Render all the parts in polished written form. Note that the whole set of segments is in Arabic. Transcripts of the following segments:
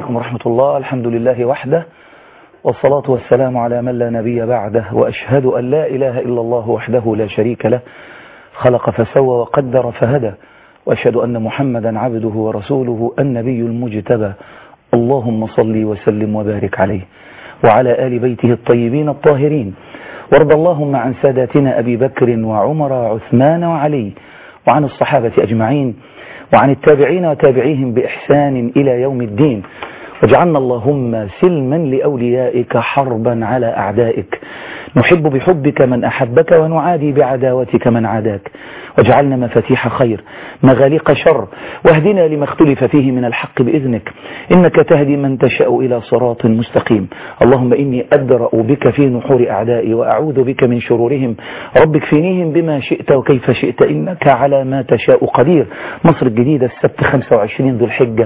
عليكم ورحمة الله. الحمد لله وحده، والصلاة والسلام على من لا نبي بعده، وأشهد أن لا إله إلا الله وحده لا شريك له، خلق فسوى وقدر فهدى، وأشهد أن محمدا عبده ورسوله النبي المجتبى. اللهم صل وسلم وبارك عليه وعلى آل بيته الطيبين الطاهرين، وارض اللهم عن ساداتنا أبي بكر وعمر وعثمان وعلي، وعن الصحابة أجمعين، وعن التابعين وتابعيهم بإحسان إلى يوم الدين. واجعلنا اللهم سلما لأوليائك حربا على أعدائك، نحب بحبك من أحبك ونعادي بعداوتك من عاداك. واجعلنا مفاتيح خير مغاليق شر، واهدنا لما اختلف فيه من الحق بإذنك، إنك تهدي من تشاء إلى صراط مستقيم. اللهم إني أدرأ بك في نحور أعدائي وأعوذ بك من شرورهم، رب اكفنيهم بما شئت وكيف شئت إنك على ما تشاء قدير. مصر الجديدة، السبت 25 ذو الحجة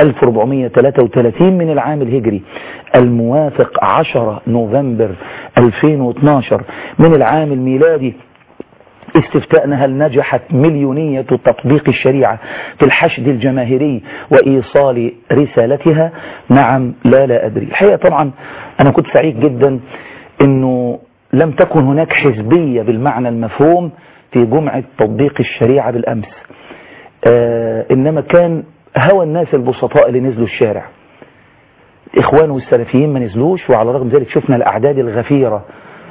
1433 من العام الهجري، الموافق 10 نوفمبر 2012 من العام الميلادي. استفتاءنا: هل نجحت مليونية تطبيق الشريعة في الحشد الجماهيري وإيصال رسالتها؟ نعم، لا أدري. الحقيقة طبعا أنا كنت سعيد جدا أنه لم تكن هناك حزبية بالمعنى المفهوم في جمعة تطبيق الشريعة بالأمس، إنما كان هوى الناس البسطاء اللي نزلوا الشارع. الإخوان والسلفيين ما نزلوش، وعلى رغم ذلك شفنا الأعداد الغفيرة.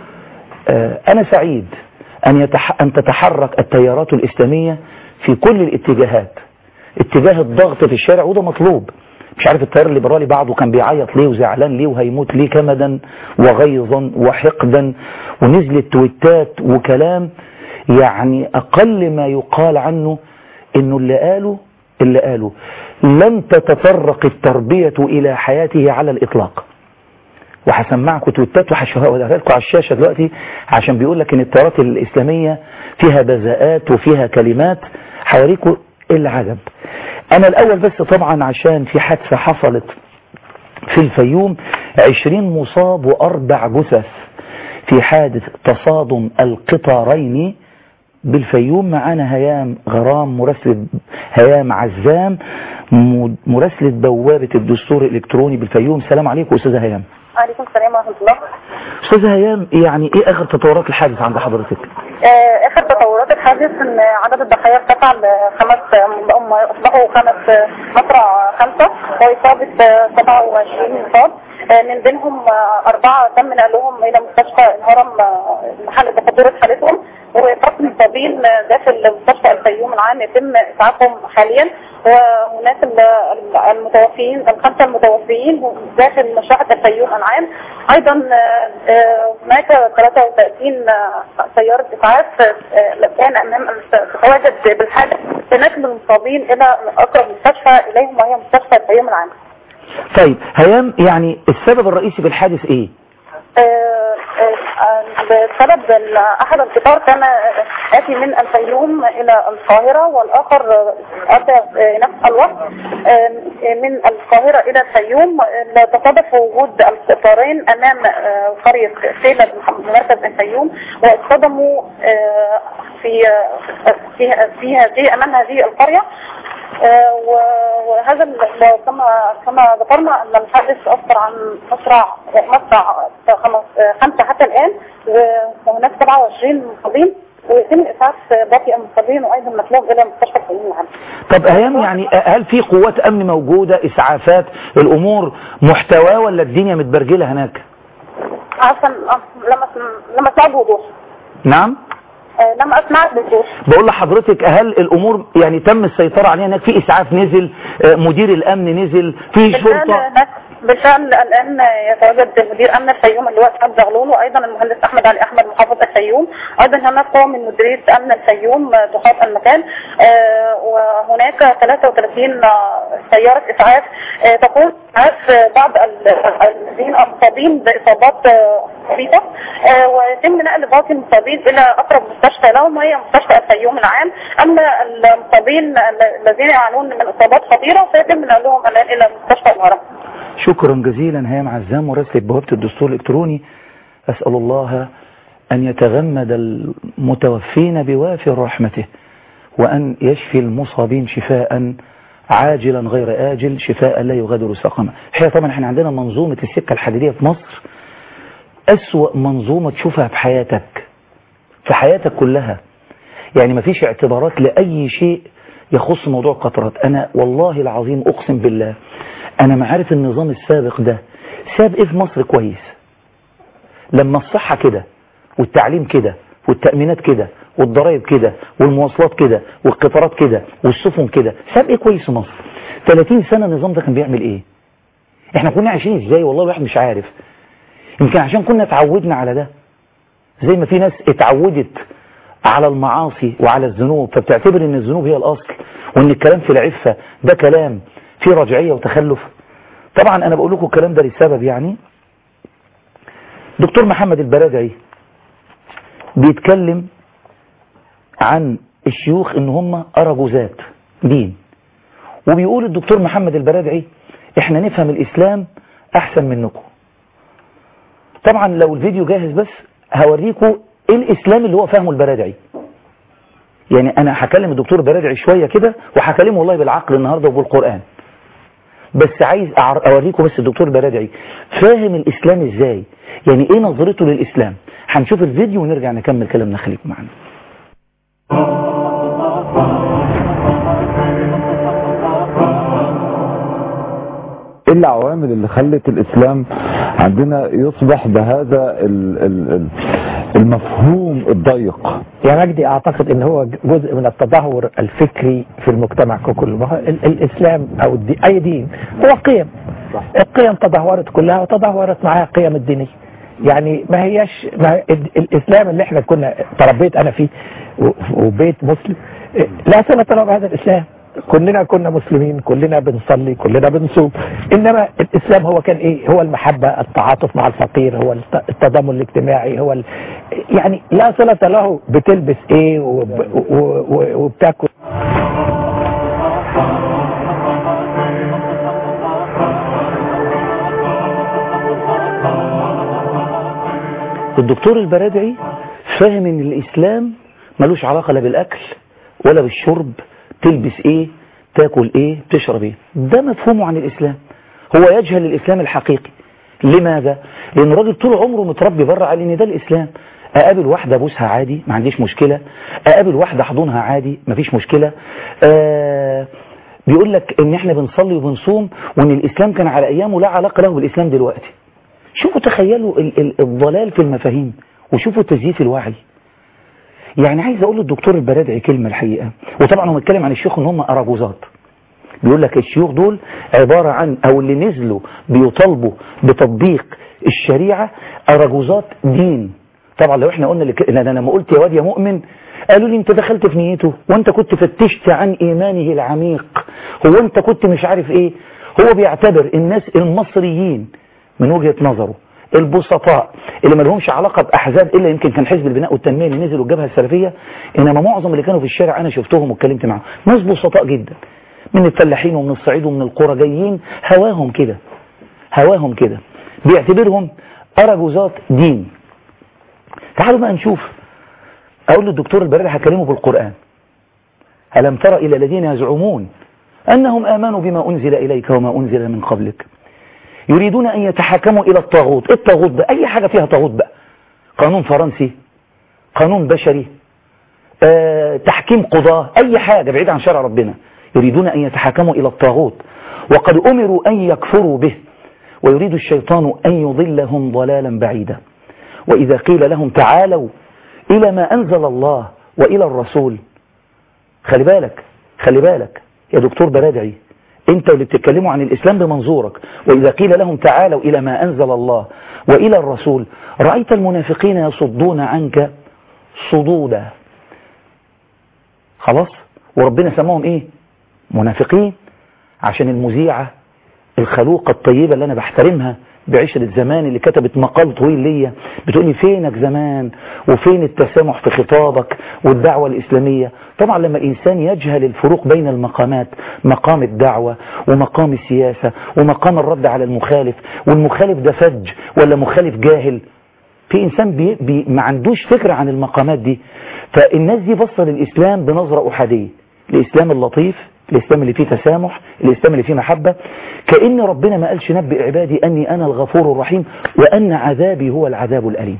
أنا سعيد أن تتحرك التيارات الإسلامية في كل الاتجاهات، اتجاه الضغط في الشارع، وده مطلوب. مش عارف التيار الليبرالي بعضه كان بيعيط ليه وزعلان ليه وهيموت ليه كمدا وغيظا وحقدا، ونزلت تويتات وكلام يعني أقل ما يقال عنه إنه اللي قاله لن تتطرق التربية إلى حياته على الإطلاق. وهسمعكم تويتات وهشوفها لكم على الشاشة دلوقتي، عشان بيقول لك إن التيارات الإسلامية فيها بذاءات وفيها كلمات. هوريكم العجب. أنا الأول بس طبعا عشان في حادثة حصلت في الفيوم، 20 مصاب و4 جثث في حادث تصادم القطارين بالفيوم. معانا هيام غرام، مراسلة هيام عزام، مراسلة بوابة الدستور الإلكتروني بالفيوم. السلام عليكم أستاذة هيام. وعليكم السلام ورحمة الله. أستاذة هيام، يعني إيه آخر تطورات الحادث عند حضرتك؟ آخر تطورات الحادث إن عدد الضحايا ارتفع أصبحوا 5 مصرع 5، وإصابة 27 مصاب، من بينهم 4 تم نقلهم إلى مستشفى الهرم محل تخدر حالتهم، وقسم مصابين داخل مستشفى الفيوم العام يتم إسعافهم حاليا. وهناك المتوفيين 5 المتوفيين داخل مشرحة الفيوم العام. أيضا هناك 33 سيارة إسعاف الآن أمام تتواجد بالحادث لنقل المصابين إلى أقرب مستشفى إليهم، وهي مستشفى الفيوم العام. طيب هيام، يعني السبب الرئيسي بالحادث إيه؟ بسبب أحد القطار كان آتي من الفيوم إلى القاهرة، والآخر أتى نفس الوقت من القاهرة إلى الفيوم. تصادف وجود القطارين أمام قرية سيلة بمركز الفيوم، واصطدموا في هذه أمام هذه القرية. وهذا كما ذكرنا أن الحادث أثر عن مصرع 5 حتى الآن، وهناك 27 مصابين، ويتم إسعاف باقي المصابين وأيضا نقلهم إلى مستشفى الفيوم العام. طب هيام، يعني هل في قوات أمن موجودة، إسعافات، الأمور محتوى، ولا الدنيا متبرجلة هناك؟ عشان لما أسمع بوضوح. نعم؟ لما أسمع بوضوح. بقول لحضرتك، هل الأمور يعني تم السيطرة عليها هناك؟ في إسعاف نزل، مدير الأمن نزل، في شرطة؟ بالفعل الآن يتواجد مدير أمن الفيوم اللواء سعد زغلول، وأيضا المهندس أحمد علي أحمد محافظ الفيوم. أيضا هناك قوة من مديرية أمن الفيوم تحاط المكان، وهناك 33 سيارة إسعاف تقوم بإسعاف بعض الذين المصابين بإصابات خفيفة، ويتم نقل باقي المصابين إلى أقرب مستشفى لهم، وهي مستشفى الفيوم العام. أما المصابين الذين يعانون من إصابات خطيرة فيتم نقلهم الآن إلى مستشفى الهرم. شكرا جزيلا هيام عزام، مراسلة بوابة الدستور الإلكتروني. أسأل الله أن يتغمد المتوفين بوافر رحمته، وأن يشفي المصابين شفاء عاجلا غير آجل شفاء لا يغادر سقما. الحقيقة طبعا احنا عندنا منظومة السكة الحديدية في مصر أسوأ منظومة تشوفها في حياتك كلها. يعني مفيش اعتبارات لأي شيء يخص موضوع القطرات. أنا والله العظيم أقسم بالله أنا ما عارف النظام السابق ده ساب إيه في مصر كويس. لما الصحة كده والتعليم كده والتأمينات كده والضرائب كده والمواصلات كده والقطارات كده والسفن كده، ساب إيه كويس في مصر؟ 30 سنة النظام ده كان بيعمل إيه؟ إحنا كنا عايشين إزاي؟ والله الواحد مش عارف. يمكن عشان كنا اتعودنا على ده، زي ما في ناس اتعودت على المعاصي وعلى الذنوب فبتعتبر ان الذنوب هي الاصل، وان الكلام في العفة ده كلام فيه رجعية وتخلف. طبعا انا بقول لكم الكلام ده لسبب. يعني دكتور محمد البرادعي بيتكلم عن الشيوخ ان هم أرجوزات دين، وبيقول الدكتور محمد البرادعي احنا نفهم الاسلام احسن منكم. طبعا لو الفيديو جاهز بس هوريكم ايه الاسلام اللي هو فاهمه البرادعي. يعني انا هكلم الدكتور البرادعي شوية كده وهكلمه والله بالعقل النهاردة وبالقرآن، بس عايز اوريكم بس الدكتور البرادعي فاهم الاسلام ازاي، يعني ايه نظرته للاسلام. هنشوف الفيديو ونرجع نكمل كلامنا، خليكم معنا. ايه العوامل اللي خلت الاسلام عندنا يصبح بهذا المفهوم الضيق؟ يا مجدي اعتقد ان هو جزء من التدهور الفكري في المجتمع ككل. الاسلام او اي دين هو قيم، القيم تدهورت كلها وتدهورت معها القيم الدينية. يعني ما هياش الاسلام اللي احنا كنا تربيت انا فيه وبيت مسلم لا صلة له بهذا الاسلام. كنا مسلمين، كلنا بنصلي، كلنا بنصوم، انما الاسلام هو كان ايه؟ هو المحبة، التعاطف مع الفقير، هو التضامن الاجتماعي، هو يعني لا صلة له بتلبس ايه وبتاكل. الدكتور البرادعي فاهم ان الاسلام ملوش علاقة لا بالاكل ولا بالشرب، تلبس ايه، تاكل ايه، تشرب ايه. ده مفهومه عن الاسلام. هو يجهل الاسلام الحقيقي. لماذا؟ لان الراجل طول عمره متربي بره على ان ده الاسلام. اقابل واحدة ابوسها عادي ما عنديش مشكلة، اقابل واحدة احضنها عادي ما فيش مشكلة. بيقول لك ان احنا بنصلي وبنصوم وان الاسلام كان على ايامه لا علاقة له بالاسلام دلوقتي. شوفوا تخيلوا الضلال في المفاهيم، وشوفوا تزييف الوعي. يعني عايز اقول للدكتور البرادعي كلمة الحقيقة، وطبعا هو بيتكلم عن الشيوخ ان هم أراجوزات. بيقول لك الشيوخ دول عبارة عن او اللي نزلوا بيطالبوا بتطبيق الشريعة أراجوزات دين. طبعا لو احنا قلنا لان انا لما قلت يا واد يا مؤمن قالوا لي انت دخلت في نيته وانت كنت فتشت عن ايمانه العميق، هو انت كنت مش عارف ايه. هو بيعتبر الناس المصريين من وجهة نظره البسطاء اللي ما لهمش علاقة بأحزاب إلا يمكن كان حزب البناء والتنمية اللي نزلوا الجبهة السلفية، إنما معظم اللي كانوا في الشارع أنا شفتهم واتكلمت معهم ناس بسطاء جدا من الفلاحين ومن الصعيد ومن القرى، جايين هواهم كده بيعتبرهم أرجوزات دين. تعالوا بقى نشوف. أقول للدكتور البرادعي هكلمه بالقرآن. ألم تر إلى الذين يزعمون أنهم آمنوا بما أنزل إليك وما أنزل من قبلك يريدون أن يتحاكموا إلى الطاغوت. الطاغوت بقى أي حاجة فيها طاغوت بقى، قانون فرنسي، قانون بشري، تحكيم قضاة، أي حاجة بعيدة عن شرع ربنا. يريدون أن يتحاكموا إلى الطاغوت وقد أمروا أن يكفروا به ويريد الشيطان أن يضلهم ضلالا بعيدا. وإذا قيل لهم تعالوا إلى ما أنزل الله وإلى الرسول. خلي بالك يا دكتور برادعي، انت اللي بتتكلموا عن الإسلام بمنظورك. وإذا قيل لهم تعالوا إلى ما أنزل الله وإلى الرسول رأيت المنافقين يصدون عنك صدودا. خلاص، وربنا سماهم إيه؟ منافقين. عشان المذيعة الخلوقة الطيبة اللي أنا بحترمها بعشرة زمان اللي كتبت مقال طويل ليا بتقولي فينك زمان وفين التسامح في خطابك والدعوة الإسلامية. طبعا لما الإنسان يجهل الفروق بين المقامات، مقام الدعوة ومقام السياسة ومقام الرد على المخالف، والمخالف ده فج ولا مخالف جاهل، في إنسان ما عندوش فكرة عن المقامات دي. فالناس دي بصر الإسلام بنظرة أحادية، الإسلام اللطيف الإسلام اللي فيه تسامح، الإسلام اللي فيه محبة. كأن ربنا ما قالش نبئ عبادي أني أنا الغفور الرحيم وأن عذابي هو العذاب الأليم.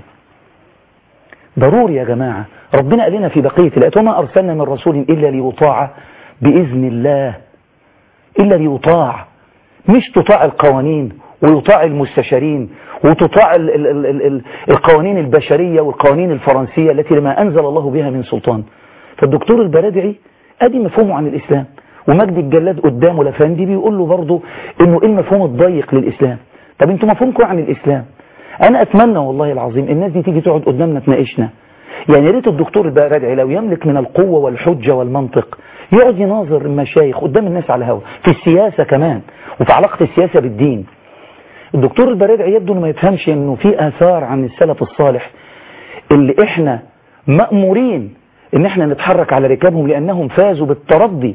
ضروري يا جماعة. ربنا قال لنا في بقية الآيات وما أرسلنا من رسول إلا ليطاع بإذن الله، إلا ليطاع، مش تطاع القوانين ويطاع المستشارين وتطاع القوانين البشرية والقوانين الفرنسية التي لما أنزل الله بها من سلطان. فالدكتور البرادعي أدي مفهومه عن الإسلام، ومجد الجلاد قدامه لفندي بيقول له برضه إنه إيه المفهوم الضيق للإسلام. طب انتوا مفهومكم عن الإسلام؟ أنا أتمنى والله العظيم الناس دي تيجي تقعد قدامنا تناقشنا. يعني يا ريت الدكتور البرادعي لو يملك من القوة والحجة والمنطق يقعد يناظر المشايخ قدام الناس على الهوا في السياسة كمان وفي علاقة السياسة بالدين. الدكتور البرادعي يبدو انه ما يفهمش انه في آثار عن السلف الصالح اللي احنا مأمورين ان احنا نتحرك على ركابهم لانهم فازوا بالترضي.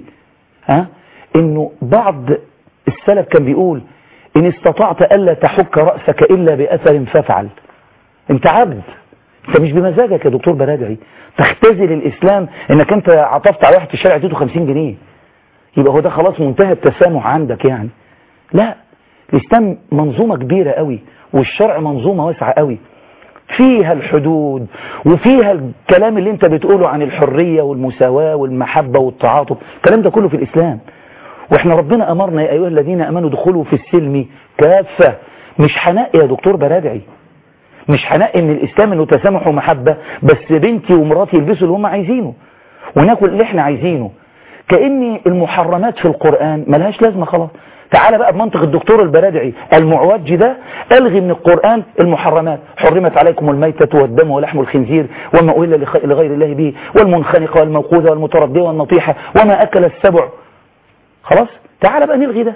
انه بعض السلف كان بيقول ان استطعت الا تحك رأسك الا بأثر فافعل. انت عبد، انت مش بمزاجك يا دكتور برادعي تختزل الاسلام انك انت عطفت على واحد في الشارع اديته 50 جنيه يبقى هو ده خلاص منتهى التسامح عندك. يعني لا، الاسلام منظومة كبيرة قوي والشرع منظومة واسعة قوي فيها الحدود وفيها الكلام اللي انت بتقوله عن الحرية والمساواة والمحبة والتعاطف. الكلام ده كله في الاسلام. واحنا ربنا امرنا يا ايها الذين امنوا دخلوا في السلم كافة. مش حناء يا دكتور برادعي، مش حناء ان الاسلام انه تسامح ومحبة بس بنتي ومراتي يلبسوا اللي هم عايزينه وناكل اللي احنا عايزينه. كأن المحرمات في القرآن ملهاش لازمة خلاص. تعال بقى بمنطق الدكتور البرادعي المعوج ده الغي من القرآن المحرمات. حرمت عليكم الميتة والدم ولحم الخنزير وما أهل لغير الله به والمنخنقة والموقوذة والمتردية والنطيحة وما أكل السبع. خلاص تعال بقى نلغي ده.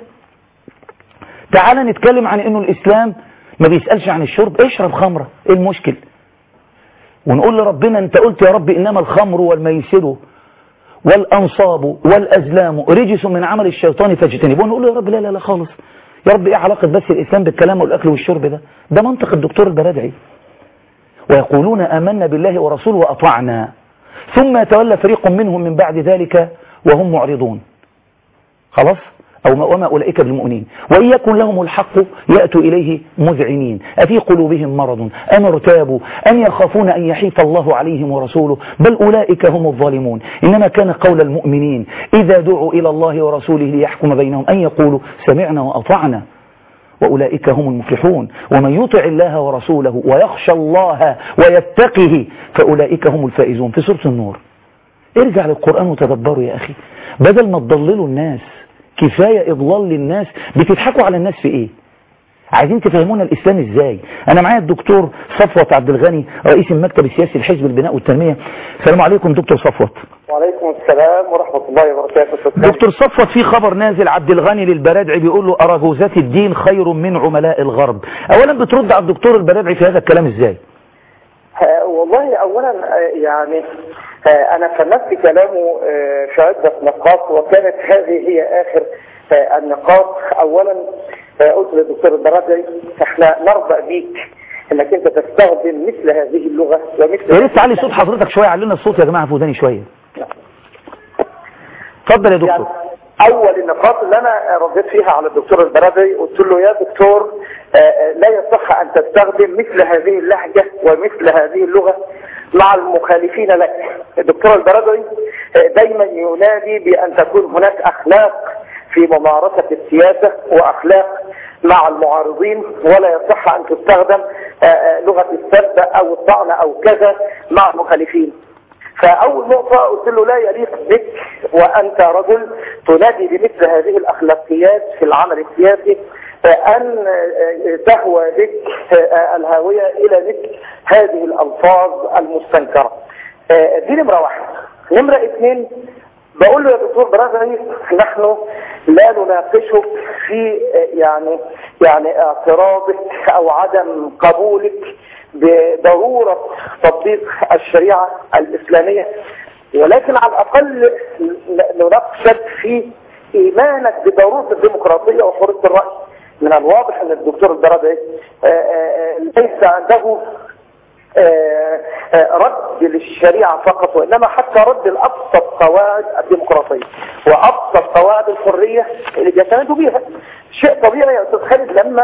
تعال نتكلم عن انه الاسلام ما بيسألش عن الشرب. اشرب خمرة، ايه المشكل؟ ونقول لربنا انت قلت يا رب انما الخمر والميسر والأنصاب والأزلام رجس من عمل الشيطان فاجتنبوه. نقول له يا رب لا لا لا خالص يا رب، ايه علاقة بس الإسلام بالكلام والأكل والشرب ده؟ ده منطق الدكتور البرادعي. ويقولون آمنا بالله ورسوله وأطعنا ثم يتولى فريق منهم من بعد ذلك وهم معرضون. خلاص أو وما أولئك بالمؤمنين وإن يكن لهم الحق يأتوا إليه مذعنين أفي قلوبهم مرض أم ارتابوا أم يخافون أن يحيف الله عليهم ورسوله بل أولئك هم الظالمون. إنما كان قول المؤمنين إذا دعوا إلى الله ورسوله ليحكم بينهم أن يقولوا سمعنا وأطعنا وأولئك هم المفلحون. ومن يطع الله ورسوله ويخشى الله ويتقه فأولئك هم الفائزون. في سورة النور. ارجع للقرآن وتدبروا يا أخي بدل ما تضللوا الناس. كفاية إضلال للناس. بتضحكوا على الناس في إيه؟ عايزين تفهمونا الإسلام إزاي؟ أنا معايا الدكتور صفوت عبد الغني رئيس المكتب السياسي لحزب البناء والتنمية. السلام عليكم دكتور صفوت. وعليكم السلام ورحمة الله وبركاته. دكتور صفوت في خبر نازل عبد الغني للبرادعي بيقول له أراجوزات الدين خير من عملاء الغرب. أولا بترد على الدكتور البرادعي في هذا الكلام إزاي؟ والله أولا يعني أنا كملت كلامه في عدة نقاط وكانت هذه هي آخر النقاط. أولا قلت للدكتور البرادعي احنا نرضى بيك انك انت تستخدم مثل هذه اللغة ومثل. يا ريت تعلي صوت حضرتك شوية، علينا الصوت يا جماعة فوداني شوية. اتفضل يا دكتور. يعني اول النقاط اللي انا رديت فيها على الدكتور البرادعي قلت له يا دكتور لا يصح ان تستخدم مثل هذه اللهجة ومثل هذه اللغة مع المخالفين لك. الدكتور البرادعي دايما ينادي بان تكون هناك اخلاق في ممارسة السياسة واخلاق مع المعارضين ولا يصح ان تستخدم لغة السب او الطعن او كذا مع المخالفين. فأول نقطة قلت له لا يليق بك وأنت رجل تنادي بمثل هذه الأخلاقيات في العمل السياسي أن تهوى بك الهاوية إلى مثل هذه الألفاظ المستنكرة. دي نمرة واحد. نمرة اثنين بقول له يا دكتور برادعي نحن لا نناقشك في يعني اعتراضك أو عدم قبولك بضرورة تطبيق الشريعة الإسلامية، ولكن على الأقل نناقشك في إيمانك بضرورة الديمقراطية وحرية الرأي. من الواضح أن الدكتور البرادعي ليس عنده رد للشريعة فقط، وإنما حتى رد لأبسط قواعد الديمقراطية وأبسط قواعد الحرية اللي بيعتمدوا بيها. شيء طبيعي يا أستاذ خالد لما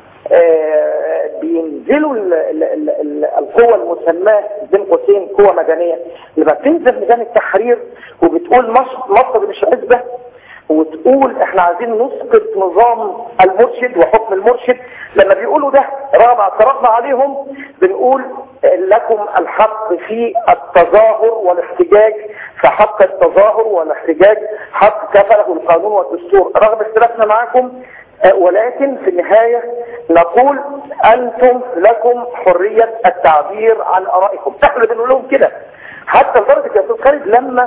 بينزلوا القوة المسماة بين قوسين قوة مدنية، لما بتنزل ميدان التحرير وبتقول مصر مش عزبة، وتقول احنا عايزين نسقط نظام المرشد وحكم المرشد، لما بيقولوا ده رغم اعتراضنا عليهم بنقول لكم الحق في التظاهر والاحتجاج، فحق التظاهر والاحتجاج حق كفله القانون والدستور رغم اختلافنا معكم، ولكن في النهاية نقول أنتم لكم حرية التعبير عن آرائكم. احنا بنقول لهم كده حتى لدرجة يا أستاذ خالد لما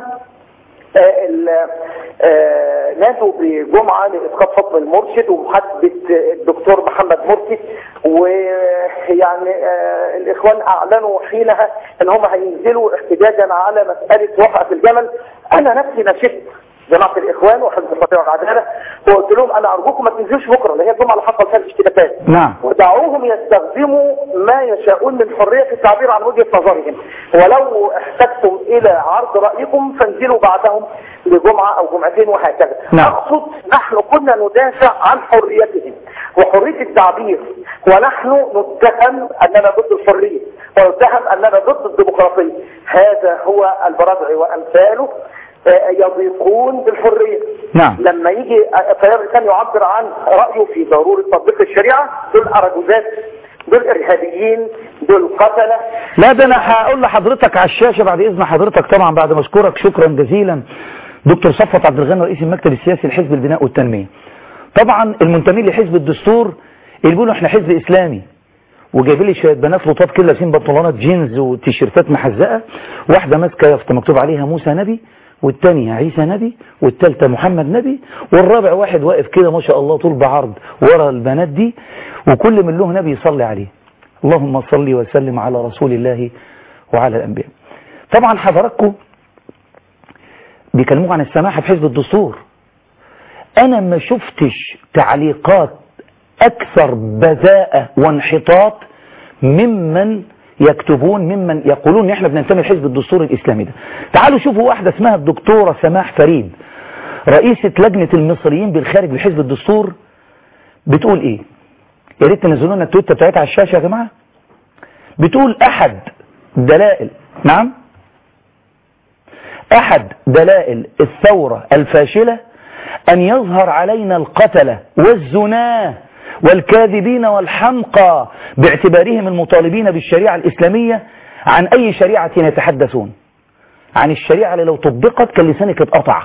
نادوا بجمعة لإسقاط حكم المرشد ومحاسبة الدكتور محمد مرسي، ويعني الإخوان أعلنوا حينها أن هم هينزلوا احتجاجا على مسألة وقعة الجمل. أنا نفسي نشدت جماعة الإخوان وحزب الحرية والعدالة وقلت لهم أنا أرجوكم ما تنزلوش بكرة اللي هي الجمعة اللي حصل فيها الاشتباكات، نعم، ودعوهم يستخدموا ما يشاءون من حرية في التعبير عن وجهة نظرهم، ولو احتجتم إلى عرض رأيكم فانزلوا بعدهم لجمعة أو جمعتين وهكذا. نعم. أقصد نحن كنا ندافع عن حريتهم وحرية التعبير، ونحن نتهم أننا ضد الحرية ونتهم أننا ضد الديمقراطية. هذا هو البرادعي وأمثاله يضيقون بالحرية. نعم. لما يجي التيار الثاني يعبر عن رأيه في ضرورة تطبيق الشريعة، دول أرجوزات، دول إرهابيين، دول قتلة. لا ده أنا هقول لحضرتك على الشاشة بعد إذن حضرتك طبعا بعد ما أشكرك شكرا جزيلا دكتور صفوت عبد الغني رئيس المكتب السياسي لحزب البناء والتنمية. طبعا المنتمين لحزب الدستور اللي بيقولوا احنا حزب إسلامي وجايبين لي شويه بنات لطاف كده لابسين بنطلونات جينز وتيشيرتات محزقه، واحده ماسكه يافطه مكتوب عليها موسى نبي، والثانيه عيسى نبي، والثالثه محمد نبي، والرابع واحد واقف كده ما شاء الله طول بعرض ورا البنات دي، وكل من له نبي يصلي عليه. اللهم صل وسلم على رسول الله وعلى الانبياء. طبعا حضراتكم بيكلموك عن السماحه في حزب الدستور. انا ما شفتش تعليقات أكثر بذاءة وانحطاط ممن يكتبون ممن يقولون ان احنا بننتمي لحزب الدستور الإسلامي ده. تعالوا شوفوا واحدة اسمها الدكتورة سماح فريد رئيسة لجنة المصريين بالخارج لحزب الدستور بتقول ايه. يا ريت تنزلوا لنا التويتر بتاعتها على الشاشة يا جماعة. بتقول أحد دلائل الثورة الفاشلة أن يظهر علينا القتلة والزناه والكاذبين والحمقى باعتبارهم المطالبين بالشريعة الإسلامية عن أي شريعة يتحدثون. عن الشريعة اللي لو طبقت كان لسانك اتقطع.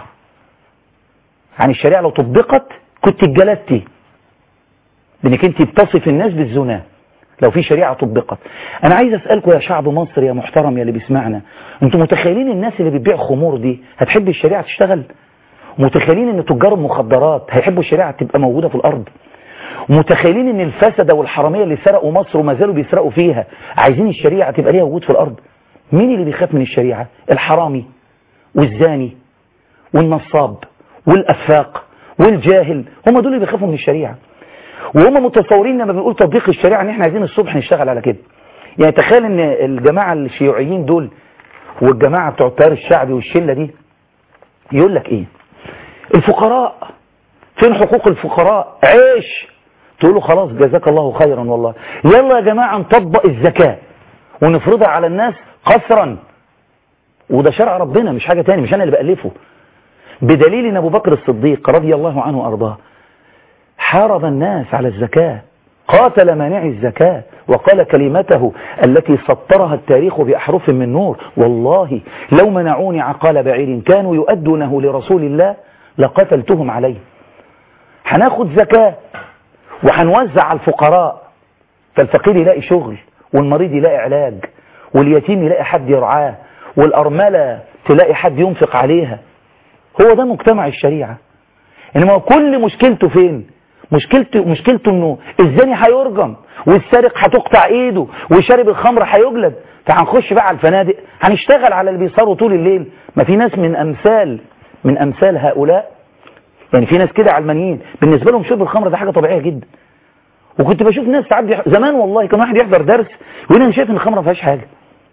عن الشريعة لو طبقت كنت اتجلدتي لأنك انت بتصف الناس بالزنا لو في شريعة طبقت. أنا عايز أسألكم يا شعب مصر يا محترم يا اللي بيسمعنا، انتم متخيلين الناس اللي بتبيع خمور دي هتحب الشريعة تشتغل؟ متخيلين ان تجار المخدرات هيحبوا الشريعة تبقى موجودة في الأرض؟ متخيلين ان الفسدة والحرامية اللي سرقوا مصر وما زالوا بيسرقوا فيها عايزين الشريعة تبقى ليها وجود في الأرض؟ مين اللي بيخاف من الشريعة؟ الحرامي والزاني والنصاب والأفاق والجاهل، هم دول اللي بيخافوا من الشريعة. وهم متصورين لما بنقول تطبيق الشريعة ان احنا عايزين الصبح نشتغل على كده. يعني تخيل ان الجماعة الشيوعيين دول والجماعة بتوع التيار الشعبي والشلة دي يقول لك ايه؟ الفقراء فين حقوق الفقراء؟ عيش. تقول له خلاص جزاك الله خيرا والله، يلا يا جماعة نطبق الزكاة ونفرضها على الناس قسرا. وده شرع ربنا مش حاجة تاني، مش انا اللي بألفه. بدليل ان ابو بكر الصديق رضي الله عنه وارضاه حارب الناس على الزكاة، قاتل مانع الزكاة وقال كلمته التي سطرها التاريخ بأحرف من نور: والله لو منعوني عقال بعير كانوا يؤدونه لرسول الله لقتلتهم عليه. هناخد زكاة وهنوزع على الفقراء، فالفقير يلاقي شغل والمريض يلاقي علاج واليتيم يلاقي حد يرعاه والأرملة تلاقي حد ينفق عليها. هو ده مجتمع الشريعة. إنما كل مشكلته فين؟ مشكلته انه الزاني هيرجم والسارق هتقطع ايده وشارب الخمر هيجلد. فهنخش بقى على الفنادق هنشتغل على اللي بيصاروا طول الليل. ما في ناس من امثال هؤلاء، يعني في ناس كده علمانيين بالنسبة لهم شرب الخمر ده حاجة طبيعية جدا، وكنت بشوف ناس ساعات زمان والله كان واحد يحضر درس يقول انا شايف ان الخمره ما فيهاش حاجه،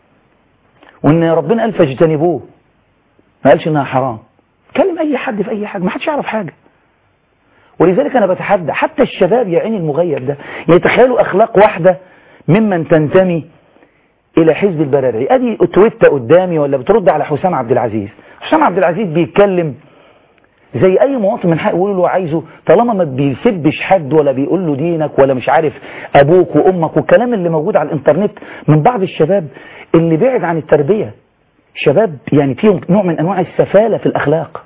وان ربنا قال فاجتنبوه، ما قالش انها حرام. كلم اي حد في اي حاجه، ما حدش يعرف حاجه. ولذلك انا بتحدى حتى الشباب يا عيني المغيب ده يتخيلوا اخلاق واحده ممن تنتمي الى حزب البرارعي. ادي تويتة قدامي ولا بترد على حسام عبد العزيز. حسام عبد العزيز بيتكلم زي اي مواطن من حق يقول له عايزه، طالما ما بيسبش حد ولا بيقول له دينك ولا مش عارف ابوك وامك والكلام اللي موجود على الانترنت من بعض الشباب اللي بعد عن التربية. شباب يعني فيهم نوع من انواع السفالة في الاخلاق،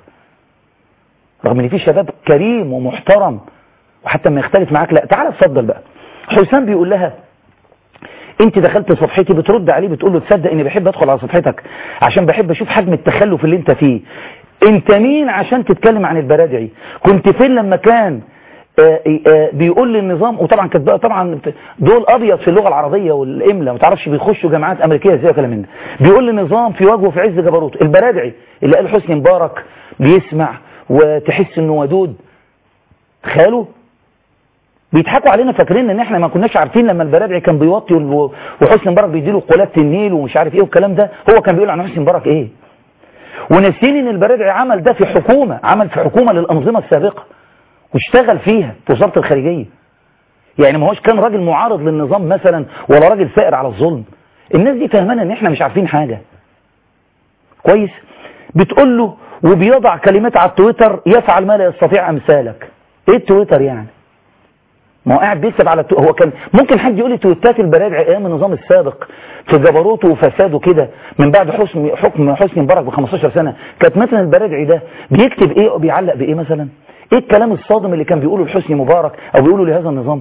رغم ان في شباب كريم ومحترم وحتى ما يختلف معاك لا تعال اتفضل بقى. حسام بيقول لها انت دخلت صفحتي، بترد عليه بتقول له تصدق اني بحب ادخل على صفحتك عشان بحب اشوف حجم التخلف اللي انت فيه. انت مين عشان تتكلم عن البرادعي؟ كنت فين لما كان بيقول لي النظام؟ وطبعا كانت بقى طبعا دول ابيض في اللغه العربيه والاملا ما تعرفش بيخشوا جامعات امريكيه ازاي وكلام من ده. بيقول لي النظام في وجهه في عز جبروت. البرادعي اللي قال حسني مبارك بيسمع وتحس انه ودود، تخيلوا بيضحكوا علينا فاكرين ان احنا ما كناش عارفين لما البرادعي كان بيوطي وحسني مبارك بيديله قلادة النيل ومش عارف ايه والكلام ده. هو كان بيقول عن حسني مبارك ايه؟ وناسين ان البرادعي عمل ده في حكومة، عمل في حكومة للأنظمة السابقة واشتغل فيها في وزارة الخارجية. يعني ما هوش كان راجل معارض للنظام مثلا ولا راجل ثائر على الظلم. الناس دي فهمانة ان احنا مش عارفين حاجة كويس. بتقول له وبيضع كلمات على التويتر يفعل ما لا يستطيع امثالك. ايه التويتر يعني؟ ما هو قاعد بيكتب على هو كان ممكن حد يقول لي تويتات البرادعي ايام النظام السابق في جبروته وفساده كده من بعد حكم حسني مبارك ب 15 سنه، كانت مثلا البرادعي ده بيكتب ايه او بيعلق بايه مثلا؟ ايه الكلام الصادم اللي كان بيقوله لحسني مبارك او بيقوله لهذا النظام؟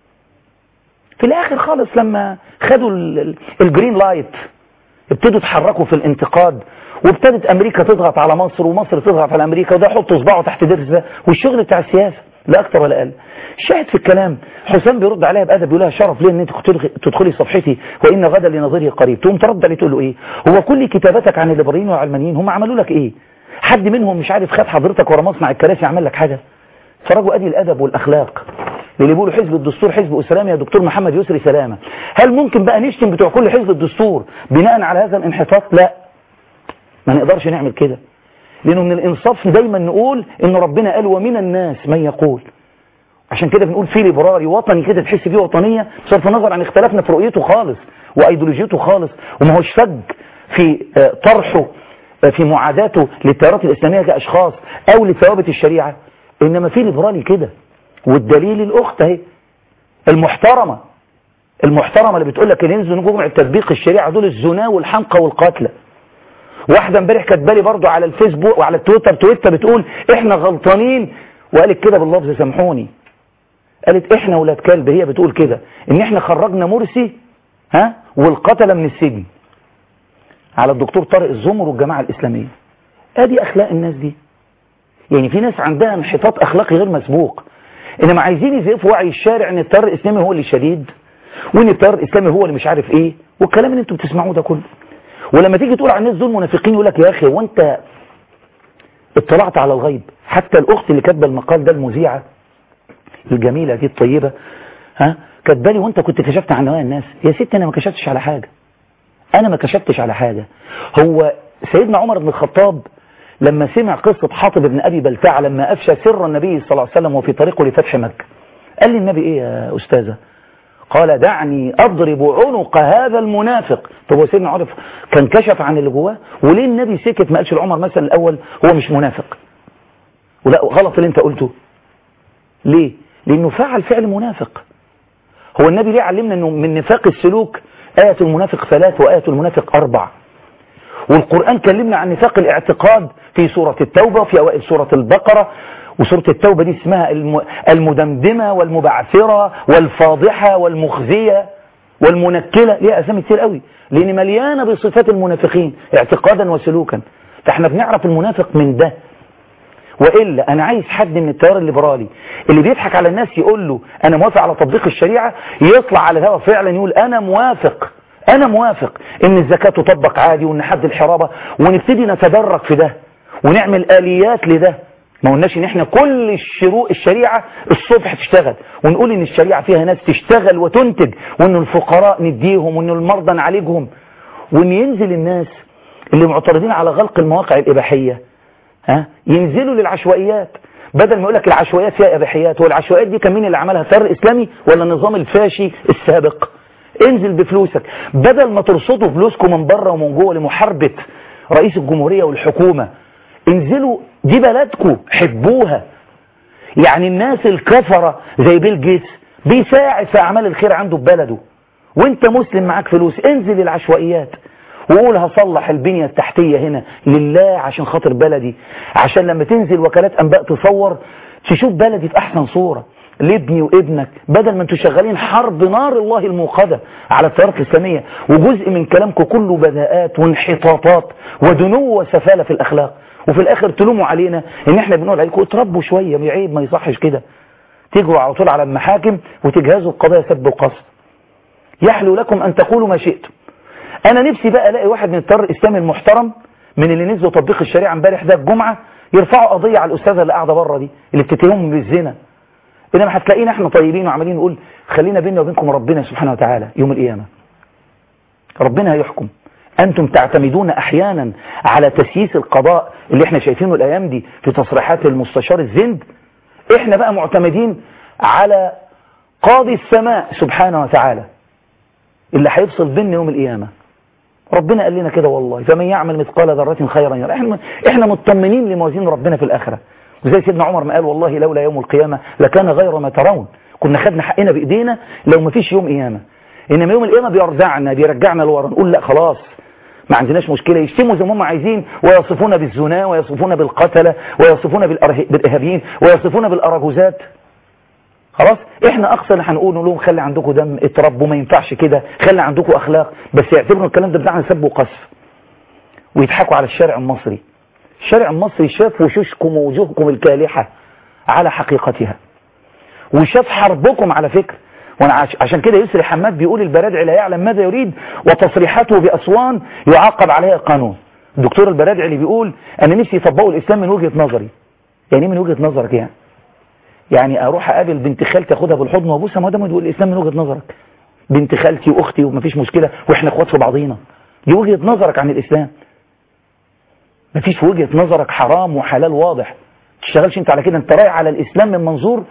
في الاخر خالص لما خدوا الجرين لايت ابتدوا يتحركوا في الانتقاد، وابتدت امريكا تضغط على مصر ومصر تضغط على امريكا، وده يحط صباعه تحت درس ده، والشغل بتاع السياسه لا اكتر ولا اقل. شاهد في الكلام حسام بيرد عليها بادب بيقول لها شرف ليه ان انت تدخلي صفحتي وان غدا لنظيره قريب. تقوم ترد عليه تقول له ايه؟ هو كل كتاباتك عن الليبراليين والعلمانيين هم عملوا لك ايه؟ حد منهم مش عارف خد حضرتك ورا مصنع الكراسي عمل لك حاجه؟ فرجوا ادي الادب والاخلاق اللي بيقولوا حزب الدستور حزب اسلامي يا دكتور محمد يسري سلامه. هل ممكن بقى نشتم بتوع كل حزب الدستور بناء على هذا الانحطاط؟ لا، ما نقدرش نعمل كده، لانه من الانصاف دايما نقول ان ربنا قال ومن الناس من يقول. عشان كده بنقول في ليبرالي وطني كده تحس فيه وطنيه بصرف النظر عن اختلافنا في رؤيته خالص وايديولوجيته خالص، وما هوش فج في طرحه في معاداته للتيارات الاسلاميه كاشخاص او لثوابت الشريعه، انما في ليبرالي كده. والدليل الاخت اهي المحترمه اللي بتقول لك ان ينزلوا جمع تطبيق الشريعه دول الزنا والحمقى والقتله. واحده امبارح كاتبه لي برضه على الفيسبوك وعلى تويتر بتقول احنا غلطانين، وقالت كده باللفظ سامحوني، قالت احنا ولاد كلب، هي بتقول كده ان احنا خرجنا مرسي والقتله من السجن على الدكتور طارق الزمر والجماعه الاسلاميه. ادي اخلاق الناس دي. يعني في ناس عندها انحطاط اخلاقي غير مسبوق، انما عايزين يزيفوا وعي الشارع ان التيار الاسلامي هو اللي شديد وان التيار الاسلامي هو اللي مش عارف ايه والكلام اللي انتم بتسمعوه ده كله. ولما تيجي تقول على الناس دول منافقين يقول لك يا اخي وانت اطلعت على الغيب؟ حتى الاخت اللي كاتبه المقال ده المذيعه الجميله دي الطيبه كاتبه لي وانت كنت كشفت عن نوايا الناس. يا ست انا ما كشفتش على حاجه، انا ما كشفتش على حاجه. هو سيدنا عمر بن الخطاب لما سمع قصه حاطب بن ابي بلتعه لما افشى سر النبي صلى الله عليه وسلم وفي طريقه لفتح مكه، قال لي النبي ايه يا استاذه؟ قال دعني اضرب عنق هذا المنافق. طب هو سيدنا عمر كان كشف عن اللي جواه، وليه النبي سكت ما قالش لعمر مثلا الاول هو مش منافق ولا غلط اللي انت قلته؟ ليه؟ لانه فعل فعل منافق. هو النبي ليه علمنا انه من نفاق السلوك آية المنافق 3 وآية المنافق 4، والقرآن كلمنا عن نفاق الاعتقاد في سورة التوبة وفي أوائل سورة البقرة. وسورة التوبة دي اسمها المدمدمة والمبعثرة والفاضحة والمخزية والمنكلة، ليها أسامي كتير قوي لأن مليانة بصفات المنافقين اعتقادا وسلوكا. فاحنا بنعرف المنافق من ده. وإلا أنا عايز حد من التيار الليبرالي اللي بيضحك على الناس يقول له أنا موافق على تطبيق الشريعة، يطلع على الهواء فعلا يقول أنا موافق إن الزكاة تطبق عادي وإن حد الحرابة، ونبتدي نتدرج في ده ونعمل آليات لده. ما قلناش ان احنا كل الشريعة الصبح تشتغل ونقول ان الشريعة فيها ناس تشتغل وتنتج، وان الفقراء نديهم، وان المرضى نعالجهم، وان ينزل الناس اللي معترضين على غلق المواقع الإباحية ينزلوا للعشوائيات، بدل ما يقول لك العشوائيات فيها إباحيات. والعشوائيات دي كان مين اللي عملها؟ التيار الإسلامي ولا النظام الفاشي السابق؟ انزل بفلوسك، بدل ما ترصدوا فلوسكم من بره ومن جوه لمحاربة رئيس الجمهورية والحكومة، انزلوا، دي بلدكم، حبوها. يعني الناس الكفرة زي بيل جيتس بيساعد في أعمال الخير عنده ببلده، وانت مسلم معاك فلوس، انزل العشوائيات وقول هصلح البنية التحتية هنا لله عشان خاطر بلدي، عشان لما تنزل وكالات أنباء تصور تشوف بلدي في أحسن صورة لابني وابنك، بدل ما انتوا شغالين حرب نار الله الموقدة على التيارات الإسلامية، وجزء من كلامكم كله بداءات وانحطاطات ودنو وسفالة في الأخلاق، وفي الآخر تلوموا علينا ان احنا بنقول عليكم اتربوا شوية، عيب، ما يصحش كده تجروا على طول على المحاكم وتجهزوا القضايا سب وقصف. يحلو لكم أن تقولوا ما شئتم. أنا نفسي بقى ألاقي واحد من التيار الإسلامي المحترم من اللي نزلوا تطبيق الشريعة امبارح ده الجمعة يرفعوا قضية على الأستاذة اللي قاعدة بره دي اللي بتتهمهم بالزنا. إنما هتلاقينا احنا طيبين وعمالين نقول خلينا بيننا وبينكم ربنا سبحانه وتعالى يوم القيامة. ربنا هيحكم. أنتم تعتمدون أحيانا على تسييس القضاء اللي احنا شايفينه الأيام دي في تصريحات المستشار الزند. احنا بقى معتمدين على قاضي السماء سبحانه وتعالى اللي هيفصل بيننا يوم القيامة. ربنا قال لنا كده والله، فمن يعمل مثقال ذرة خيرا يرى. احنا مطمنين لموازين ربنا في الآخرة، وزي سيدنا عمر ما قال والله لولا يوم القيامة لكان غير ما ترون، كنا خدنا حقنا بإيدينا لو ما فيش يوم قيامة. إنما يوم القيامة بيرجعنا لورا، نقول لا خلاص ما عندناش مشكلة، يشتموا زي ما هم عايزين ويصفون بالزنا ويصفون بالقتلة ويصفون بالإرهابيين ويصفون بالأراجوزات. خلاص احنا اقصى اللي هنقوله لهم خلي عندكم دم، اتربوا، ما ينفعش كده، خلي عندكم اخلاق، بس يعتبروا الكلام ده بتاعنا سب وقذف ويضحكوا على الشارع المصري. الشارع المصري شاف وشوشكم ووجوهكم الكالحة على حقيقتها، وشاف حربكم على فكرة. وانا عشان كده يسري حماد بيقول البرادعي لا يعلم ماذا يريد وتصريحاته بأسوان يعاقب عليها القانون. الدكتور البرادعي اللي بيقول انا نفسي يطبقوا الاسلام من وجهة نظري. يعني من وجهة نظرك يعني اروح اقابل بنت خالتي اخدها بالحضن وابوسها، ما ده يقول الاسلام من وجهة نظرك. بنت خالتي واختي ومفيش مشكلة واحنا اخوات في بعضينا، دي وجهة نظرك عن الاسلام. مفيش في وجهة نظرك حرام وحلال واضح، تشتغلش انت على كده، انت رايح على الاسلام من منظور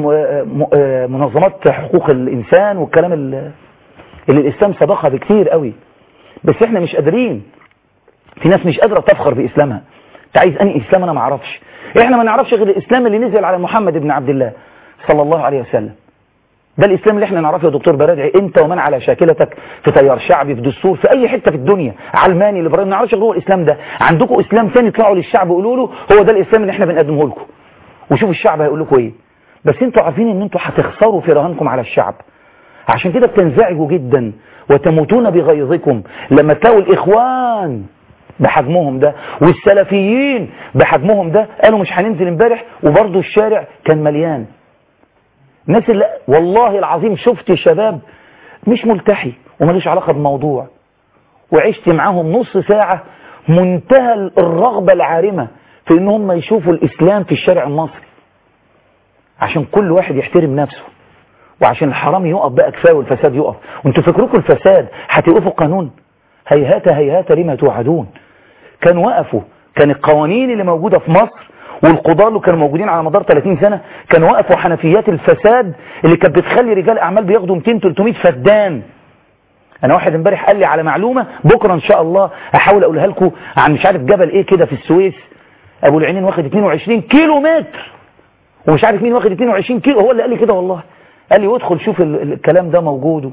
منظمات حقوق الانسان والكلام اللي الاسلام سبقها بكتير قوي. بس احنا مش قادرين، في ناس مش قادرة تفخر باسلامها. انت عايز انهي اسلام؟ انا ما اعرفش. احنا ما نعرفش غير الاسلام اللي نزل على محمد بن عبد الله صلى الله عليه وسلم. ده الاسلام اللي احنا نعرفه يا دكتور برادعي، انت ومن على شاكلتك في تيار شعبي في دستور في اي حته في الدنيا، علماني ليبرالي، ما نعرفش غير هو الاسلام ده. عندكم اسلام ثاني يطلعوا للشعب ويقولوا له هو ده الاسلام اللي احنا بنقدمه لكم، وشوفوا الشعب هيقول لكم ايه. بس انتوا عارفين ان انتوا هتخسروا في رهانكم على الشعب، عشان كده بتنزعجوا جدا وتموتون بغيظكم لما تلاقوا الاخوان بحجمهم ده والسلفيين بحجمهم ده قالوا مش هننزل امبارح، وبرضه الشارع كان مليان الناس اللي والله العظيم شفت شباب مش ملتحي ومالوش علاقة بموضوع، وعشت معاهم نص ساعة منتهى الرغبة العارمة في ان هم يشوفوا الاسلام في الشارع المصري، عشان كل واحد يحترم نفسه، وعشان الحرام يقف بقى كفايه والفساد يقف. وانتوا فكركم الفساد هتوقفوا قانون؟ هيهات هيهات لما توعدون. كان وقفوا، كان القوانين اللي موجودة في مصر والقضاة اللي كانوا موجودين على مدار 30 سنة كانوا وقفوا حنفيات الفساد اللي كانت بتخلي رجال اعمال بياخدوا 200-300 فدان. انا واحد امبارح قال لي على معلومة بكرة ان شاء الله احاول اقولها لكم عن مش عارف جبل ايه كده في السويس، ابو العينين واخد 22 كيلو متر ومش عارف مين واخد 22 كيلو، هو اللي قال لي كده والله، قال لي وادخل شوف الكلام ده موجود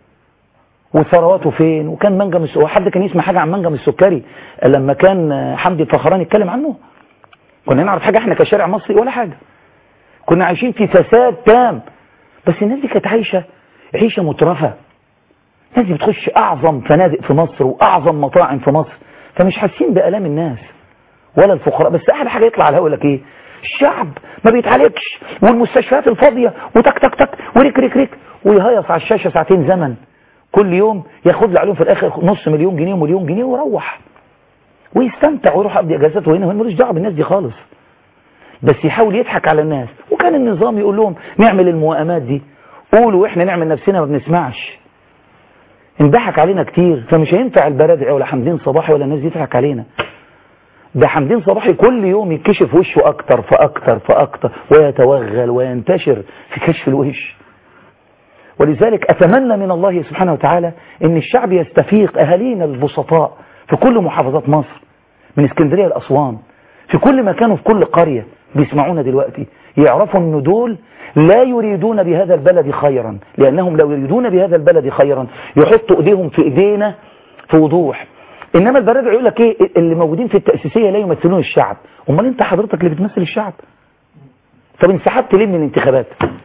وثرواته فين. وكان منجم حد كان يسمع حاجة عن منجم السكري لما كان حمدي الفخراني يتكلم عنه؟ كنا نعرف حاجة احنا كشارع مصري ولا حاجة؟ كنا عايشين في فساد تام. بس الناس دي كانت عايشة عيشة مترفة. الناس دي بتخش اعظم فنادق في مصر واعظم مطاعم في مصر، فمش حاسين بآلام الناس ولا الفقراء. بس احلى حاجة يطلع على الهوا لك ايه؟ الشعب ما بيتعالجش والمستشفيات الفاضية وتك تك تك وريك ريك ريك، ويهيص على الشاشة ساعتين زمن كل يوم ياخد له عليهم في الاخر نص مليون جنيه ومليون جنيه ويروح ويستمتع ويروح يقضي اجازاته هنا، ملوش دعوه بالناس دي خالص. بس يحاول يضحك على الناس. وكان النظام يقول لهم نعمل الموائمات دي، قولوا واحنا نعمل نفسنا ما بنسمعش. انضحك علينا كتير، فمش هينفع البرادعي ولا حمدين صباحي ولا الناس دي تضحك علينا. ده حمدين صباحي كل يوم يتكشف وشه اكتر فاكتر فاكتر ويتوغل وينتشر في كشف الوش. ولذلك اتمنى من الله سبحانه وتعالى ان الشعب يستفيق، اهالينا البسطاء في كل محافظات مصر من اسكندريه لاسوان، في كل مكان وفي كل قريه بيسمعونا دلوقتي، يعرفوا ان دول لا يريدون بهذا البلد خيرا، لانهم لو يريدون بهذا البلد خيرا يحطوا ايديهم في ايدينا في وضوح. انما البرادعي يقول لك ايه؟ اللي موجودين في التأسيسية لا يمثلون الشعب. امال انت حضرتك اللي بتمثل الشعب؟ طب انسحبت ليه من الانتخابات؟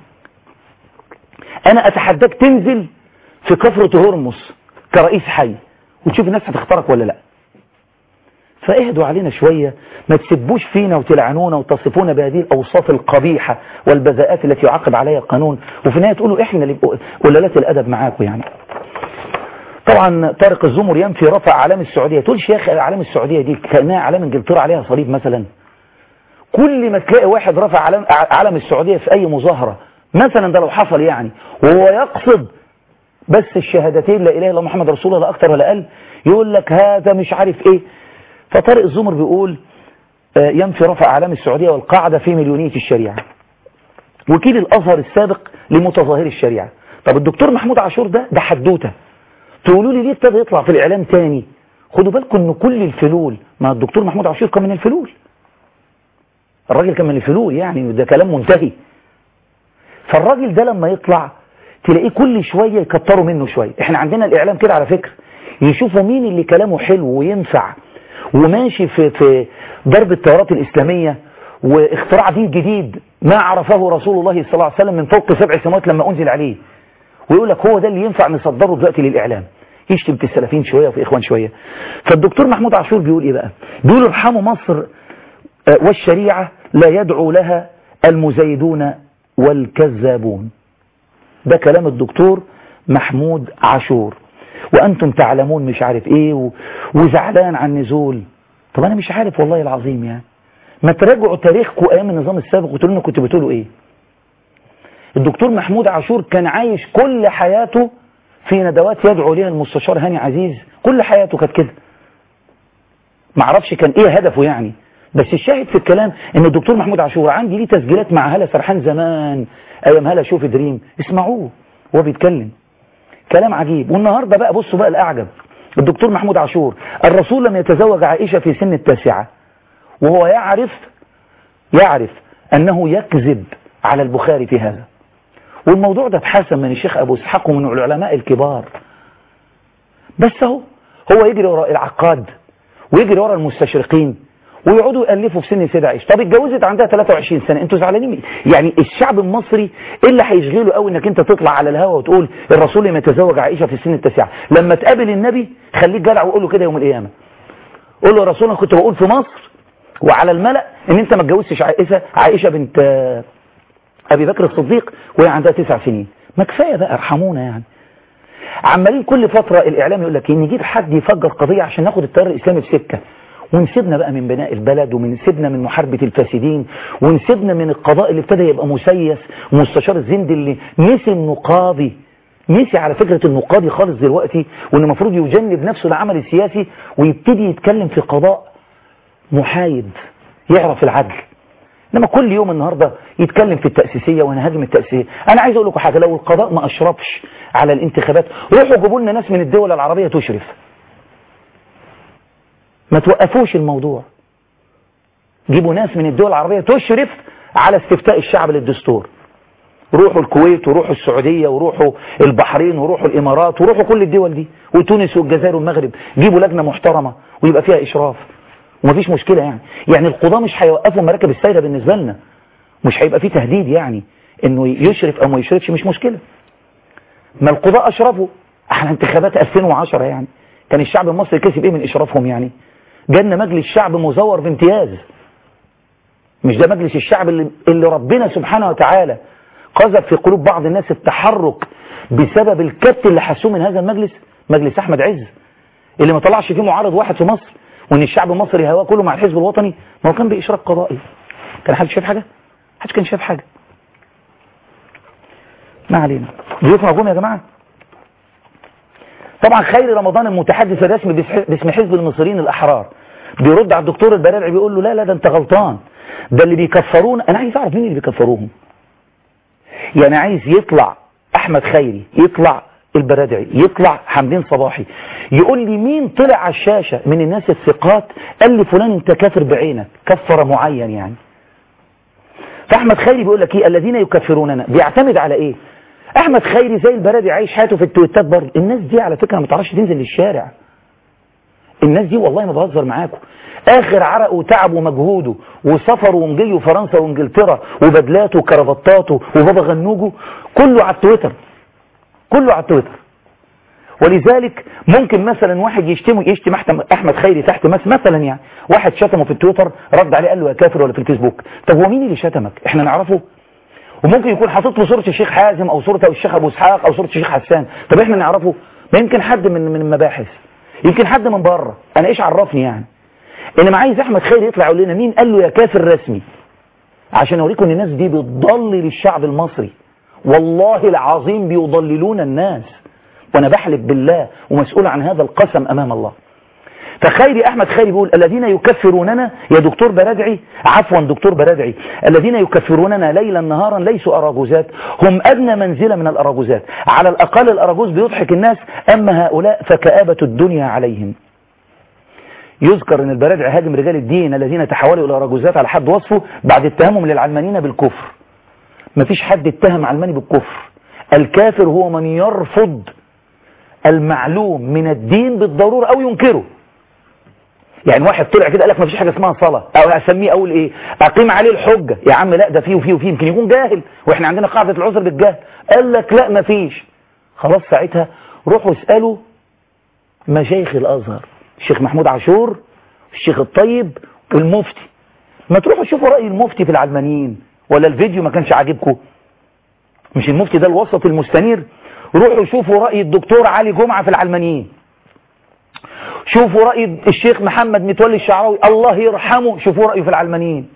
انا اتحداك تنزل في كفرة هرمس كرئيس حي وتشوف الناس هتختارك ولا لا. فاهدوا علينا شوية، ما تسبوش فينا وتلعنونا وتصفونا بهذه الاوصاف القبيحة والبذاءات التي يعاقب عليها القانون، وفي النهاية تقولوا احنا اللي قلالات الادب معاكم يعني. طبعا طارق الزمر ينفي رفع اعلام السعودية. تقولش يا اخي اعلام السعودية دي كأنها اعلام انجلترا عليها صليب مثلا؟ كل ما تلاقي واحد رفع علم السعودية في اي مظاهرة مثلا، ده لو حصل يعني وهو يقصد بس الشهادتين لا اله الا الله محمد رسول الله لا اكتر ولا اقل، يقول لك هذا مش عارف ايه. فطارق الزمر بيقول ينفي رفع اعلام السعودية والقاعدة في مليونية الشريعة. وكيل الازهر السابق لمتظاهري الشريعة. طب الدكتور محمود عاشور ده حدوته، تقولوا لي ليه ابتدى يطلع في الاعلام تاني؟ خدوا بالكم ان كل الفلول، ما الدكتور محمود عاشور كان من الفلول، الراجل كان من الفلول يعني، ده كلام منتهي. فالراجل ده لما يطلع تلاقيه كل شوية يكتروا منه شوية. احنا عندنا الاعلام كده على فكرة، يشوفوا مين اللي كلامه حلو وينفع وماشي في ضرب التيارات الاسلامية واختراع دين جديد ما عرفه رسول الله صلى الله عليه وسلم من فوق 7 سماوات لما انزل عليه، ويقول لك هو ده اللي ينفع نصدره دلوقتي للإعلام، يشتم في السلفيين شوية وفي إخوان شوية. فالدكتور محمود عاشور بيقول إيه بقى؟ بيقول ارحموا مصر والشريعة لا يدعو لها المزيدون والكذابون. ده كلام الدكتور محمود عاشور. وأنتم تعلمون مش عارف إيه وزعلان عن نزول. طب أنا مش عارف والله العظيم يعني، ما تراجعوا تاريخكم أيام النظام السابق وتقولوا لنا كنتوا بتقولوا إيه. الدكتور محمود عاشور كان عايش كل حياته في ندوات يدعو ليها المستشار هاني عزيز، كل حياته كانت كده. معرفش كان ايه هدفه يعني، بس الشاهد في الكلام ان الدكتور محمود عاشور عندي ليه تسجيلات مع هالة سرحان زمان ايام هالة شوف دريم، اسمعوه وهو بيتكلم كلام عجيب. والنهاردة بقى بصوا بقى الاعجب، الدكتور محمود عاشور الرسول لم يتزوج عائشة في سن 9 وهو يعرف انه يكذب على البخاري في هذا. والموضوع ده اتحسن من الشيخ أبو إسحاق ومن العلماء الكبار. بس هو يجري وراء العقاد ويجري وراء المستشرقين ويقعدوا يألفوا في سن سيدة عائشة. طب اتجوزت عندها 23 سنة، انتوا زعلانين يعني؟ الشعب المصري ايه اللي هيشغله قوي انك انت تطلع على الهوا وتقول الرسول لما يتزوج عائشة في سن 9؟ لما تقابل النبي خليك جدع وقول له كده يوم القيامة، قول له يا رسول انا كنت بقول في مصر وعلى الملأ ان انت ما اتجوزتش عائشة بنت أبي بكر الصديق وهي عندها 9 سنين. ما كفاية بقى، ارحمونا يعني. عمالين كل فترة الإعلام يقول لك نجيب حد يفجر قضية عشان ناخد التيار الإسلامي في سكة، ونسيبنا بقى من بناء البلد ونسيبنا من محاربة الفاسدين ونسيبنا من القضاء اللي ابتدى يبقى مسيس، ومستشار الزند اللي نسي النقاضي، نسي على فكرة النقاضي خالص دلوقتي، وإن المفروض يجنب نفسه العمل السياسي ويبتدي يتكلم في قضاء محايد يعرف العدل. لما كل يوم النهاردة يتكلم في التأسيسية ونهاجم التأسيسية. أنا عايز أقول لكم حاجة، لو القضاء ما أشرفش على الانتخابات روحوا جيبوا لنا ناس من الدول العربية تشرف، ما توقفوش الموضوع، جيبوا ناس من الدول العربية تشرف على استفتاء الشعب للدستور. روحوا الكويت وروحوا السعودية وروحوا البحرين وروحوا الإمارات وروحوا كل الدول دي وتونس والجزائر والمغرب، جيبوا لجنة محترمة ويبقى فيها إشراف ومفيش مشكلة يعني القضاء مش هيوقفوا مراكب السيرة بالنسبة لنا، مش هيبقى فيه تهديد يعني انه يشرف او ما يشرفش، مش مشكلة. ما القضاء اشرفوا على انتخابات 2010 يعني، كان الشعب المصري كسب ايه من اشرافهم يعني؟ جالنا مجلس شعب مزور بامتياز. مش ده مجلس الشعب اللي ربنا سبحانه وتعالى قذف في قلوب بعض الناس التحرك بسبب الكبت اللي حسوه من هذا المجلس، مجلس احمد عز اللي ما طلعش فيه معارض واحد في مصر، وان الشعب المصري هواه كله مع الحزب الوطني، ما هو كان بإشراف قضائي. كان حد شايف حاجة؟ حد كان شايف حاجة؟ ما علينا. ضيوفنا جم يا جماعة. طبعا خيري رمضان المتحدث الرسمي باسم حزب المصريين الأحرار بيرد على الدكتور البرادعي بيقول له لا ده انت غلطان، ده اللي بيكفرون. انا عايز اعرف مين اللي بيكفروهم. يعني عايز يطلع احمد خيري، يطلع البرادعي، يطلع حمدين صباحي، يقول لي مين طلع على الشاشة من الناس الثقات قال لي فلان انت كافر بعينك، كفر معين يعني. فاحمد خيري بيقول لك ايه؟ الذين يكفروننا. بيعتمد على ايه؟ احمد خيري زي البرادعي عايش حياته في التويتات برضه. الناس دي على فكرة ما تعرفش تنزل للشارع. الناس دي والله ما بهزر معاكم، اخر عرق وتعب ومجهوده وسفر ومجي وفرنسا وانجلترا وبدلاته وكرافتاته وبابا غنوجه كله على التويتر، كله على التويتر. ولذلك ممكن مثلا واحد يشتم احمد خيري تحت مثلا يعني واحد شتمه في التويتر رد عليه قال له يا كافر ولا في الفيسبوك. طب هو مين اللي شتمك؟ احنا نعرفه؟ وممكن يكون حاطط له صورة الشيخ حازم او صورة الشيخ ابو اسحاق او صورة الشيخ حسان. طب احنا نعرفه؟ ما يمكن حد من المباحث، يمكن حد من بره، انا ايش عرفني يعني. انما عايز احمد خيري يطلع يقول لنا مين قال له يا كافر رسمي، عشان اوريكم ان الناس دي بتضلل الشعب المصري. والله العظيم بيضللون الناس، وانا بحلف بالله ومسؤول عن هذا القسم امام الله. فخيري احمد خيري بيقول الذين يكفروننا يا دكتور برادعي، عفوا دكتور برادعي، الذين يكفروننا ليلا نهارا ليسوا اراجوزات، هم ادنى منزله من الاراجوزات، على الاقل الاراجوز بيضحك الناس، اما هؤلاء فكآبة الدنيا عليهم. يذكر ان البرادعي هاجم رجال الدين الذين تحولوا الى اراجوزات على حد وصفه بعد اتهامهم للعلمانيين بالكفر. مفيش حد اتهم علماني بالكفر. الكافر هو من يرفض المعلوم من الدين بالضرورة او ينكره. يعني واحد طلع كده قال لك ما فيش حاجه اسمها صلاه، او اسميه اقول ايه، اقيم عليه الحجه، يا عم لا ده فيه وفيه وفيه، يمكن يكون جاهل واحنا عندنا قاعده العذر بالجهل. قال لك لا ما فيش، خلاص ساعتها روحوا اسالوا مشايخ الازهر، الشيخ محمود عاشور، الشيخ الطيب والمفتي. ما تروحوا شوفوا راي المفتي في العلمانيين، ولا الفيديو ما كانش عاجبكم؟ مش المفتي ده الوسط المستنير؟ روحوا شوفوا راي الدكتور علي جمعه في العلمانيين، شوفوا رأي الشيخ محمد متولي الشعراوي الله يرحمه، شوفوا رأيه في العلمانيين.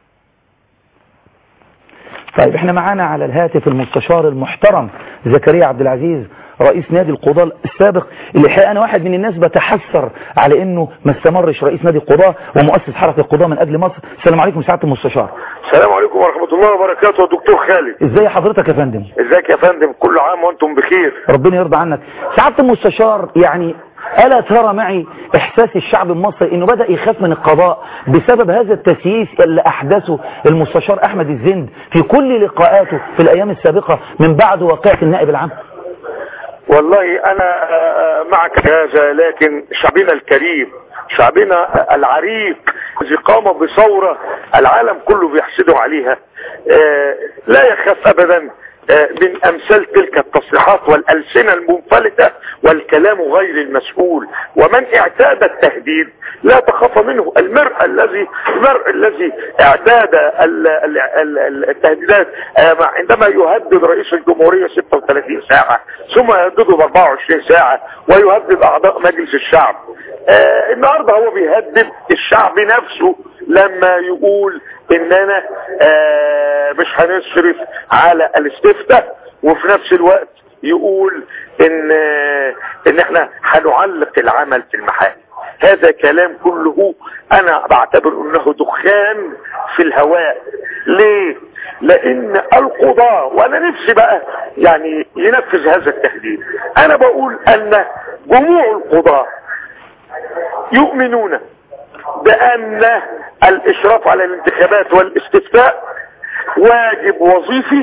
طيب احنا معانا على الهاتف المستشار المحترم زكريا عبد العزيز رئيس نادي القضاة السابق، اللي الحقيقة انا واحد من الناس بتحسر على انه ما استمرش رئيس نادي القضاة ومؤسس حركة القضاة من اجل مصر. السلام عليكم سعادة المستشار. السلام عليكم ورحمة الله وبركاته. دكتور خالد ازاي حضرتك يا فندم؟ ازيك يا فندم؟ كل عام وانتم بخير. ربنا يرضى عنك سعادة المستشار. يعني ألا ترى معي إحساس الشعب المصري أنه بدأ يخاف من القضاء بسبب هذا التسييس اللي أحدثه المستشار أحمد الزند في كل لقاءاته في الأيام السابقة من بعد واقعة النائب العام؟ والله أنا معك هذا، لكن شعبنا الكريم، شعبنا العريق الذي قام بثورة العالم كله بيحسده عليها لا يخاف أبدا من أمثال تلك التصريحات والألسنة المنفلتة والكلام غير المسؤول. ومن اعتاد التهديد لا تخاف منه. المرء الذي اعتاد التهديدات عندما يهدد رئيس الجمهورية 36 ساعة ثم يهدده ب 24 ساعة ويهدد أعضاء مجلس الشعب، النهاردة هو بيهدد الشعب نفسه لما يقول اننا مش هنصرف على الاستفتاء، وفي نفس الوقت يقول ان احنا هنعلق العمل في المحاكم. هذا كلام كله انا بعتبر انه دخان في الهواء. ليه؟ لان القضاة، وانا نفسي بقى يعني ينفذ هذا التهديد. انا بقول ان جموع القضاة يؤمنون بأن الإشراف على الانتخابات والاستفتاء واجب وظيفي،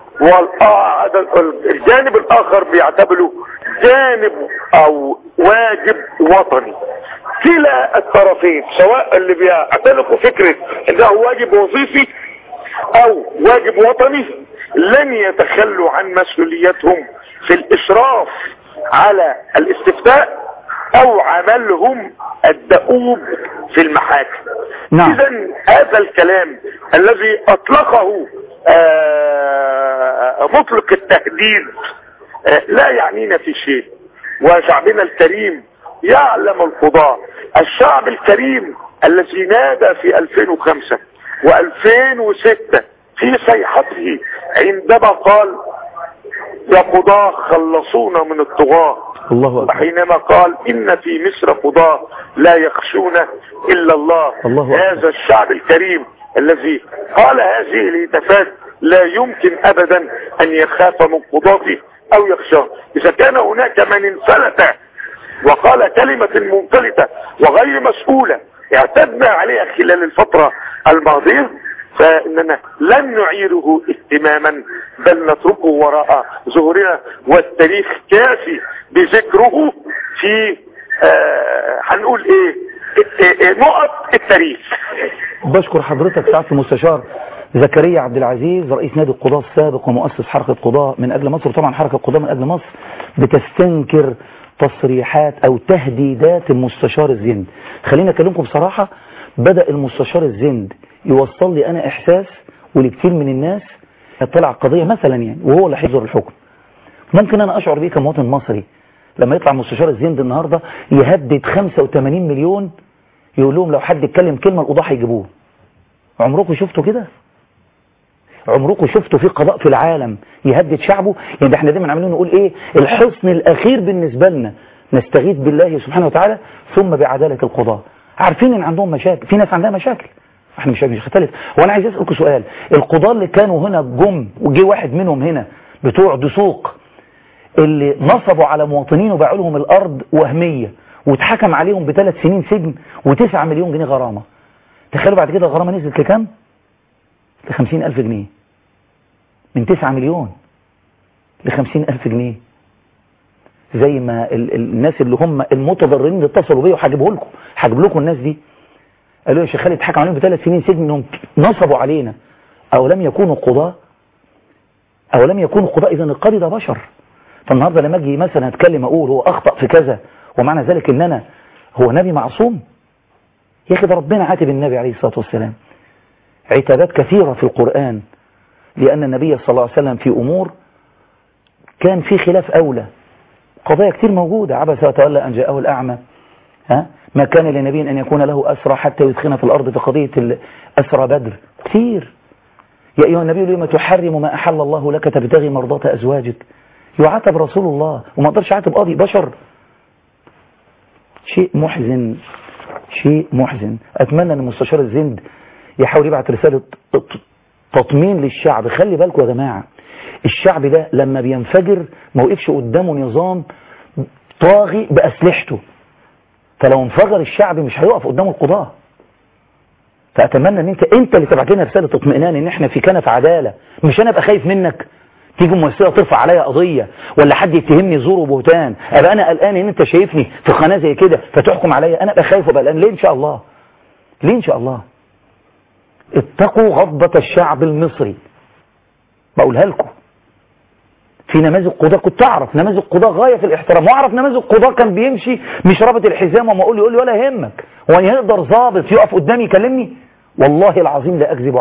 والجانب الآخر بيعتبره جانب أو واجب وطني. كلا الطرفين سواء اللي بيعتنقوا فكرة انه واجب وظيفي أو واجب وطني لن يتخلوا عن مسؤوليتهم في الإشراف على الاستفتاء او عملهم الدؤوب في المحاكم. نعم. اذا هذا الكلام الذي اطلقه مطلق التهديد لا يعنينا في شيء. وشعبنا الكريم يعلم القضاء، الشعب الكريم الذي نادى في 2005 و2011 2006 في صيحته عندما قال يا قضاة خلصونا من الطغاة، الله أكبر. وحينما قال إن في مصر قضاة لا يخشون إلا الله. هذا الشعب الكريم الذي قال هذه الهتافات لا يمكن أبدا أن يخاف من قضاته أو يخشاه. إذا كان هناك من انفلت وقال كلمة منفلتة وغير مسؤولة اعتدنا عليها خلال الفترة الماضية، فإننا لن نعيره اهتماما بل نتركه وراء ظهورنا، والتاريخ كافي بذكره في هنقول نقط التاريخ. بشكر حضرتك سعادة المستشار زكريا عبد العزيز رئيس نادي القضاة السابق ومؤسس حركة قضاة من أجل مصر. طبعا حركة قضاة من أجل مصر بتستنكر تصريحات أو تهديدات المستشار الزند. خلينا أكلمكم بصراحة، بدأ المستشار الزند يوصل لي أنا إحساس ولكثير من الناس يطلع قضية مثلا يعني وهو اللي هيحضر الحكم. ممكن أنا أشعر بيه كمواطن مصري لما يطلع مستشار الزند النهاردة يهدد 85 مليون يقول لهم لو حد اتكلم كلمة القضاء هيجيبوه. عمركم شفتوا كده؟ عمركم شفتوا في قضاء في العالم يهدد شعبه؟ يعني احنا دايما عاملين نقول ايه الحصن الاخير بالنسبة لنا نستغيث بالله سبحانه وتعالى ثم بعدالة القضاء. عارفين ان عندهم مشاكل، في ناس عندها مشاكل، احنا مش هنختلف. وانا عايز اسالكم سؤال، القضاة اللي كانوا هنا جم وجي واحد منهم هنا بتوع دسوق اللي نصبوا على مواطنين وباعوا لهم الارض وهمية واتحكم عليهم ب3 سنين سجن و9 مليون جنيه غرامة، تخيلوا بعد كده الغرامة نزلت لكام؟ ل50,000 جنيه. من 9 مليون ل50,000 جنيه. زي ما الناس اللي هم المتضررين اللي اتصلوا بيا وهجيب لكم الناس دي قالوا يا شيخ خالد اتحكم عليهم ب3 سنين سجن انهم نصبوا علينا. او لم يكونوا قضاة اذا القاضي ده بشر. فالنهارده لما اجي مثلا اتكلم اقول هو اخطأ في كذا ومعنى ذلك ان انا هو نبي معصوم؟ يا اخي ده ربنا عاتب النبي عليه الصلاة والسلام عتابات كثيرة في القرآن لأن النبي صلى الله عليه وسلم في أمور كان في خلاف أولى. قضايا كتير موجودة، عبس وتولى أن جاءه الأعمى، ما كان لنبي أن يكون له أسرى حتى يدخن في الأرض في قضية أسرى بدر كتير. يا أيها النبي لما تحرم ما أحل الله لك تبتغي مرضات أزواجك. يعاتب رسول الله وما أقدرش أعاتب قاضي بشر. شيء محزن. أتمنى أن المستشار الزند يحاول يبعت رسالة تطمين للشعب. خلي بالكم يا جماعة، الشعب ده لما بينفجر ما وقفش قدامه نظام طاغي بأسلحته، فلو انفجر الشعب مش هيقف قدامه القضاء. فأتمنى ان انت اللي تبعت لنا رسالة اطمئنان ان احنا في كنف عدالة، مش انا ابقى خايف منك تيجي مؤسسة ترفع عليا قضية ولا حد يتهمني زور وبهتان ابقى انا قلقان ان انت شايفني في قناة زي كده فتحكم عليا، انا ابقى خايف وابقى قلقان. ليه ان شاء الله؟ اتقوا غضبة الشعب المصري. بقولها لكم في نماذج قضاء كنت اعرف نماذج قضاء غاية في الاحترام، واعرف نماذج قضاء كان بيمشي مش رابط الحزام وما يقول لي ولا يهمك، هو يقدر ضابط يقف قدامي يكلمني؟ والله العظيم لا اكذب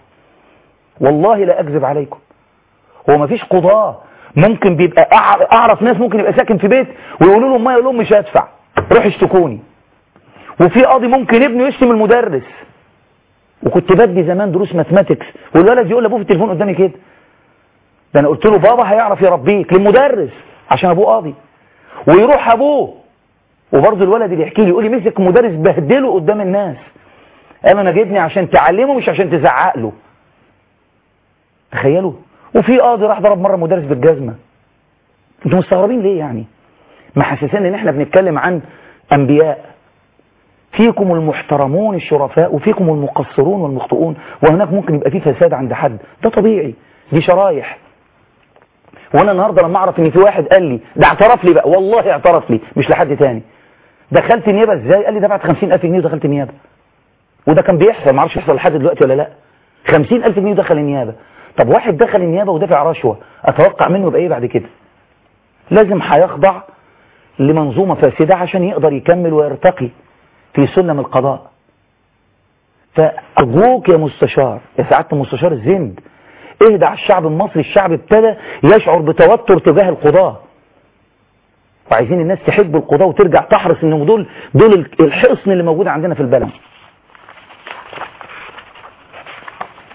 عليكم، هو ما فيش قضاء ممكن بيبقى اعرف ناس ممكن يبقى ساكن في بيت ويقولوا له ما يقول لهم مش هدفع روح اشتكوني، وفي قاضي ممكن ابنه يشتم المدرس. وكنت بدي زمان دروس ماثماتكس والولد يقول لابوه في التليفون قدامي كده، ده انا قلت له بابا هيعرف يربيك للمدرس عشان ابوه قاضي، ويروح ابوه وبرضه الولد اللي يحكي لي يقول لي مسك مدرس بهدله قدام الناس، قال انا جايبني عشان تعلمه مش عشان تزعق له. تخيلوا. وفي قاضي راح ضرب مره مدرس بالجزمه. انتوا مستغربين ليه يعني؟ محسسين ان احنا بنتكلم عن انبياء. فيكم المحترمون الشرفاء وفيكم المقصرون والمخطئون، وهناك ممكن يبقى فيه فساد عند حد، ده طبيعي، دي شرايح. وانا النهارده لما اعرف ان في واحد قال لي ده اعترف لي بقى، والله اعترف لي مش لحد تاني، دخلت نيابه ازاي؟ قال لي دفعت 50,000 جنيه ودخلت نيابه. وده كان بيحصل، ما اعرفش يحصل لحد دلوقتي ولا لا. 50,000 جنيه ودخل النيابه. طب واحد دخل النيابه ودفع رشوه، اتوقع منه يبقى ايه بعد كده؟ لازم هيخضع لمنظومه فاسده عشان يقدر يكمل ويرتقي في سلم القضاء. فأرجوك يا مستشار، يا سعادة المستشار الزند، اهدى على الشعب المصري. الشعب ابتدى يشعر بتوتر تجاه القضاة، وعايزين الناس تحب القضاة وترجع تحرص انهم دول الحصن اللي موجود عندنا في البلد.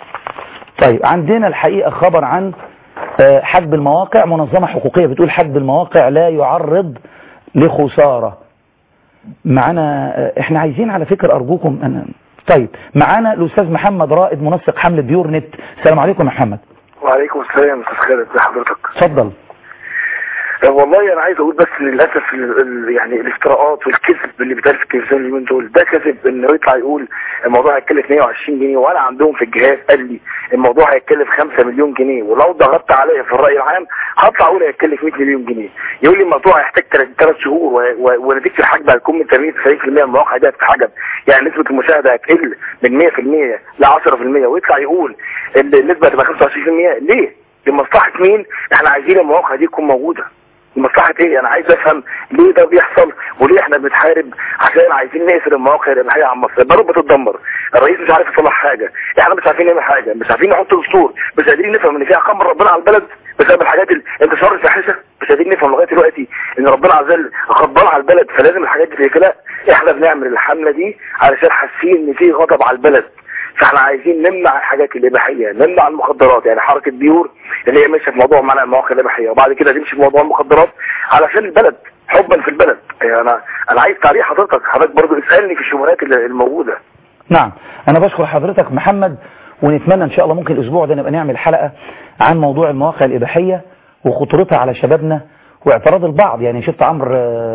طيب عندنا الحقيقة خبر عن حجب المواقع. منظمة حقوقية بتقول حجب المواقع لا يعرض لخسارة. معنا احنا عايزين على فكرة ارجوكم انا. طيب معنا الاستاذ محمد رائد منسق حملة بيور نت. السلام عليكم يا محمد. وعليكم السلام استاذ خالد، ازي حضرتك؟ اتفضل. والله انا عايز اقول بس للاسف يعني الافتراءات والكذب اللي بيتقال في التلفزيون اليومين دول ده كذب. انه يطلع يقول الموضوع هيتكلف 120 جنيه وانا عندهم في الجهاز قال لي الموضوع هيتكلف 5 مليون جنيه، ولو ضغطت عليا في الراي العام هطلع اقول هيتكلف 100 مليون جنيه. يقول لي الموضوع هيحتاج 3 شهور ونتيجه الحجب هتكون من 80-90% من المواقع دي هتتحجب، يعني نسبه المشاهده هتقل من 100% ل 10%، ويطلع يقول النسبه هتبقى 25%. ليه؟ لمصلحه مين؟ احنا عايزين المواقع دي تكون موجوده. لمصلحه ايه؟ انا عايز افهم ليه ده بيحصل وليه احنا بنتحارب عشان عايزين نقفل المواقع الاباحيه عن مصر. البلد بتتدمر، الرئيس مش عارف يصلح حاجه، احنا مش عارفين نعمل حاجه، مش عارفين نحط دستور، مش قادرين نفهم ان في احكام ربنا على البلد بسبب الحاجات انتشار الفاحشه، مش قادرين نفهم لغايه دلوقتي ان ربنا عز وجل غضبان على البلد فلازم الحاجات دي كده. احنا بنعمل الحمله دي علشان حاسين ان في غضب على البلد، فاحنا عايزين نمنع الحاجات الاباحيه، نمنع المخدرات. يعني حركه بيور اللي هي ماشيه في موضوع منع المواقع الاباحيه وبعد كده تمشي في موضوع المخدرات علشان البلد، حبا في البلد. يعني انا عايز تعليق حضرتك برضو اسالني في الشبهات الموجوده. نعم انا بشكر حضرتك محمد، ونتمنى ان شاء الله ممكن الاسبوع ده نبقى نعمل حلقه عن موضوع المواقع الاباحيه وخطورتها على شبابنا واعتراض البعض. يعني شفت عمرو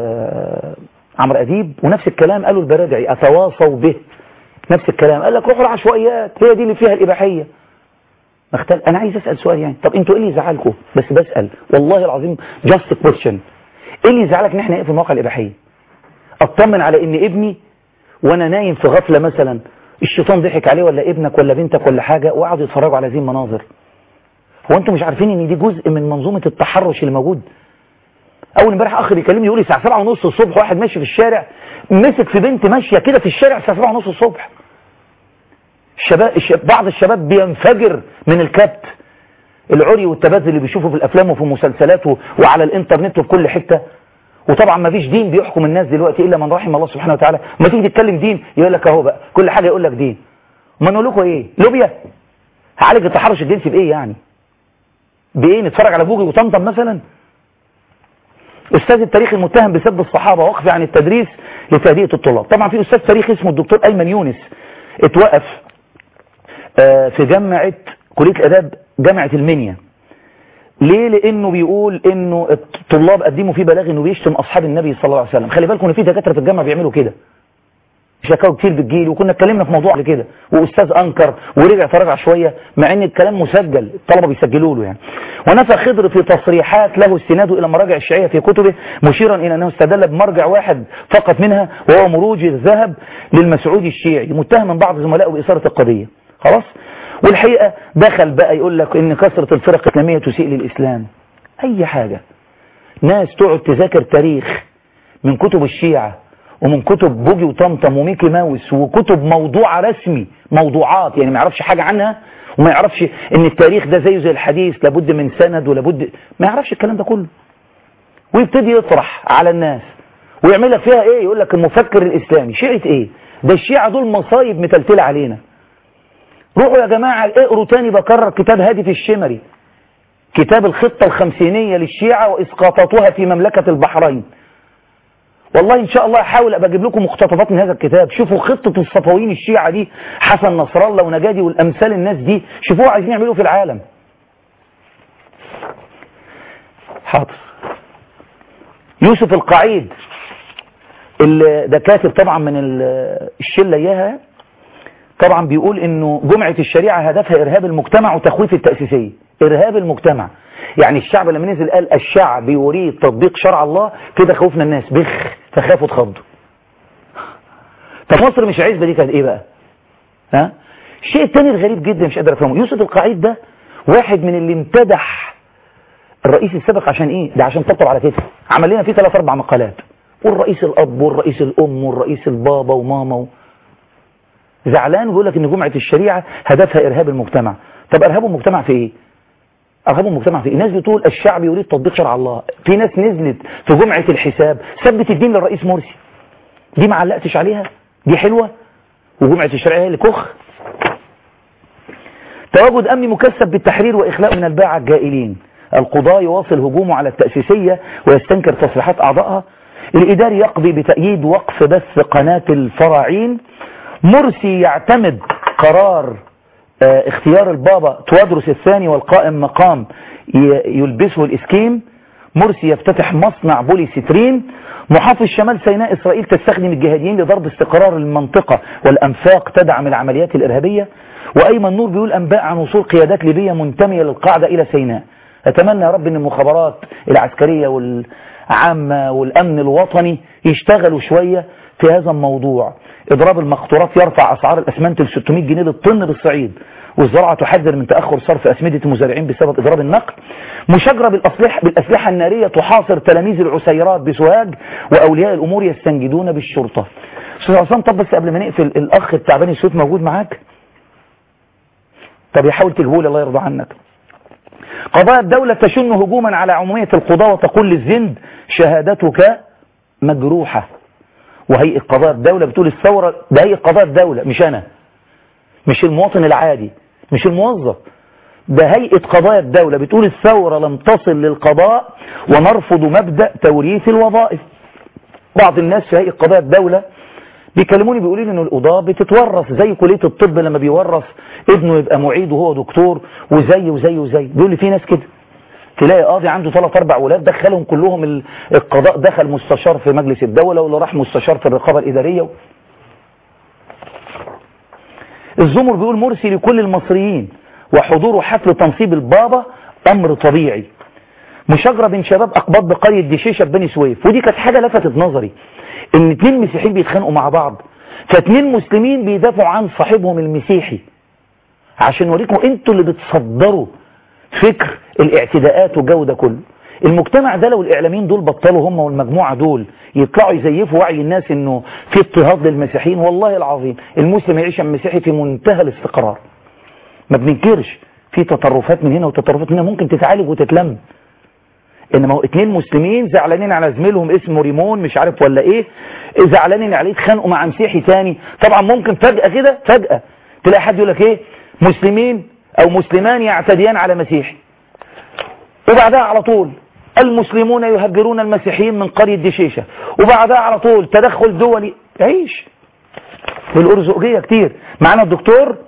اديب ونفس الكلام قالوا البرادعي اتواصوا به، نفس الكلام قال لك روحوا العشوائيات هي دي اللي فيها الاباحيه. انا عايز اسال سؤال، يعني طب انتوا ايه اللي يزعلكم؟ بس بسال والله العظيم جاست كويشن، ايه اللي يزعلك ان احنا نقفل المواقع الاباحيه؟ اطمن على ان ابني وانا نايم في غفله مثلا الشيطان ضحك عليه ولا ابنك ولا بنتك ولا حاجه وقعدوا يتفرجوا على هذه المناظر. هو انتوا مش عارفين ان دي جزء من منظومه التحرش اللي موجود؟ اول امبارح اخ بيكلمني يقول لي الساعه 7:30 الصبح واحد ماشي في الشارع مسك في بنت ماشيه كده في الشارع الساعه 7:30 الصبح. بعض الشباب بينفجر من الكبت العري والتبذل اللي بيشوفه في الافلام وفي المسلسلات وعلى الانترنت وفي كل حته. وطبعا ما فيش دين بيحكم الناس دلوقتي الا من رحم الله سبحانه وتعالى. ما تيجي تتكلم دين يقول لك اهو بقى كل حاجه يقول لك دين. ما نقول لكم ايه؟ لوبيا هعالج التحرش الجنسي بايه يعني؟ بايه؟ نتفرج على جوجل وطمطم مثلا؟ استاذ التاريخ المتهم بسب الصحابه وقف عن التدريس لتهدئه الطلاب. طبعا في استاذ تاريخ اسمه الدكتور ايمن يونس اتوقف في جامعه كليه الاداب جامعه المنيا. ليه؟ لانه بيقول انه الطلاب قدموا فيه بلاغ انه بيشتم اصحاب النبي صلى الله عليه وسلم. خلي بالكم ان في دكاتره في الجامعه بيعملوا كده، شكاوى كتير بتجيلي وكنا اتكلمنا في موضوع كده واستاذ انكر ورجع تراجع شويه مع ان الكلام مسجل الطلبه بيسجلوا له يعني. ونفى خضر في تصريحات له استناده الى مراجع الشيعيه في كتبه مشيرا الى انه استدل بمرجع واحد فقط منها وهو مروج الذهب للمسعودي الشيعي متهم من بعض زملائه باثاره القضيه. خلاص. والحقيقه دخل بقى يقول لك ان كثره الفرق الاسلاميه تسيء للاسلام. اي حاجه ناس تقعد تذاكر تاريخ من كتب الشيعه ومن كتب بوجي وطمطم وميكي ماوس وكتب موضوعة رسمي موضوعات يعني ما يعرفش حاجة عنها وما يعرفش ان التاريخ ده زيه زي الحديث لابد من سند ولابد ما يعرفش الكلام ده كله ويبتدي يطرح على الناس ويعمل لك فيها ايه؟ يقول لك المفكر الاسلامي. شيعة ايه؟ ده الشيعة دول مصايب متلتلة علينا. روحوا يا جماعة اقروا تاني بكرر كتاب هادف الشمري، كتاب الخطة الخمسينية للشيعة واسقاطاتها في مملكة البحرين. والله ان شاء الله احاول ابقى اجيب لكم مقتطفات من هذا الكتاب. شوفوا خطة الصفويين الشيعة دي، حسن نصر الله ونجادي والامثال الناس دي، شوفوها عايزين يعملوا في العالم. حاضر. يوسف القعيد اللي ده كاتب طبعا من الشلة اياها، طبعا بيقول انه جمعة الشريعة هدفها ارهاب المجتمع وتخويف التأسيسية. ارهاب المجتمع يعني الشعب لما نزل قال الشعب يريد تطبيق شرع الله كده خوفنا الناس بخ فخافوا اتخضوا. طب مصر مش عزبة دي كانت ايه بقى؟ ها؟ الشيء الثاني الغريب جدا مش قادر افهمه، يوسف القعيد ده واحد من اللي امتدح الرئيس السابق عشان ايه؟ ده عشان طبطب على كتفه. عمل لنا فيه 3-4 مقالات، والرئيس الاب والرئيس الام والرئيس البابا وماما زعلان ويقول لك ان جمعة الشريعة هدفها ارهاب المجتمع. طب ارهاب المجتمع في ايه؟ ارهاب المجتمع في ايه؟ ناس بتقول الشعب يريد تطبيق شرع الله، في ناس نزلت في جمعة الحساب ثبت الدين للرئيس مرسي. دي ما علقتش عليها؟ دي حلوة؟ وجمعة الشريعة هي اللي كخ. تواجد أمني مكثف بالتحرير وإخلاء من الباعة الجائلين. القضاء يواصل هجومه على التأسيسية ويستنكر تصريحات أعضائها. الإداري يقضي بتأييد وقف بث قناة الفراعين. مرسي يعتمد قرار اختيار البابا توادرس الثاني والقائم مقام يلبسه الإسكيم. مرسي يفتتح مصنع بوليسترين. محافظ شمال سيناء إسرائيل تستخدم الجهاديين لضرب استقرار المنطقة والأنفاق تدعم العمليات الإرهابية. وأيمن نور بيقول أنباء عن وصول قيادات ليبية منتمية للقاعدة إلى سيناء. أتمنى يا رب أن المخابرات العسكرية والعامة والأمن الوطني يشتغلوا شوية في هذا الموضوع. إضراب المقطورات يرفع أسعار الأسمنت ل 600 جنيه للطن بالصعيد. والزراعة تحذر من تأخر صرف أسمدة المزارعين بسبب إضراب النقل. مشاجرة بالأسلحة النارية تحاصر تلاميذ العسيرات بسوهاج وأولياء الأمور يستنجدون بالشرطة. أستاذ عصام، طب بس قبل ما نقفل، الأخ بتاع بني سويف موجود معاك؟ طب يحاول تجيبه الله يرضى عنك. قضايا الدولة تشن هجوما على عمومية القضاء وتقول للزند شهادتك مجروحة. وهيئة قضاء الدولة بتقول الثورة ده هيئة قضاء الدولة، مش أنا، مش المواطن العادي، مش الموظف، ده هيئة قضاء الدولة بتقول الثورة لم تصل للقضاء ونرفض مبدأ توريث الوظائف. بعض الناس في هيئة قضاء الدولة بيكلموني بيقولوا لي ان القضاة بتتورث زي كلية الطب لما بيورث ابنه يبقى معيد وهو دكتور وزي بيقول لي في ناس كده تلاقي قاضي عنده 3-4 ولاد دخلهم كلهم القضاء، دخل مستشار في مجلس الدولة واللي راح مستشار في الرقابة الإدارية. الزمر بيقول مرسي لكل المصريين وحضور حفل تنصيب البابا أمر طبيعي. مشاجرة بين شباب أقباط بقرية دشيشة بني سويف، ودي كانت حاجة لفتت نظري ان 2 مسيحيين بيتخانقوا مع بعض، ف2 مسلمين بيدافعوا عن صاحبهم المسيحي. عشان نوريكم انتوا اللي بتصدروا فكر الاعتداءات والجو ده كله. المجتمع ده لو الاعلاميين دول بطلوا هم والمجموعة دول يطلعوا يزيفوا وعي الناس انه في اضطهاد للمسيحيين، والله العظيم المسلم يعيش المسيحي في منتهى الاستقرار. ما بننكرش في تطرفات من هنا وتطرفات من هنا ممكن تتعالج وتتلم، انما 2 مسلمين زعلانين على زميلهم اسمه ريمون مش عارف ولا ايه، زعلانين عليه اتخانقوا مع مسيحي تاني. طبعا ممكن فجأة كده تلاقي حد يقول لك ايه، مسلمين او مسلمان يعتديان على مسيحي، وبعدها على طول المسلمون يهجرون المسيحيين من قرية دشيشة، وبعدها على طول تدخل دولي. عيش والأرزقية كتير. معنا الدكتور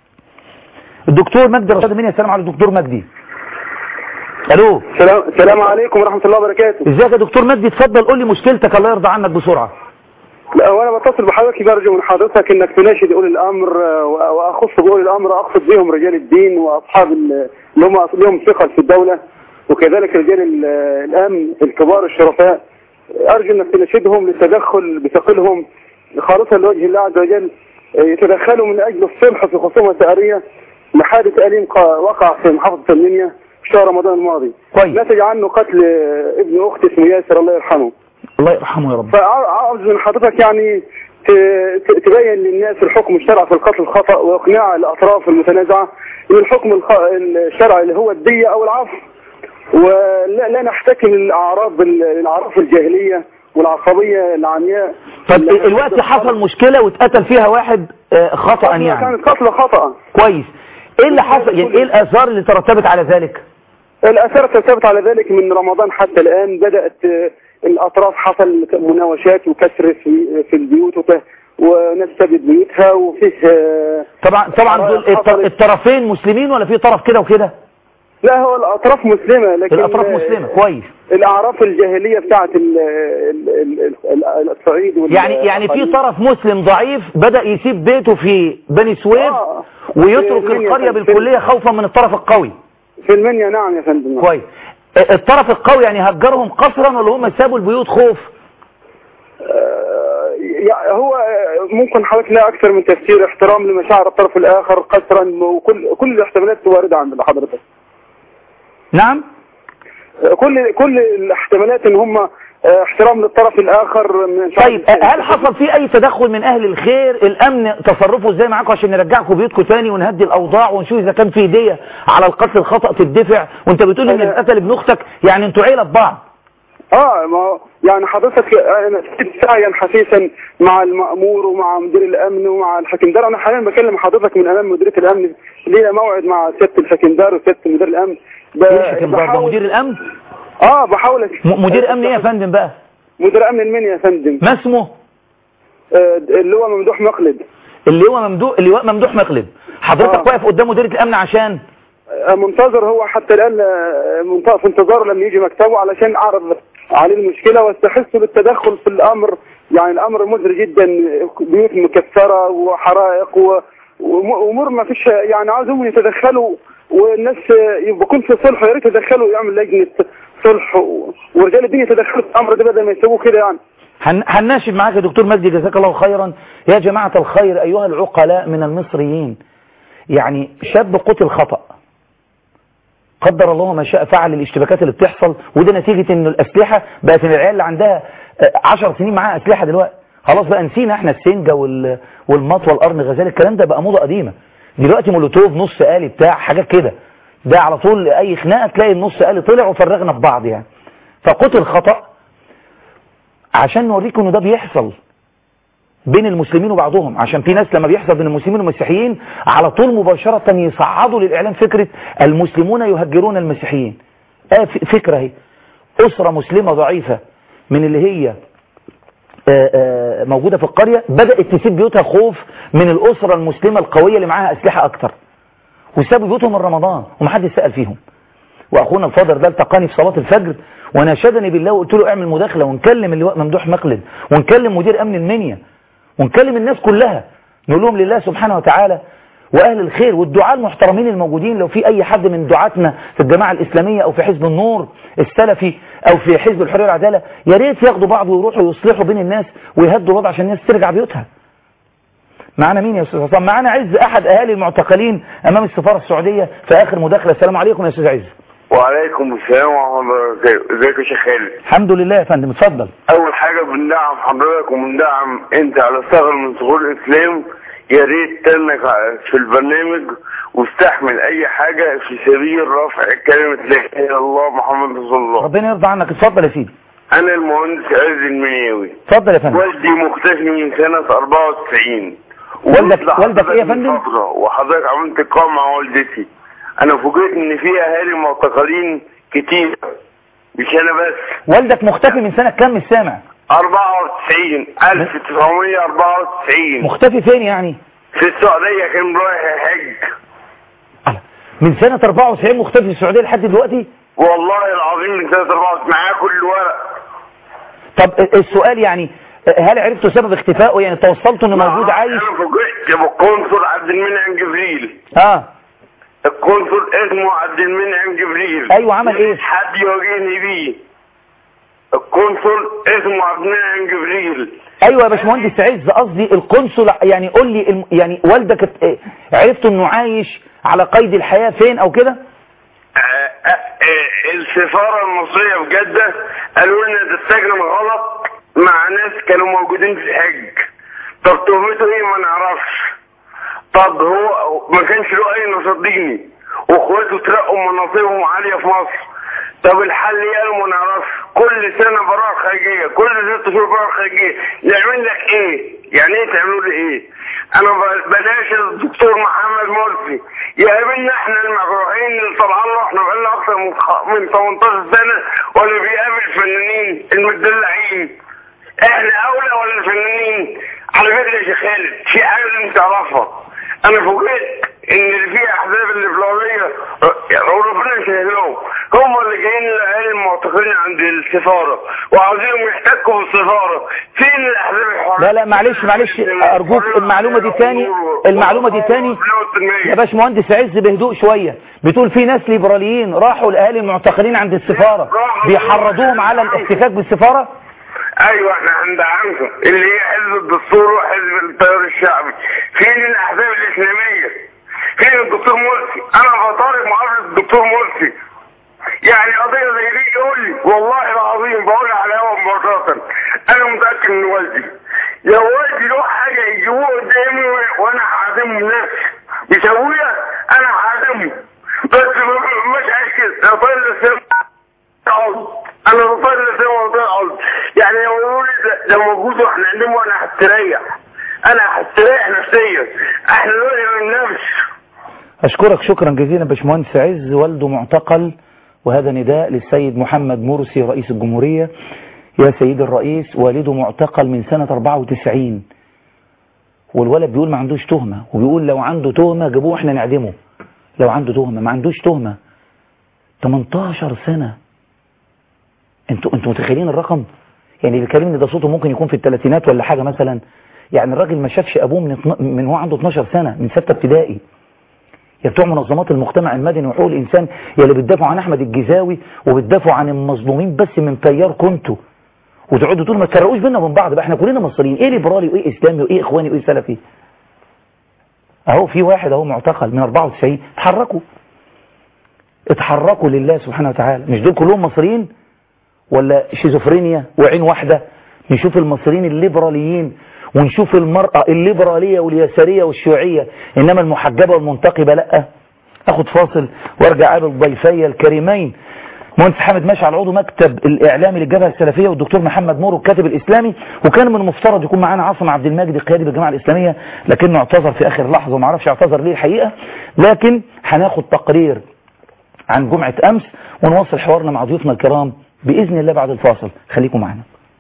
مجدي رشاد مني. السلام على الدكتور مجدي. الو. السلام عليكم ورحمة الله وبركاته. ازيك يا دكتور مجدي؟ اتفضل قول لي مشكلتك الله يرضى عنك بسرعة. لا وانا بتصل بحضرتك برجو من حضرتك انك تناشد اولي الامر، واخص باولي الامر اقصد بهم رجال الدين واصحاب اللي هم لهم ثقل في الدولة، وكذلك رجال الامن الكبار الشرفاء. ارجو انك تناشدهم للتدخل بثقلهم خالصا لوجه الله عز وجل، يتدخلوا من اجل الصلح في خصومة ثأرية لحادث أليم وقع في محافظة المنيا في شهر رمضان الماضي. نتج عنه قتل ابن اختي اسمه ياسر الله يرحمه. الله يرحمه يا رب. فعاوز من حضرتك يعني تبين للناس الحكم الشرعي في القتل الخطأ، واقناع الاطراف المتنازعة ان الحكم الشرعي اللي هو الدية او العفو، ولا نحتكم الاعراف الجاهلية والعصبية العمياء. طب الوقت حصل مشكلة واتقتل فيها واحد خطأ يعني. كانت قتل خطأ. كويس. ايه اللي حصل يعني؟ ايه الاثار اللي ترتبت على ذلك؟ الاثار ترتبت على ذلك من رمضان حتى الان. بدأت الاطراف حصل مناوشات وكسر في البيوت وناس سابت بيوتها، وفيه طبعا دول الطرفين مسلمين ولا في طرف كده وكده؟ لا هو الاطراف مسلمة، لكن الاطراف مسلمة. كويس. الاعراف الجاهلية بتاعت الصعيد يعني في طرف مسلم ضعيف بدأ يسيب بيته في بني سويف ويترك القرية بالكلية خوفا من الطرف القوي. في المنيا. نعم يا فندم. كويس. الطرف القوي يعني هجرهم قسرا ولا هم سابوا البيوت خوف؟ هو ممكن حضرتك لا اكثر من تفسير، احترام لمشاعر الطرف الاخر قسرا، وكل الاحتمالات واردة عند حضرتك. نعم. كل الاحتمالات ان هم احترام للطرف الاخر. طيب هل حصل فيه اي تدخل من اهل الخير؟ الامن تصرفوا ازاي معاكم عشان نرجعكم بيوتكم تاني ونهدي الاوضاع ونشوف اذا كان في دية على القتل الخطأ تدفع؟ وانت بتقول ان اللي قتل ابن اختك يعني انتوا عيلة ببعض. ما يعني حضرتك انا سعيا حثيثا مع المأمور ومع مدير الامن ومع الحكيم. ده انا حاليا بكلم حضرتك من امام مديرية الامن لينا موعد مع سياده الحكمدار وسياده مدير الامن. ايه الحكمدار ده؟ مدير الامن؟ بحاول مدير امن ايه يا فندم بقى؟ مدير امن المنيا يا فندم. ما اسمه؟ اللي هو ممدوح مقلد. اللواء ممدوح مقلد. حضرتك واقف قدام مديريه الامن عشان منتظر، هو حتى الان في انتظاره لما يجي مكتبه علشان اعرض عليه المشكله واستحثه بالتدخل في الامر. يعني الامر مزري جدا، بيوت مكسره وحرائق وامور ما فيش، يعني عاوزهم يتدخلوا والناس يكون في صلح، يا ريت يتدخلوا ويعمل لجنه صلح ورجال الدين يتدخلوا في الامر ده بدل ما يسووه كده. يعني هنناشد معاك يا دكتور مجدي جزاك الله خيرا. يا جماعه الخير ايها العقلاء من المصريين، يعني شاب قتل خطأ، قدر الله ما شاء فعل، الاشتباكات اللي بتحصل وده نتيجة ان الاسلحة بقت العيال اللي عندها 10 سنين معاها اسلحة دلوقتي. خلاص بقى نسينا احنا السنجة والمطوة والقرن غزال، الكلام ده بقى موضة قديمة. دلوقتي مولوتوف نص آلي بتاع حاجات كده، ده على طول اي خناقة تلاقي النص آلي طلع وفرغنا في بعض يعني. فقتل خطأ عشان نوريكم انه ده بيحصل بين المسلمين وبعضهم، عشان في ناس لما بيحصل بين المسلمين والمسيحيين على طول مباشرة يصعدوا للإعلام فكرة المسلمون يهجرون المسيحيين. فكرة هي أسرة مسلمة ضعيفة من اللي هي موجودة في القرية بدأت تسيب بيوتها خوف من الأسرة المسلمة القوية اللي معاها أسلحة أكتر، وسابوا بيوتهم من رمضان ومحدش سأل فيهم. وأخونا الفاضل ده التقاني في صلاة الفجر وناشدني بالله وقلت له اعمل مداخلة ونكلم اللواء ممدوح مقلد ونكلم مدير أمن المنيا ونكلم الناس كلها، نقول لهم لله سبحانه وتعالى وأهل الخير والدعاء المحترمين الموجودين. لو في أي حد من دعاتنا في الجماعة الإسلامية أو في حزب النور السلفي أو في حزب الحرية والعدالة، يا ريت ياخدوا بعض ويروحوا يصلحوا بين الناس ويهدوا الوضع عشان الناس ترجع بيوتها. معنا مين يا أستاذ حسام؟ معنا عز أحد أهالي المعتقلين أمام السفارة السعودية في آخر مداخلة. السلام عليكم يا أستاذ عز. وعليكم السلام ورحمة الله وبركاته. ازيك يا شيخ خالد؟ الحمد لله يا فندم، اتفضل. أول حاجة بندعم حضرتك وبندعم أنت على ثغر من ثغور الإسلام. يا ريت تنك في البرنامج واستحمل أي حاجة في سبيل رفع كلمة لا إله إلا الله محمد رسول الله. ربنا يرضى عنك، اتفضل يا سيدي. أنا المهندس عز المنياوي. اتفضل يا فندم. والدي مختفي من سنة 94. والدك إيه يا فندم؟ وحضرتك عملت لقاء مع والدتي. أنا فوجئت إن في أهالي معتقلين كتير، مش أنا بس. والدك مختفي من سنة كام مش سامع؟ 94 1994. مختفي فين يعني؟ في السعودية، كان رايح يحج. من سنة 94 مختفي في السعودية لحد دلوقتي؟ والله العظيم من سنة 94 معاه كل الورق. طب السؤال يعني هل عرفتوا سبب اختفائه؟ يعني توصلتوا انه موجود عايش؟ انا فوجئت بالقنصل عبد المنعم جبريل. القنصل اسمه عبد المنعم جبريل. ايوه، عمل ايه؟ حد يواجهني بيه. القنصل اسمه عبد المنعم جبريل. ايوه يا باشمهندس عز، قصدي القنصل يعني قول لي يعني والدك عرفتوا انه عايش على قيد الحياة فين او كده؟ السفارة المصرية في جدة قالوا لنا ده السجن غلط مع ناس كانوا موجودين في الحج. طب تهمته ايه؟ ما نعرفش. طب هو ما كانش له اي نشاط ديني واخواته ترقوا مناصبهم عالية في مصر. طب الحل ايه؟ قالوا ما نعرفش. كل سنة براءة خارجية، كل 6 شهور براءة خارجية. نعمل لك ايه؟ يعني ايه تعملوا لي ايه؟ انا بناشد الدكتور محمد مرسي يقابلنا احنا المجروحين اللي طلعنا له احنا بقالنا اكثر من 18 سنة ولا بيقابل الفنانين المدلعين. احنا اولى ولا الفنانين؟ على فكرة يا شيخ خالد في حاجة لازم تعرفها. انا فوجئت ان اللي فيه احزاب الليبرالية وربنا يسهلهم هم اللي جايين الاهالي المعتقلين عند السفارة وعاوزينهم يحتكوا بالسفارة. فين الاحزاب الحرة؟ لا معلش ارجوك المعلومة دي تاني يا باشمهندس عز بهدوء شوية. بتقول في ناس ليبراليين راحوا الاهالي المعتقلين عند السفارة بيحرضوهم على الاحتكاك بالسفارة؟ ايوه احنا هندعمهم، اللي هي حزب الدستور وحزب التيار الشعبي. فين الاحزاب الاسلاميه؟ فين الدكتور مرسي؟ انا بطالب معارضه الدكتور مرسي. يعني قضيه زي دي يقول لي والله العظيم بقولها على الهوا مباشره. انا متاكد ان والدي لو والدي له حاجه يجيبوه قدامي وانا هعزمه بنفسي بيسويها، انا هعزمه. بس مش عايز كده. يا طيب الاسلام انا بطير الاسلام وطير يعني يقولوا لي ده موجود واحنا عندهم وانا هستريح نفسيا. احنا دلوقتي ما بننامش. أشكرك شكرا جزيلا باشمهندس عز. والده معتقل، وهذا نداء للسيد محمد مرسي رئيس الجمهورية. يا سيد الرئيس، والده معتقل من سنة 94، والولد بيقول ما عندوش تهمة، وبيقول لو عنده تهمة جابوه احنا نعدمه. لو عنده تهمة، ما عندوش تهمة. 18 سنة. انتوا متخيلين الرقم؟ يعني اللي كلمني ده صوته ممكن يكون في الثلاثينات ولا حاجة مثلا. يعني الراجل ما شافش ابوه من هو عنده 12 سنة، من 6 ابتدائي. يا بتوع منظمات المجتمع المدني وحقوق الانسان، يا اللي بتدافعوا عن احمد الجزاوي وبتدافعوا عن المظلومين بس من تيار كنتوا، وتقعدوا تقولوا ما تفرقوش بينا وبين بعض بقى، احنا كلنا مصريين، ايه ليبرالي وايه اسلامي وايه اخواني وايه سلفي. اهو في واحد اهو معتقل من 94. اتحركوا لله سبحانه وتعالى. مش دول كلهم مصريين ولا شيزوفرينيا وعين واحدة؟ نشوف المصريين الليبراليين ونشوف المرأة الليبرالية واليسارية والشيوعية، إنما المحجبة والمنتقبة لأ. أخد فاصل وارجع قابل ضيفي الكريمين مهندس حامد مشعل عضو مكتب الإعلامي للجبهة السلفية، والدكتور محمد مورو الكاتب الإسلامي. وكان من المفترض يكون معانا عاصم عبد الماجد القيادي بالجماعة الإسلامية، لكنه اعتذر في آخر لحظة وما عرفش اعتذر ليه الحقيقة. لكن هناخد تقرير عن جمعة أمس ونواصل حوارنا مع ضيوفنا الكرام بإذن الله بعد الفاصل. خليكم معنا.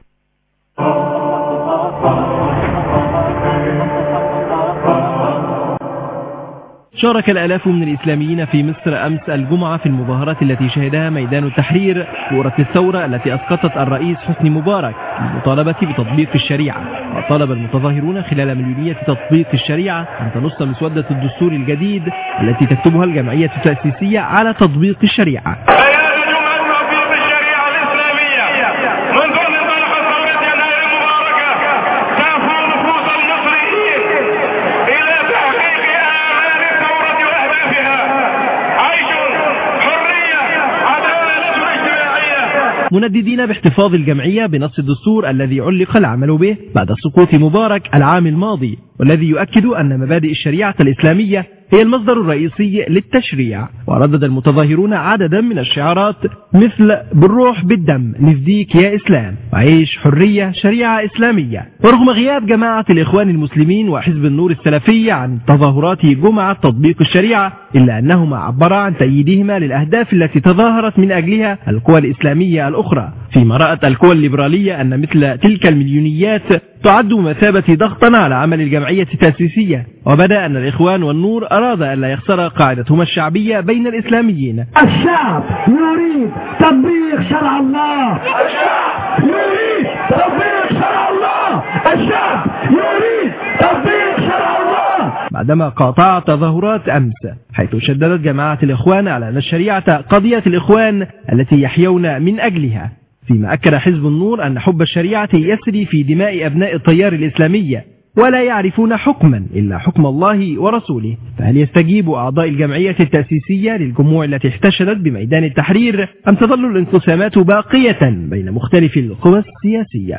شارك الآلاف من الإسلاميين في مصر أمس الجمعة في المظاهرات التي شهدها ميدان التحرير بورة الثورة التي أسقطت الرئيس حسني مبارك للمطالبة بتطبيق الشريعة. وطالب المتظاهرون خلال مليونية تطبيق الشريعة أن تنص مسودة الدستور الجديد التي تكتبها الجمعية التأسيسية على تطبيق الشريعة. منددين باحتفاظ الجمعية بنص الدستور الذي علق العمل به بعد سقوط مبارك العام الماضي، والذي يؤكد أن مبادئ الشريعة الإسلامية هي المصدر الرئيسي للتشريع. وردد المتظاهرون عددا من الشعارات مثل بالروح بالدم، نفديك يا إسلام، وعيش حرية، شريعة إسلامية. ورغم غياب جماعة الإخوان المسلمين وحزب النور السلفي عن تظاهرات جمعة تطبيق الشريعة، إلا أنهما عبرا عن تأييدهما للأهداف التي تظاهرت من أجلها القوى الإسلامية الأخرى، فيما رأت القوى الليبرالية أن مثل تلك المليونيات تعد مثابة ضغطا على عمل الجمعية التأسيسية. وبدأ أن الإخوان والنور أراد أن لا يخسر قاعدتهما الشعبية بين الإسلاميين. الشعب يريد تطبيق شرع الله، الشعب يريد تطبيق شرع الله، الشعب يريد تطبيق شرع الله. بعدما قاطع تظاهرات أمس، حيث شددت جماعة الإخوان على أن الشريعة قضية الإخوان التي يحيون من أجلها، فيما أكد حزب النور أن حب الشريعة يسري في دماء أبناء التيار الإسلامية، ولا يعرفون حكما إلا حكم الله ورسوله. فهل يستجيب أعضاء الجمعية التأسيسية للجموع التي احتشدت بميدان التحرير، أم تظل الانقسامات باقية بين مختلف القوى السياسية؟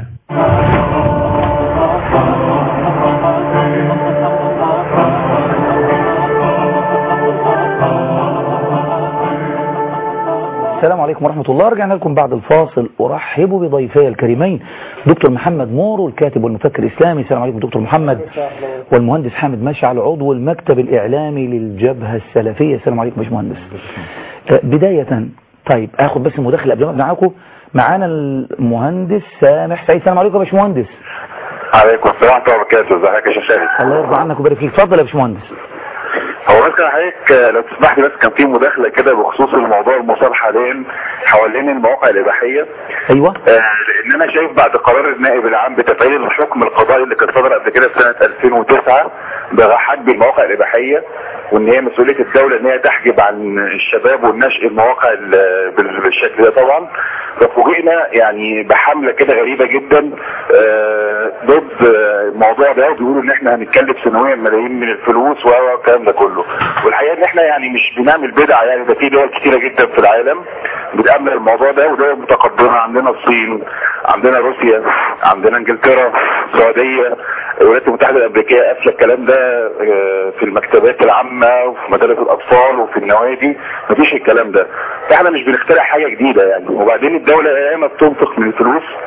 السلام عليكم ورحمة الله. رجعنا لكم بعد الفاصل. أرحب بضيفي الكريمين دكتور محمد مورو الكاتب والمفكر الإسلامي. السلام عليكم دكتور محمد. والمهندس حامد مشعل عضو المكتب الإعلامي للجبهة السلفية. السلام عليكم باشمهندس. بداية طيب أخذ بس مداخلة قبل ما أبدأ معاكم. معانا المهندس سامح سعيد. السلام عليكم يا باشمهندس. عليكم السلام ورحمة الله وبركاته. ازيك يا شاشاري؟ الله يرضى عنك ويبارك فيك. اتفضل يا باشمهندس. هو بس كان حضرتك لو تسمح لي، بس كان في مداخله كده بخصوص الموضوع المثار حاليا حوالين المواقع الاباحيه. ايوه. لان انا شايف بعد قرار النائب العام بتفعيل الحكم القضائي اللي كان صدر قبل كده في سنه 2009 بحجب المواقع الاباحيه، وان هي مسؤوليه الدوله ان هي تحجب عن الشباب والنشء المواقع بالشكل ده طبعا. ففوجئنا يعني بحمله كده غريبه جدا ضد الموضوع ده، وبيقولوا ان احنا هنتكلف سنويا ملايين من الفلوس والكلام ده كله. والحقيقه ان احنا يعني مش بنعمل بدعه، يعني ده في دول كتيره جدا في العالم بتأمن الموضوع ده، ودول متقدمه. عندنا الصين، عندنا روسيا، عندنا انجلترا، السعوديه، الولايات المتحده الامريكيه قافله الكلام ده في المكتبات العامه وفي مدارس الاطفال وفي النوادي، مفيش الكلام ده. فاحنا مش بنخترع حاجه جديده يعني. وبعدين الدوله ياما بتنفق من الفلوس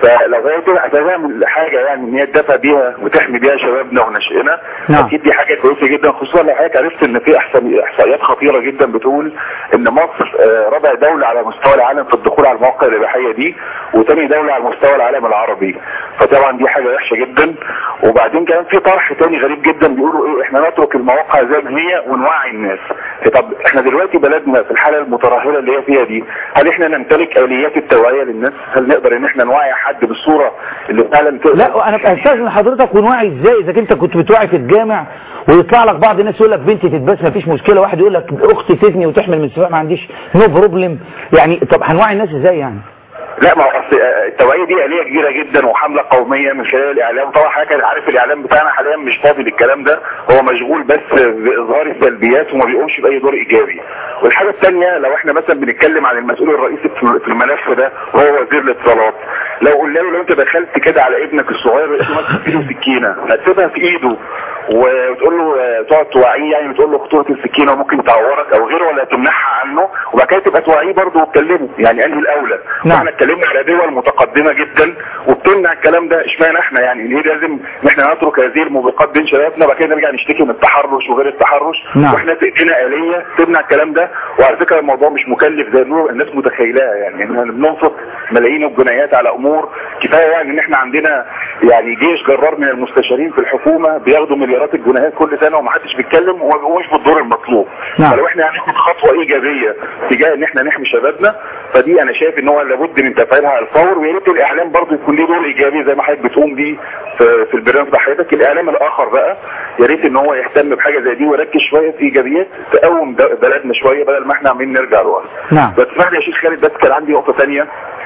فلو هي هتعمل حاجه يعني ان هي تدافع بيها وتحمي بيها شبابنا ونشئنا، اكيد دي حاجه كويسه جدا، خصوصا لو حضرتك عرفت ان في احصائيات خطيره جدا بتقول ان مصر رابع دوله على مستوى العالم في الدخول على المواقع الاباحيه دي، وثاني دوله على مستوى العالم العربي. فطبعا دي حاجه وحشه جدا. وبعدين كمان في طرح تاني غريب جدا بيقولوا ايه، احنا نترك المواقع زي ما هي ونوعي الناس. طب احنا دلوقتي بلدنا في الحاله المترهله اللي هي فيها دي، هل احنا نمتلك اليات التوعيه للناس؟ هل نقدر ان احنا نوعي حد بالصوره اللي فعلا تقدر؟ لا انا استاذن حضرتك، ونوعي ازاي اذا انت كنت بتوعي في الجامع ويطلع لك بعض الناس يقول لك بنتي تتبس ما فيش مشكله، واحد يقول لك اختي تزني وتحمل من السواق ما عنديش نو بروبلم، يعني طب هنوعي الناس ازاي يعني؟ لا ما هو اصل التوعيه دي آلية كبيره جدا وحمله قوميه من خلال الاعلام. طبعا حضرتك عارف الاعلام بتاعنا حاليا مش فاضي للكلام ده، هو مشغول بس باظهار السلبيات وما بيقومش باي دور ايجابي. والحاجه الثانيه لو احنا مثلا بنتكلم عن المسؤول الرئيسي في الملف ده وهو وزير الاتصالات، لو قلنا له لو انت دخلت كده على ابنك الصغير ماسك في ايده سكينه هتسيبها في ايده وتقول له تقعد توعيه يعني وتقول له خطوره السكينه وممكن تعورك او غيره، ولا تمنعها عنه وبعد كده تبقى توعيه برضه وتكلمه؟ يعني انهي الاولى؟ احنا اتكلمنا على دول متقدمه جدا وبتمنع الكلام ده، اشمعنى احنا يعني ليه لازم ان احنا نترك هذه الموبقات بين شبابنا وبعد كده نرجع نشتكي من التحرش وغير التحرش؟ واحنا تدينا آلية تمنع الكلام ده. وعلى فكره الموضوع مش مكلف زي ما الناس متخيلاه، يعني احنا بننفق ملايين الجنيهات على امور كفايه، يعني ان احنا عندنا يعني جيش جرار من المستشارين في الحكومه بياخدوا مليارات الجنيهات كل سنه ومحدش بيتكلم وما بيقومش بالدور المطلوب. فلو احنا هناخد خطوه ايجابيه تجاه ان احنا نحمي شبابنا، فدي انا شايف ان هو لابد من تفعيلها على الفور. ويا ريت الاعلام برضه يكون له دور ايجابي زي ما حضرتك بتقوم بيه في البرنامج ده. حضرتك الاعلام الاخر بقى يا ريت ان هو يهتم بحاجه زي دي ويركز شويه في ايجابيات تقوم بلدنا شويه بدل ما احنا عاملين نرجع لورا. بس اسمح لي يا شيخ خالد، بس كان عندي نقطه ثانيه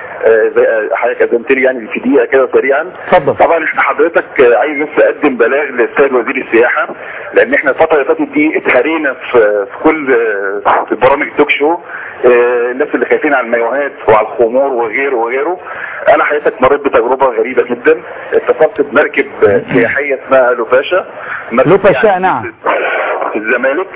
زي حضرتك قدمت لي يعني في دقيقه كده سريعا. طبعا احنا حضرتك عايز بس اقدم بلاغ للسيد وزير السياحه، لان احنا الفتره اللي فاتت دي اتهرينا في كل في برامج توك شو الناس اللي خايفين على المايوهات وعلى الخمور وغيره. انا حضرتك مريت بتجربه غريبه جدا، اتصلت بمركب سياحيه اسمها لوفاشا. لوفاشا نعم في الزمالك.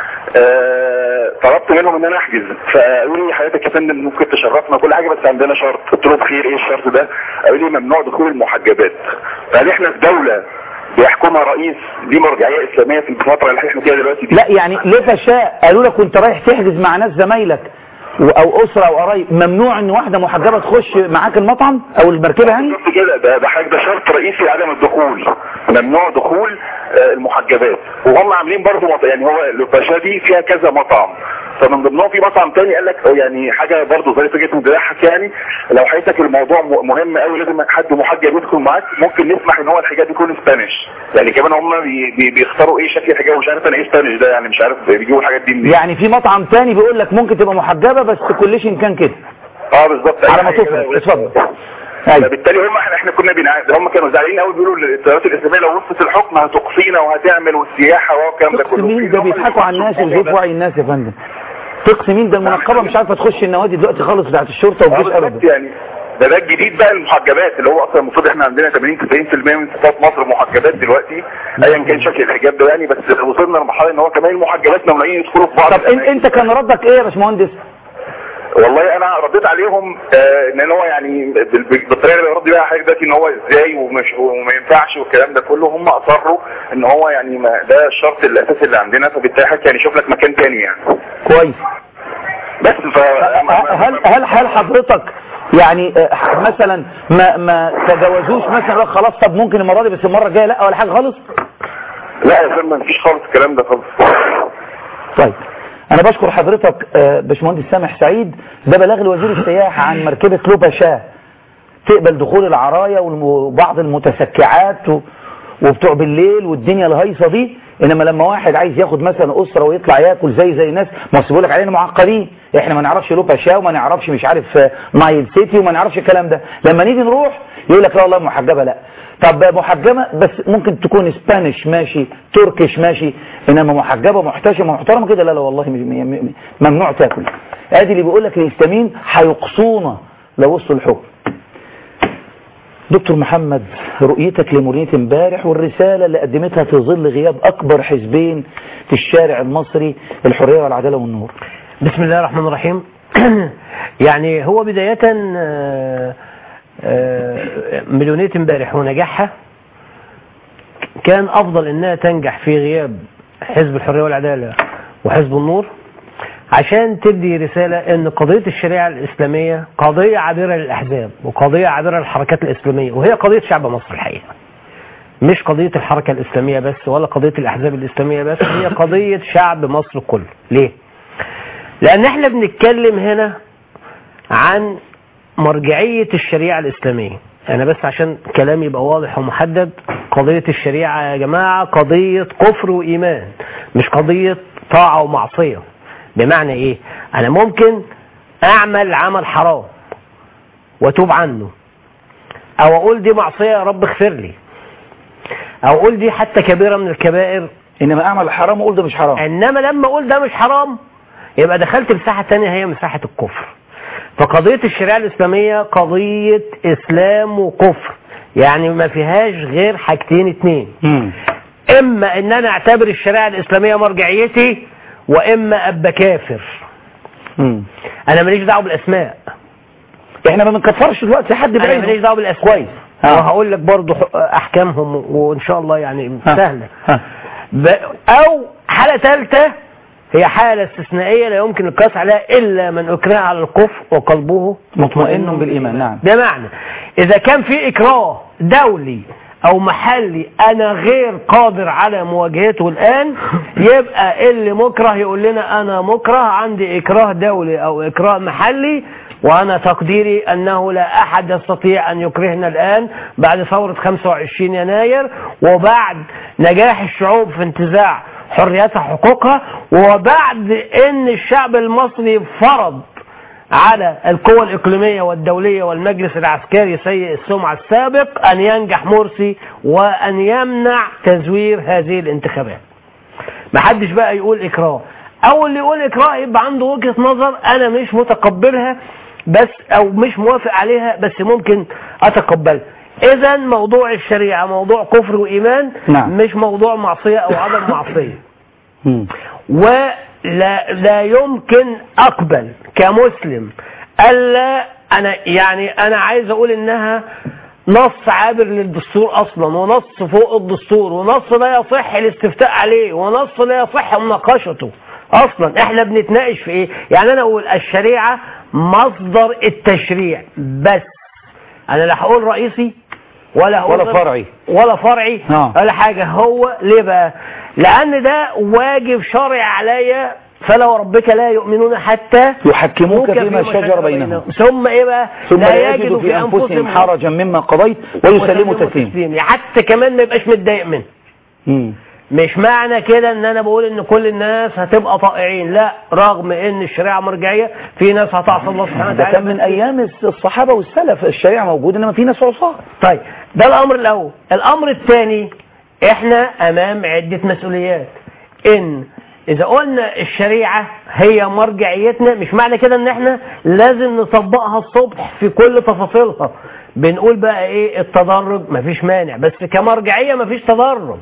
طلبت منهم ان انا احجز، فقالوا لي حضرتك يا فندم ممكن تشرفنا كل حاجه بس عندنا شرط. قلت لهم بخير ايه الشرط ده؟ قالوا لي ممنوع دخول المحجبات. فهل احنا في دوله بيحكمها رئيس دي مرجعيه اسلاميه في الفتره اللي احنا فيها دلوقتي دي؟ لا يعني لوفاشا قالوا لك كنت رايح تحجز مع ناس زمايلك او اسره او قرايب ممنوع ان واحده محجبه تخش معاك المطعم او المركبه يعني؟ كده ده حاجه، ده شرط رئيسي عدم الدخول، ممنوع دخول المحجبات. وهم عاملين برضه يعني هو لوفاشا دي فيها كذا مطعم، فمن ضمنهم في مطعم تاني قال لك يعني حاجه برضه ظريفه جدا تضحك، يعني لو حياتك الموضوع مهم قوي لازم حد محجب يدخل معاك، ممكن نسمح ان هو الحجاب يكون سبانيش. يعني كمان هم بيختاروا ايه شكل الحجاب، مش عارف انا ايه سبانيش ده، يعني مش عارف بيجيبوا الحاجات دي منين. يعني في مطعم تاني بيقول لك ممكن تبقى محجبه بس كلشن كان كده. بالظبط على ما تفرق. اتفضل. فبالتالي احنا كنا هم كانوا زعلانين قوي، بيقولوا التيارات الاسلاميه لو وصلت الحكم هتقصينا وهتعمل والسياحه والكلام ده كله. مين ده بيضحكوا على الناس ويجيبوا وعي الناس يا فندم؟ تقصي مين ده؟ المنقبه مش عارفه تخش النوادي دلوقتي خالص بتاعت الشرطه والجيش ابدا. يعني ده الجديد بقى المحجبات، اللي هو اصلا المفروض احنا عندنا 80-90% من ستات مصر محجبات دلوقتي ايا كان شكل الحجاب ده يعني، بس وصلنا لمرحله ان هو كمان المحجبات ممنوعين يدخلوا في بعض. طب انت كان ردك ايه يا باشمهندس؟ والله انا رديت عليهم ان هو يعني بالطريقه اللي برد بيها حضرتك دلوقتي ان هو ازاي وما ينفعش والكلام ده كله. هم اصروا ان هو يعني ده الشرط الاساسي اللي عندنا، فبالتالي حضرتك يعني شوف لك مكان تاني يعني. كويس. بس هل حضرتك يعني مثلا ما تجاوزوش مثلا خلاص طب ممكن المره دي بس المره الجايه لا ولا حاجه خالص؟ لا يا فندم مفيش خالص الكلام ده خالص. طيب انا بشكر حضرتك باشمهندس سامح سعيد. ده بلاغ لوزير السياحه عن مركبه لوفاشا تقبل دخول العرايا وبعض المتسكعات وبتوع بالليل والدنيا الهيصه دي. انما لما واحد عايز ياخد مثلا اسره ويطلع ياكل زي ناس، ما بيقول لك علينا معقدين، احنا ما نعرفش لوفاشا وما نعرفش مش عارف نايل سيتي وما نعرفش الكلام ده. لما نيجي نروح يقول لك لا والله محجبه. لا طب محجبه بس ممكن تكون اسبانيش ماشي، تركش ماشي، انما محجبه محتشمه محترمه كده لا والله ممنوع تاكل. ادي اللي بيقول لك الاسلاميين هيقصونا لو وصلوا الحكم. دكتور محمد، رؤيتك لمرية امبارح والرسالة اللي قدمتها في ظل غياب أكبر حزبين في الشارع المصري، الحرية والعدالة والنور. بسم الله الرحمن الرحيم. يعني هو بداية مليونية امبارح ونجاحها كان افضل انها تنجح في غياب حزب الحرية والعدالة وحزب النور، عشان تدي رسالة ان قضية الشريعة الاسلامية قضية عابرة للاحزاب وقضية عابرة للحركات الاسلامية، وهي قضية شعب مصر الحقيقة، مش قضية الحركة الاسلامية بس ولا قضية الاحزاب الاسلامية بس، هي قضية شعب مصر كله. ليه؟ لان احنا بنتكلم هنا عن مرجعية الشريعة الاسلامية. انا بس عشان كلامي يبقى واضح ومحدد، قضية الشريعة يا جماعة قضية كفر وإيمان، مش قضية طاعة ومعصية. بمعنى ايه؟ انا ممكن اعمل عمل حرام واتوب عنه، او اقول دي معصية يا رب اغفر لي، او اقول دي حتى كبيرة من الكبائر، انما اعمل حرام واقول ده مش حرام. انما لما اقول ده مش حرام يبقى دخلت مساحة تانية هي مساحة الكفر. فقضية الشريعة الإسلامية قضية إسلام وكفر، يعني ما فيهاش غير حاجتين اتنين، إما إن أنا أعتبر الشريعة الإسلامية مرجعيتي، وإما أبقى كافر. أنا ماليش دعوة بالأسماء، إحنا ما بنكفرش دلوقتي حد بعينه، أنا ماليش دعوة بالأسماء كويس. وهقول لك برضو أحكامهم وإن شاء الله يعني سهلة. أو حالة ثالثة هي حالة استثنائية لا يمكن القياس عليها إلا من أكره على الكفر وقلبه مطمئن بالإيمان. نعم. بمعنى إذا كان في إكراه دولي أو محلي أنا غير قادر على مواجهته الآن، يبقى اللي مكره يقول لنا أنا مكره، عندي إكراه دولي أو إكراه محلي، وأنا تقديري أنه لا أحد يستطيع أن يكرهنا الآن بعد ثورة 25 يناير وبعد نجاح الشعوب في انتزاع حريتها حقوقها، وبعد ان الشعب المصري فرض على القوى الإقليمية والدولية والمجلس العسكري سيء السمعة السابق أن ينجح مرسي وأن يمنع تزوير هذه الانتخابات. محدش بقى يقول إكراه، أو اللي يقول إكراه يبقى عنده وجهة نظر أنا مش متقبلها بس أو مش موافق عليها، بس ممكن أتقبلها. إذا موضوع الشريعة موضوع كفر وإيمان. نعم. مش موضوع معصية أو عدم معصية. ولا يمكن أقبل كمسلم ألا أنا عايز أقول إنها نص عابر للدستور أصلا، ونص فوق الدستور، ونص لا يصح الاستفتاء عليه، ونص لا يصح مناقشته أصلا. إحنا بنتناقش في إيه؟ يعني أنا أقول الشريعة مصدر التشريع بس، أنا لا هقول رئيسي ولا فرعي ولا حاجة. هو ليه بقى؟ لأن ده واجب شرعي عليا، فلا وربك لا يؤمنون حتى يحكموك فيما شجر بينهم ثم ايه بقى؟ ثم لا يجدوا في أنفسهم حرجا مما قضيت ويسلموا تسليما. حتى كمان ما يبقاش متضايق منه. مش معنى كده ان انا بقول ان كل الناس هتبقى طائعين، لا، رغم ان الشريعة مرجعية في ناس هتعصى الله سبحانه وتعالى. ده كان من ايام الصحابة والسلف الشريعة موجودة، انما في ناس عصاة. طيب ده الامر الاول. الامر الثاني، احنا امام عدة مسؤوليات. ان اذا قلنا الشريعة هي مرجعيتنا، مش معنى كده ان احنا لازم نطبقها الصبح في كل تفاصيلها. بنقول بقى ايه التدرج، مفيش مانع، بس كمرجعية مفيش تدرج.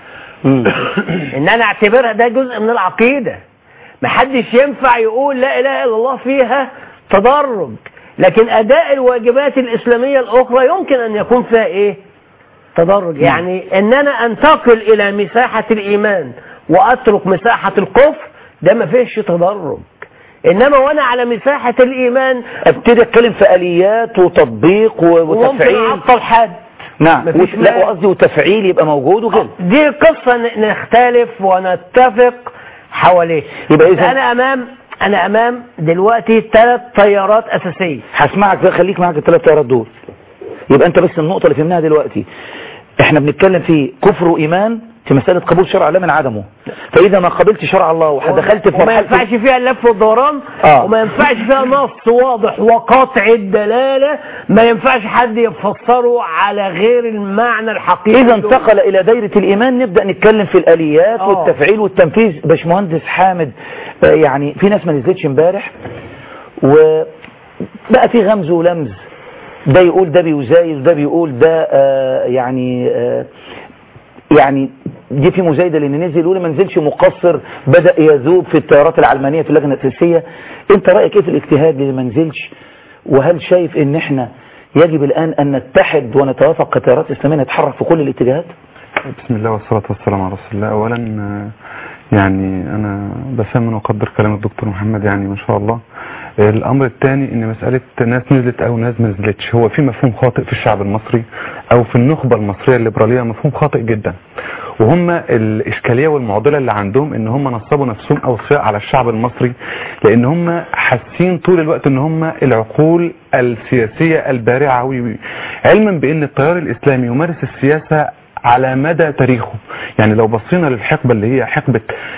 ان انا اعتبرها ده جزء من العقيدة. محدش ينفع يقول لا اله الا الله فيها تدرج، لكن اداء الواجبات الاسلامية الاخرى يمكن ان يكون فيها ايه تدرج. يعني ان انا انتقل الى مساحة الايمان واترك مساحة الكفر، ده ما فيهش تدرج. انما وانا على مساحة الايمان ابتدي اتكلم في اليات وتطبيق وتفعيل، وممكن اعطل حد. نعم. لا قصدي وتفعيل يبقى موجود وكده. دي قصة نختلف ونتفق حواليه. يبقى إذا انا امام دلوقتي 3 تيارات اساسية. هسمعك بقى، خليك معاك ال3 تيارات دول. يبقى انت بس النقطة اللي فهمناها دلوقتي، احنا بنتكلم في كفر وإيمان في مسألة قبول شرع الله من عدمه. فإذا ما قبلت شرع الله ودخلت في مرحلة وما ينفعش فيها اللف والدوران، وما ينفعش فيها نص واضح وقاطع الدلالة، ما ينفعش حد يفسره على غير المعنى الحقيقي. إذا انتقل إلى دايرة الإيمان نبدأ نتكلم في الآليات والتفعيل والتنفيذ. باشمهندس حامد، يعني في ناس ما نزلتش امبارح وبقى في غمز ولمز، ده يقول ده بيزايد وده بيقول ده يعني دي في مزايدة لان نزل يقول ما نزلش مقصر، بدأ يذوب في التيارات العلمانية في اللجنة التأسيسية. انت رأيك ايه في الاجتهاد اللي ما نزلش؟ وهل شايف ان احنا يجب الآن أن نتحد ونتوافق كتيارات إسلامية نتحرك في كل الاتجاهات؟ بسم الله والصلاة والسلام على رسول الله. أولا يعني أنا بثمن وأقدر كلام الدكتور محمد يعني ما شاء الله. الأمر الثاني إن مسألة ناس نزلت أو ناس ما نزلتش، هو في مفهوم خاطئ في الشعب المصري أو في النخبة المصرية الليبرالية، مفهوم خاطئ جدا، وهم الإشكالية والمعضلة اللي عندهم إن هم نصبوا نفسهم أوصياء على الشعب المصري، لأن هم حاسين طول الوقت إن هم العقول السياسية البارعة، علما بأن التيار الإسلامي يمارس السياسة على مدى تاريخه. يعني لو بصينا للحقبة اللي هي حقبة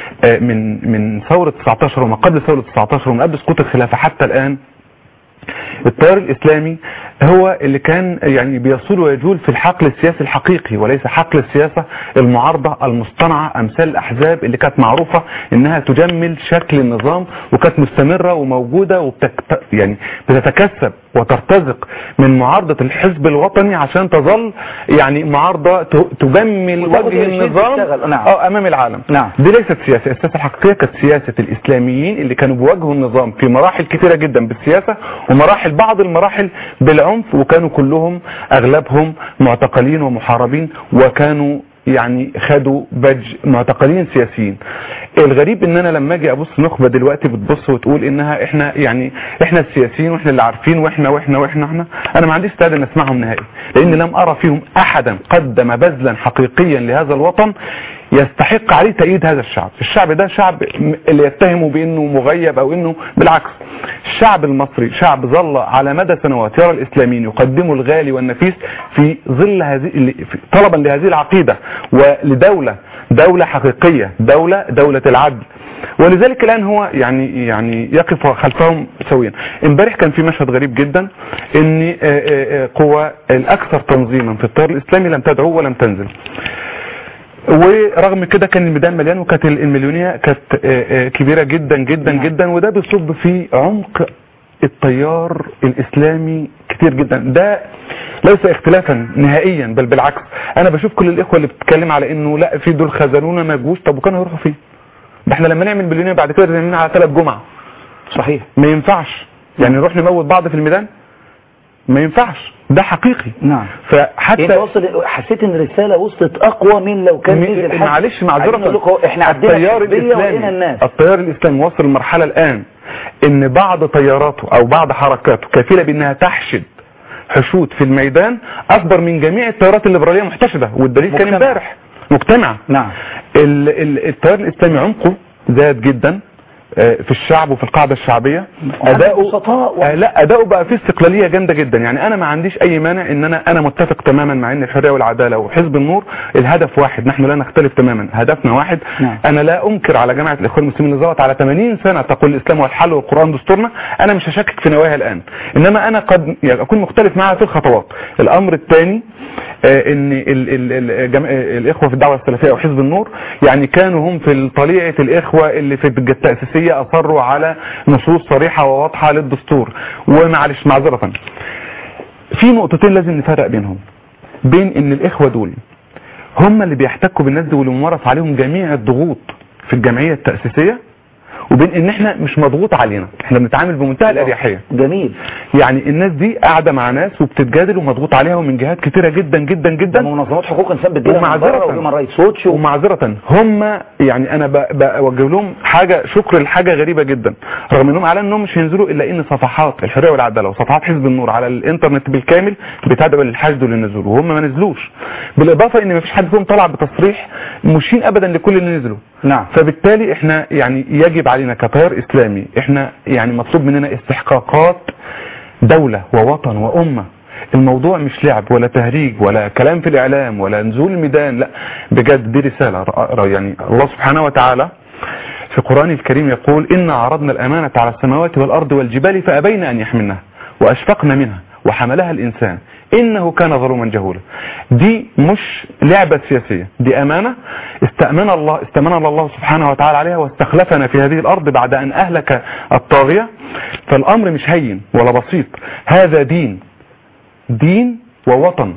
من ثورة 19 وما قبل ثورة 19 ومن قبل سقوط الخلافة حتى الآن، التيار الإسلامي هو اللي كان يعني بيصول ويجول في الحقل السياسي الحقيقي، وليس حقل السياسة المعارضة المصطنعة أمثال الأحزاب اللي كانت معروفة إنها تجمل شكل النظام، وكانت مستمرة وموجودة يعني بتتكسب وترتزق من معارضة الحزب الوطني عشان تظل يعني معارضة تجمل وجه النظام أمام العالم. نعم. دي ليست سياسة. السياسة الحقيقية كانت سياسة الإسلاميين اللي كانوا بيواجهوا النظام في مراحل كثيرة جدا بالسياسة، ومراحل بعض المراحل بالعنف، وكانوا كلهم أغلبهم معتقلين ومحاربين، وكانوا يعني خدوا بج معتقلين سياسيين. الغريب ان انا لما اجي ابص نخبه دلوقتي بتبص وتقول انها احنا السياسيين واحنا اللي عارفين واحنا انا ما عنديش استعداد ان اسمعهم نهائي، لان لم ارى فيهم احدا قدم بذلا حقيقيا لهذا الوطن يستحق عليه تأييد هذا الشعب. الشعب ده شعب اللي يتهمه بانه مغيب او انه بالعكس. الشعب المصري شعب ظل على مدى سنوات يرى الاسلاميين يقدموا الغالي والنفيس في ظل هذه طلبا لهذه العقيدة ولدولة حقيقية، دولة العدل، ولذلك الآن هو يعني يقف خلفهم سويا. امبارح كان في مشهد غريب جدا، ان قوى الاكثر تنظيما في التيار الاسلامي لم تدعو ولم تنزل، ورغم كده كان الميدان مليان، وكانت المليونية كانت كبيرة جدا جدا جدا، وده بيصب في عمق التيار الاسلامي كتير جدا. ده ليس اختلافا نهائيا، بل بالعكس. انا بشوف كل الاخوة اللي بتتكلم على انه لا في دول خذلونا ما جوش، طب وكانوا يروحوا فين؟ ده احنا لما نعمل مليونية بعد كده نعملها على 3 جمعة. صحيح. ما ينفعش يعني نروح نموت بعض في الميدان، ما ينفعش، ده حقيقي. نعم. فحتى حسيت ان الرسالة وصلت اقوى من لو كان نزل حد. معلش معذرة، احنا التيار الاسلامي وصل المرحلة الان ان بعض تياراته او بعض حركاته كفيلة بانها تحشد حشود في الميدان اكبر من جميع التيارات الليبرالية محتشدة، والدليل كان امبارح مجتمع. نعم. التيار الاسلامي عمقه زاد جدا في الشعب وفي القاعدة الشعبية. أداؤه بقى فيه استقلالية جامدة جدا. يعني أنا ما عنديش أي مانع إن أنا متفق تماما مع إن الحرية والعدالة وحزب النور الهدف واحد، نحن لا نختلف تماما، هدفنا واحد. نعم. أنا لا أنكر على جماعة الإخوان المسلمين اللي ظلت على 80 سنة تقول الإسلام والحل والقرآن دستورنا، أنا مش هشكك في نواياها الآن، إنما أنا قد أكون مختلف معها في الخطوات. الأمر الثاني ان الاخوة في الدعوة السلفية او حزب النور يعني كانوا هم في طليعة الاخوة اللي في التأسيسية اصروا على نصوص صريحة وواضحة للدستور. ومعلش معذرة، في نقطتين لازم نفرق بينهم، بين ان الاخوة دول هم اللي بيحتكوا بالناس دي واللي ممارس عليهم جميع الضغوط في الجمعية التأسيسية، وبين ان احنا مش مضغوط علينا، احنا بنتعامل بمنتهى الاريحيه. جميل. يعني الناس دي قاعده مع ناس وبتتجادل ومضغوط عليها ومن جهات كتيره جدا جدا جدا، ومنظمات حقوق انسان بتجيلها ومعذره هم يعني انا بوجه لهم حاجه شكر لحاجه غريبه جدا، رغم انهم اعلنوا انهم مش هينزلوا الا ان صفحات الحريه والعداله وصفحات حزب النور على الانترنت بالكامل بتدعو للحشد وللنزول، وهم ما نزلوش، بالاضافه ان ما فيش حد فيهم طلع بتصريح مشين ابدا لكل اللي نزلوا. نعم. فبالتالي احنا يعني يجب علينا كتيار اسلامي، احنا يعني مطلوب مننا استحقاقات دولة ووطن وامة. الموضوع مش لعب ولا تهريج ولا كلام في الاعلام ولا نزول الميدان، لا بجد دي رسالة. يعني الله سبحانه وتعالى في القرآن الكريم يقول إنا عرضنا الأمانة على السماوات والأرض والجبال فأبين أن يحملنها وأشفقن منها وحملها الإنسان إنه كان ظلوما جهولا. دي مش لعبة سياسية، دي أمانة استأمن الله سبحانه وتعالى عليها واستخلفنا في هذه الأرض بعد أن أهلك الطاغية. فالأمر مش هين ولا بسيط، هذا دين ووطن.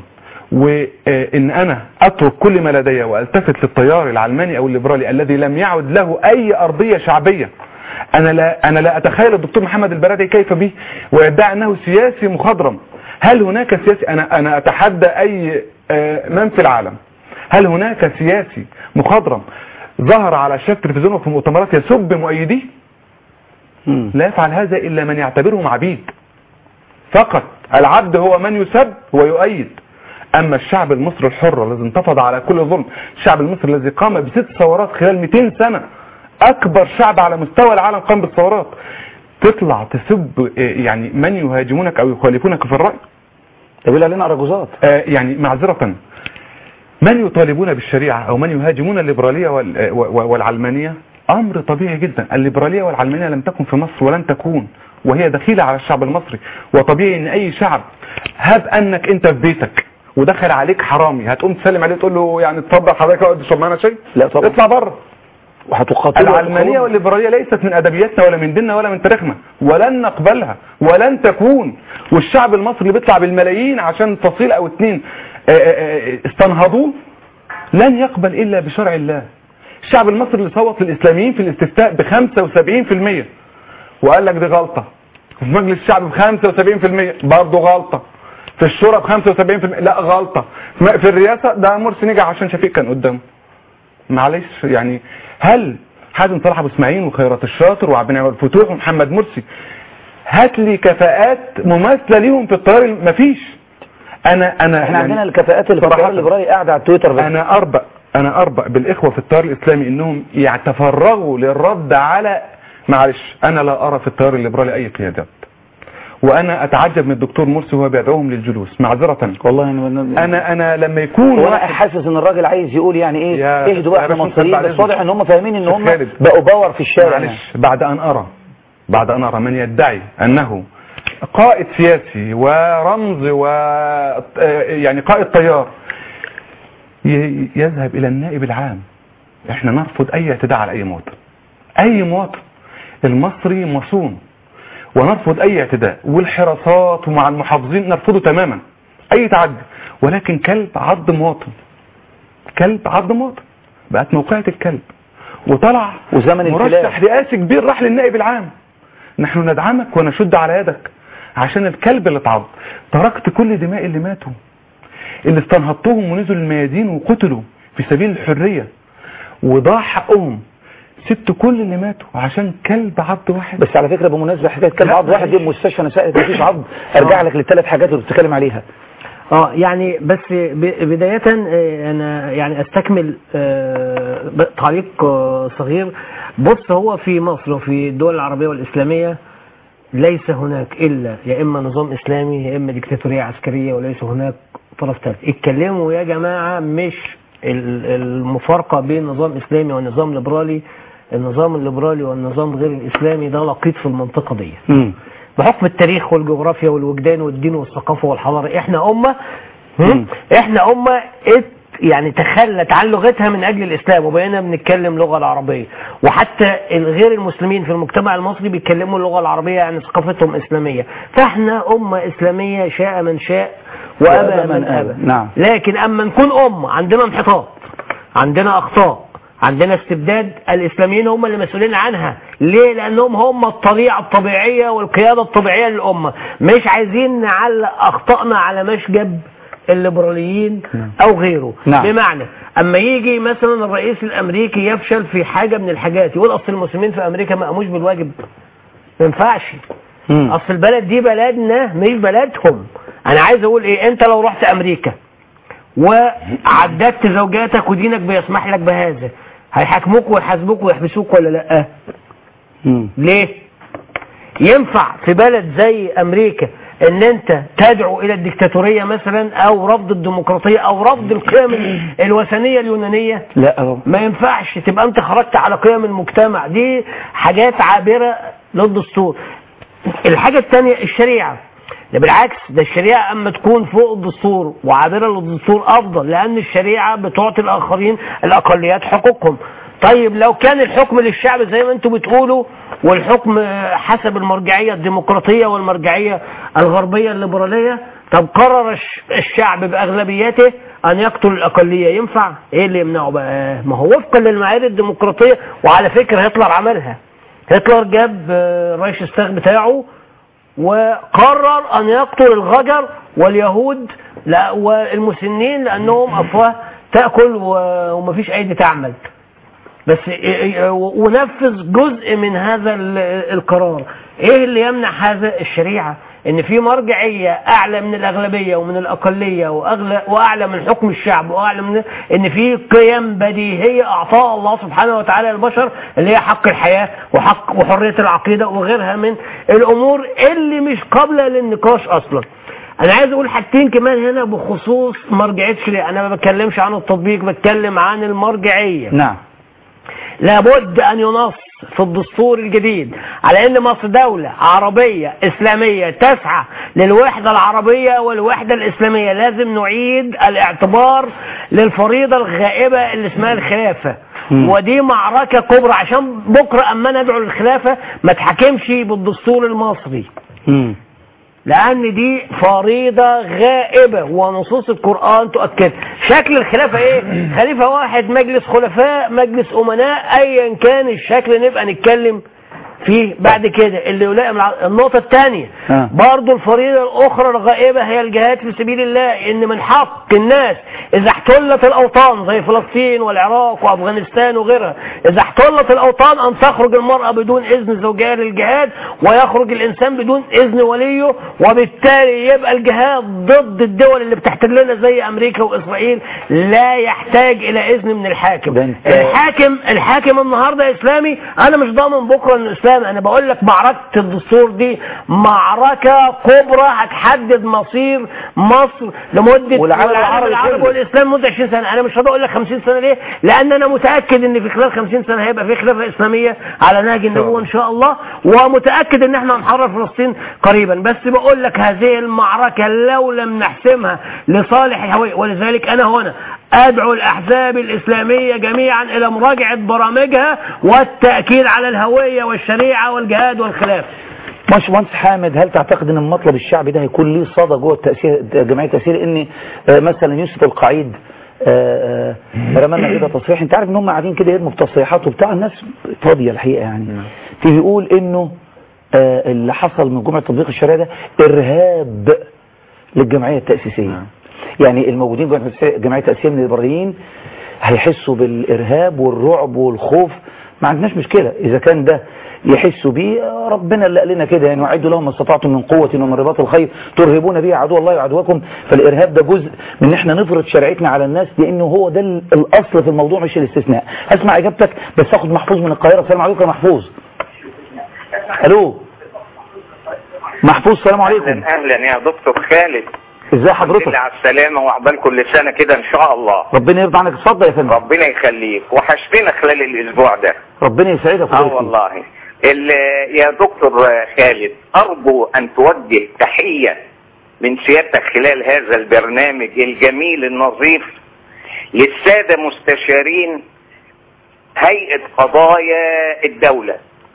وإن أنا أترك كل ما لدي وألتفت للتيار العلماني أو الليبرالي الذي لم يعد له أي أرضية شعبية. أنا لا أتخيل الدكتور محمد البرادعي كيف به ويدعي أنه سياسي مخضرم. هل هناك سياسي، انا اتحدى اي من في العالم، هل هناك سياسي مخضرم ظهر على شاشة التلفزيون وفي مؤتمرات يسب مؤيديه؟ لا يفعل هذا الا من يعتبرهم عبيد فقط. العبد هو من يسب ويؤيد. اما الشعب المصري الحر الذي انتفض على كل ظلم، الشعب المصري الذي قام ب6 ثورات خلال 200 سنة، اكبر شعب على مستوى العالم قام بالثورات، تطلع تسب يعني من يهاجمونك او يخالفونك في الرأي؟ تقول علينا أرجوزات. يعني معذرة، من يطالبون بالشريعة او من يهاجمون الليبرالية والعلمانية امر طبيعي جدا. الليبرالية والعلمانية لم تكن في مصر ولن تكون، وهي دخيلة على الشعب المصري. وطبيعي ان اي شعب، هب انك انت في بيتك ودخل عليك حرامي، هتقوم تسلم عليه تقول له يعني اتفضل حضرتك اقعد اشرب معانا شاي؟ لا طبعا، اطلع بره. وهتقاتلوا. العلمانية والليبرالية ليست من ادبياتنا ولا من ديننا ولا من تاريخنا، ولن نقبلها ولن تكون. والشعب المصري اللي بيطلع بالملايين عشان فصيل او 2 استنهضوه لن يقبل الا بشرع الله. الشعب المصري اللي صوت للاسلاميين في الاستفتاء ب75% وقال لك دي غلطة، في مجلس الشعب ب75% برضه غلطة، في الشورى ب75% لا غلطة، في الرئاسة ده مرسي نجح عشان شفيق كان قدامه. معلش يعني، هل حازم صلاح ابو اسماعيل وخيرات الشاطر وعبد النعيم الفتوح ومحمد مرسي هات لي كفاءات مماثلة ليهم في التيار؟ مفيش. احنا يعني عندنا الكفاءات اللي في التيار الليبرالي قاعدة على تويتر بس. انا اربأ بالاخوة في التيار الاسلامي انهم يتفرغوا للرد على، معلش انا لا ارى في التيار الليبرالي اي قيادات، وانا اتعجب من الدكتور مرسي وهو بيدعوهم للجلوس. معذرة والله انا لما يكون وانا حاسس ان الراجل عايز يقول يعني ايه اهدوا بقى احنا مصريين، بس واضح ان هم فاهمين ان هم بقوا باور في الشارع. معلش بعد ان ارى من يدعي انه قائد سياسي ورمز يعني قائد طيار يذهب الى النائب العام. احنا نرفض اي اعتداء على اي مواطن المصري مصون، ونرفض اي اعتداء، والحراسات ومع المحافظين نرفضه تماما اي تعدي. ولكن كلب عض مواطن بقت موقعة الكلب، وطلع وزمن مرشح رئاسي كبير راح للنائب العام. نحن ندعمك ونشد على يدك عشان الكلب اللي اتعض. تركت كل دماء اللي ماتوا، اللي استنهضتهم ونزلوا الميادين وقتلوا في سبيل الحرية وضاع حقهم. سبت كل اللي ماتوا عشان كلب عض واحد. بس على فكرة بمناسبة حكاية كلب عض واحد دي المستشفى نسائت مفيش عض. ارجع لك للثلاث حاجات اللي بتتكلم عليها. يعني بس بداية انا يعني استكمل تعليق صغير. بص، هو في مصر وفي الدول العربية والإسلامية ليس هناك إلا يا إما نظام إسلامي يا إما ديكتاتورية عسكرية، وليس هناك طرف ثالث. اتكلموا يا جماعة، مش المفارقة بين نظام إسلامي والنظام ليبرالي. النظام الليبرالي والنظام غير الإسلامي ده لقيط في المنطقة دي بحكم التاريخ والجغرافيا والوجدان والدين والثقافة والحضارة. احنا أمة يعني تخلت عن لغتها من أجل الإسلام، وبقينا بنتكلم لغة العربية، وحتى غير المسلمين في المجتمع المصري بيتكلموا اللغة العربية، يعني ثقافتهم إسلامية. فاحنا أمة إسلامية شاء من شاء وأبى من أبى. نعم. لكن أما نكون أمة عندنا انحطاط، عندنا أخطاء، عندنا استبداد، الإسلاميين هم اللي مسؤولين عنها. ليه؟ لأنهم هم الطبيعة الطبيعية والقيادة الطبيعية للأمة. مش عايزين نعلق أخطائنا على مشجب الليبراليين أو غيره. بمعنى أما يجي مثلا الرئيس الأمريكي يفشل في حاجة من الحاجات، يقول أصل المسلمين في أمريكا ما قاموش بالواجب. ما ينفعش. أصل البلد دي بلدنا مش بلدهم. أنا عايز أقول إيه، أنت لو رحت أمريكا وعددت زوجاتك ودينك بيسمح لك بهذا، هيحاكموك ويحاسبوك ويحبسوك ولا لا؟ ليه؟ ينفع في بلد زي أمريكا ان انت تدعو الى الديكتاتورية مثلا، او رفض الديمقراطية، او رفض القيم الوثنية اليونانية؟ لا، ما ينفعش. تبقى انت خرجت على قيم المجتمع. دي حاجات عابرة للدستور. الحاجة الثانية الشريعة. ده بالعكس، ده الشريعة اما تكون فوق الدستور وعابرة للدستور افضل، لان الشريعة بتعطي الاخرين الاقليات حقوقهم. طيب لو كان الحكم للشعب زي ما انتم بتقولوا، والحكم حسب المرجعية الديمقراطية والمرجعية الغربية الليبرالية، طب قرر الشعب بأغلبيته أن يقتل الأقلية، ينفع؟ إيه اللي يمنعه بقى؟ ما هو وفقا للمعايير الديمقراطية. وعلى فكرة هتلر عملها. هتلر جاب الرايشستاغ بتاعه وقرر أن يقتل الغجر واليهود لا والمسنين لأنهم أفواه تأكل ومفيش أيدي تعمل. بس ونفذ جزء من هذا القرار. ايه اللي يمنع هذا؟ الشريعة، ان في مرجعية اعلى من الاغلبية ومن الاقلية واعلى من حكم الشعب واعلى من ان في قيم بديهية اعطاها الله سبحانه وتعالى للبشر اللي هي حق الحياة وحرية العقيدة وغيرها من الامور اللي مش قابلة للنقاش اصلا. انا عايز اقول حاجتين كمان هنا بخصوص مرجعية الشريعة. انا ما بتكلمش عن التطبيق، بتكلم عن المرجعية. نعم. لابد أن ينص في الدستور الجديد على أن مصر دولة عربية إسلامية تسعى للوحدة العربية والوحدة الإسلامية. لازم نعيد الاعتبار للفريضة الغائبة اللي اسمها الخلافة. ودي معركة كبرى عشان بكرة أما ندعو للخلافة ما تحكمش بالدستور المصري، لأن دي فريضة غائبة ونصوص القرآن تؤكد. شكل الخلافة ايه؟ خليفة واحد، مجلس خلفاء، مجلس أمناء، أيا كان الشكل نبقى نتكلم فيه بعد كده اللي يلائم. النقطة الثانية برضو الفريضة الأخرى الغائبة هي الجهاد في سبيل الله. إن من حق الناس إذا احتلت الأوطان زي فلسطين والعراق وأفغانستان وغيرها، إذا احتلت الأوطان أن تخرج المرأة بدون إذن زوجها للجهاد ويخرج الإنسان بدون إذن وليه، وبالتالي يبقى الجهاد ضد الدول اللي بتحتلنا زي أمريكا وإسرائيل لا يحتاج إلى إذن من الحاكم. الحاكم النهاردة إسلامي، أنا مش ضامن بكرة إنه إسلامي. انا بقول لك معركة الدستور دي معركة كبرى هتحدد مصير مصر لمدة والعالم العربي والاسلام مدة 20 سنة. انا مش هقول لك 50 سنة ليه؟ لان انا متأكد ان في خلال 50 سنة هيبقى في خلافة اسلامية على نهج النبوة ان شاء الله، ومتأكد ان احنا هنحرر فلسطين قريبا. بس بقول لك هذه المعركة لو لم نحسمها لصالح الهوية، ولذلك انا هنا ادعو الاحزاب الاسلامية جميعا الى مراجعة برامجها والتأكيد على الهوية والشريعة والجهاد والخلاف. باشمهندس حامد، هل تعتقد ان المطلب الشعبي ده هيكون ليه صدى جوه التأثير جمعية التأثير؟ ان مثلا يوسف القعيد رمالنا كده تصريح، انت عارف ان هم قاعدين كده يرموا بتصريحات وبتاع، الناس فاضية الحقيقة يعني. تيجي يقول انه اللي حصل من جمعية تطبيق الشريعة ده ارهاب للجمعية التأسيسية. يعني الموجودين جمعية التأسيسية من البريين هيحسوا بالإرهاب والرعب والخوف. ما عندناش مشكلة إذا كان ده يحسوا بيه، ربنا اللي قال لنا كده يعني وعدوا لهم ما استطعتم من قوة ومن رباط الخير ترهبون به عدو الله وعدوكم. فالإرهاب ده جزء من ان احنا نفرض شريعتنا على الناس، لأنه هو ده الأصل في الموضوع مش الاستثناء. أسمع إجابتك بس أخذ محفوظ من القاهرة. السلام عليكم يا محفوظ. ألو محفوظ، السلام عليكم. أهلا يا دكتور خالد. ازاي حضرتك؟ على السلامة وعقبال كل سنة كده ان شاء الله. ربنا يرضى عنك. اتفضل يا فندم. ربنا يخليك، وحشتنا خلال الاسبوع ده. ربنا يسعدك. والله يا دكتور خالد، ارجو ان توجه تحية من سيادتك خلال هذا البرنامج الجميل النظيف للسادة مستشارين هيئة قضايا الدولة،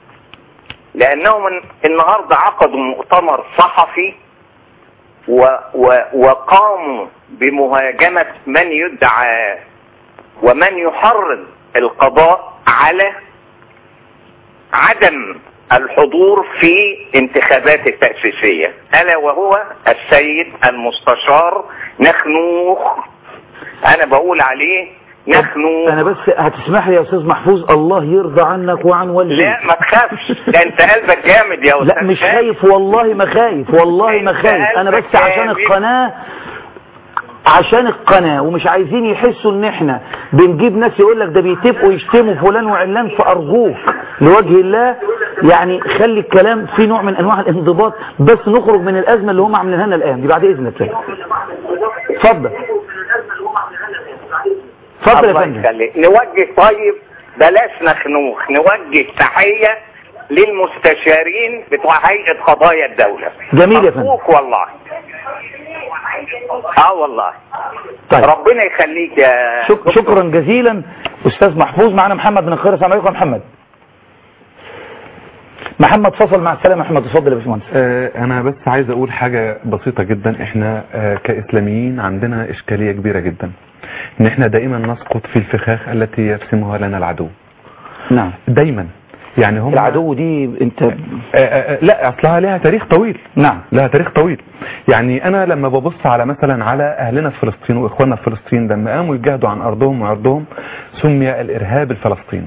لانهم النهاردة عقدوا مؤتمر صحفي وقاموا بمهاجمة من يدعى ومن يحرض القضاء على عدم الحضور في انتخابات التأسيسية، ألا وهو السيد المستشار نخنوخ. أنا بقول عليه نخنوخ. أنا بس هتسمح لي يا أستاذ محفوظ، الله يرضى عنك وعن والديك. لا ما تخافش، ده أنت قلبك جامد يا أستاذ. لا مش خايف والله، ما خايف والله ما خايف. أنا بس عشان القناة، عشان القناة، ومش عايزين يحسوا ان احنا بنجيب ناس يقول لك ده بيتفقوا يشتموا فلان وعلان. فارجوك لوجه الله يعني خلي الكلام في نوع من انواع الانضباط، بس نخرج من الازمة اللي هم عاملينها لنا الان دي بعد اذنك. اتفضل اتفضل يا فندم. نوجه طيب بلاش نخنوخ، نوجه تحية للمستشارين بتوع هيئة قضايا الدولة. جميل يا فندم. والله والله. طيب ربنا يخليك يا شكرا جزيلا استاذ محفوظ. معنا محمد من القاهرة. السلام عليكم يا محمد. محمد فصل مع السلامة. محمد اتفضل يا باشمهندس. انا بس عايز اقول حاجة بسيطة جدا. احنا كاسلاميين عندنا اشكالية كبيرة جدا، ان احنا دائما نسقط في الفخاخ التي يرسمها لنا العدو. نعم. دايما يعني هم العدو دي انت لا اصلها لها تاريخ طويل. نعم لها تاريخ طويل. يعني انا لما ببص على مثلا على اهلنا في فلسطين واخواننا في فلسطين لما قاموا يجاهدوا عن ارضهم وعرضهم سمي الارهاب الفلسطيني.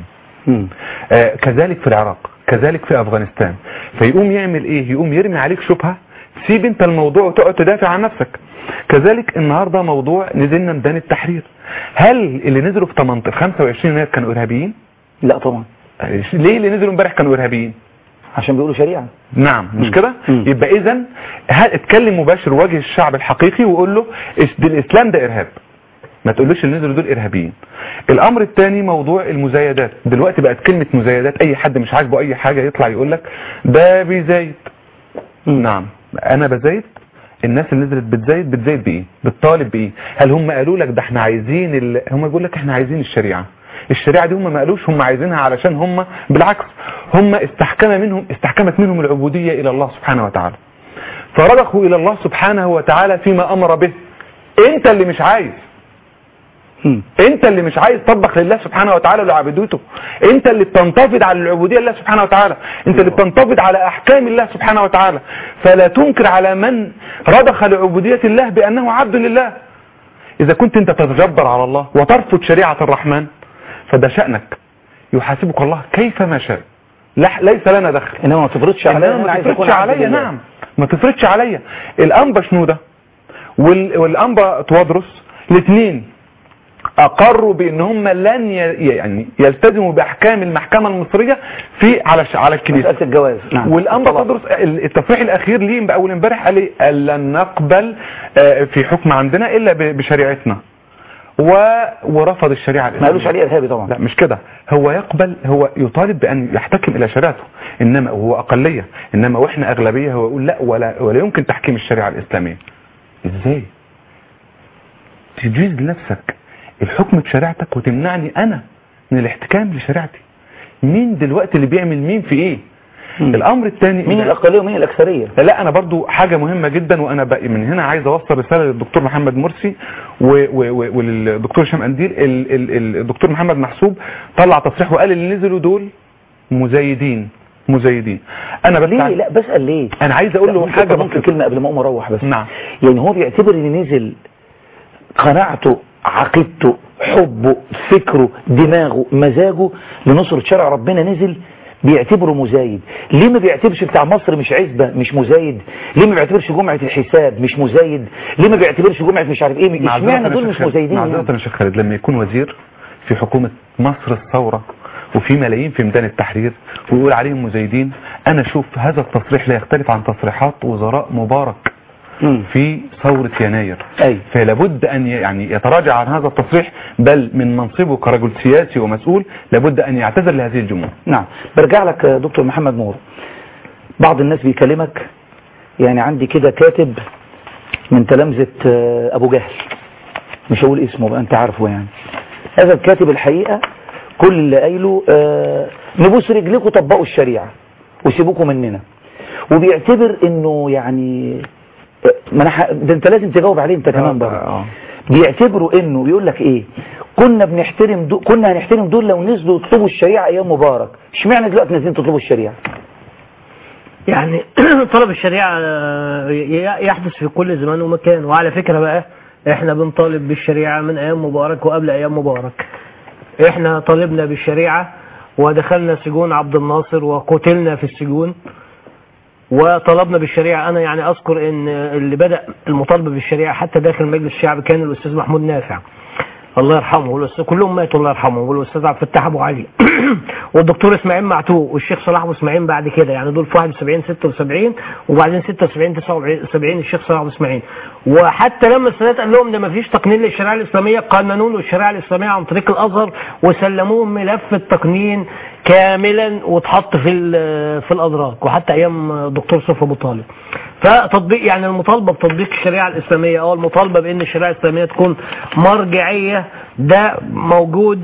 كذلك في العراق، كذلك في افغانستان. فيقوم يعمل ايه؟ يقوم يرمي عليك شبهه، سيب انت الموضوع وتقعد تدافع عن نفسك. كذلك النهارده موضوع نزلنا ميدان التحرير، هل اللي نزلوا في 25 يناير كانوا ارهابيين؟ لا طبعا. ليه اللي نزلوا امبارح كانوا ارهابيين؟ عشان بيقولوا شريعه. نعم مش كده؟ يبقى اذا اتكلم مباشر وجه الشعب الحقيقي وقول له الاسلام ده ارهاب، ما تقولوش اللي نزلوا دول ارهابيين. الامر الثاني موضوع المزايدات، دلوقتي بقت كلمه مزايدات اي حد مش عاجبه اي حاجه يطلع يقول لك ده بيزايد. نعم انا بزايد. الناس اللي نزلت بتزايد بايه؟ بتطالب بايه؟ هل هم قالوا لك ده احنا عايزين هم بيقول لك احنا عايزين الشريعه دي هم ما قالوش هم عايزينها علشان هم بالعكس هم استحكمت منهم العبوديه الى الله سبحانه وتعالى، فرضخوا الى الله سبحانه وتعالى فيما امر به. انت اللي مش عايز، انت اللي مش عايز تطبق لله سبحانه وتعالى لعبوديته، انت اللي بتنتفض على العبوديه لله سبحانه وتعالى، انت اللي بتنتفض على احكام الله سبحانه وتعالى. فلا تنكر على من رضخ لعبوديه الله بانه عبد لله. اذا كنت انت تتجبر على الله وترفض شريعه الرحمن فده شأنك، يحاسبك الله كيف ما شاء، ليس لنا دخل. انما ما تفرضش عليا. نعم ما تفرضش عليا. الانبا شنودة والانبا توادرس الاثنين اقروا بان هم لن يعني يلتزموا باحكام المحكمه المصريه على الكنيسه مساله الجواز. نعم. والانبا توادرس التصريح الاخير ليه اول امبارح قال لن نقبل في حكم عندنا الا بشريعتنا، ورفض الشريعه الاسلاميه. ما قالوش عليه ارهابي طبعا. لا مش كده، هو يطالب بان يحتكم الى شريعته، انما هو اقليه، انما واحنا اغلبيه هو يقول لا ولا يمكن تحكيم الشريعه الاسلاميه. ازاي تجيز لنفسك الحكم بشريعتك وتمنعني انا من الاحتكام لشريعتي؟ مين دلوقتي اللي بيعمل مين في ايه؟ الامر الثاني مين الاقليه ومين الاكثريه؟ لا انا برضو حاجه مهمه جدا، وانا بقى من هنا عايز اوصل رساله للدكتور محمد مرسي وللدكتور هشام قنديل. الدكتور محمد محسوب طلع تصريح وقال اللي نزلوا دول مزايدين. انا بس ليه؟ لا بسال ليه؟ انا عايز اقول له حاجه ممكن كلمه قبل ما اقوم اروح بس. نعم. يعني هو بيعتبر ان نزل قناعته، عقيدته، حبه، فكره، دماغه، مزاجه لنصرة شرع ربنا نزل، بيعتبره مزايد. ليه ما بيعتبرش بتاع مصر مش عزبة مش مزايد؟ ليه ما بيعتبرش جمعة الحساب مش مزايد؟ ليه ما بيعتبرش جمعة مش عارف ايه؟ اشمعنى دول مش مزايدين؟ معذرة يا شيخ خالد، لما يكون وزير في حكومة مصر الثورة وفي ملايين في ميدان التحرير ويقول عليهم مزايدين، انا اشوف هذا التصريح لا يختلف عن تصريحات وزراء مبارك في ثورة يناير. فلابد أن يعني يتراجع عن هذا التصريح، بل من منصبه كرجل سياسي ومسؤول لابد أن يعتذر لهذه الجموع. نعم. برجع لك دكتور محمد نور، بعض الناس بيكلمك، يعني عندي كده كاتب من تلامذة أبو جهل، مش هقول اسمه بقى أنت عارفه، يعني هذا الكاتب الحقيقة كل اللي قايله نبوس رجلكم طبقوا الشريعة وسيبوكم مننا، وبيعتبر انه يعني ده انت لازم تجاوب عليه انت كمان بقى. بيعتبروا انه بيقول لك ايه، كنا هنحترم دول لو نزلوا يطلبوا الشريعة ايام مبارك، اشمعنى دلوقتي نازلين تطلبوا الشريعة؟ يعني طلب الشريعة يحدث في كل زمان ومكان، وعلى فكرة بقى احنا بنطالب بالشريعة من ايام مبارك وقبل ايام مبارك. احنا طالبنا بالشريعة ودخلنا سجون عبد الناصر وقتلنا في السجون، وطلبنا بالشريعة. انا يعني اذكر ان اللي بدأ المطالبة بالشريعة حتى داخل مجلس الشعب كان الاستاذ محمود نافع الله يرحمه، والاستاذ كلهم ماتوا الله يرحمه، والاستاذ عبد الفتاح ابو علي والدكتور اسماعيل معتوق والشيخ صلاح ابو اسماعيل بعد كده، يعني دول في 71 76 وبعدين 76 79 الشيخ صلاح ابو اسماعيل. وحتى لما السادات قال لهم ده ما فيش تقنين للشريعه الاسلاميه، قانونوا له الشريعه الاسلاميه عن طريق الازهر وسلموهم ملف التقنين كاملا واتحط في الادراج، وحتى ايام الدكتور صفي ابو طالب. فتطبيق يعني المطالبه بتطبيق الشريعه الاسلاميه او المطالبه بان الشريعه الاسلاميه تكون مرجعيه، ده موجود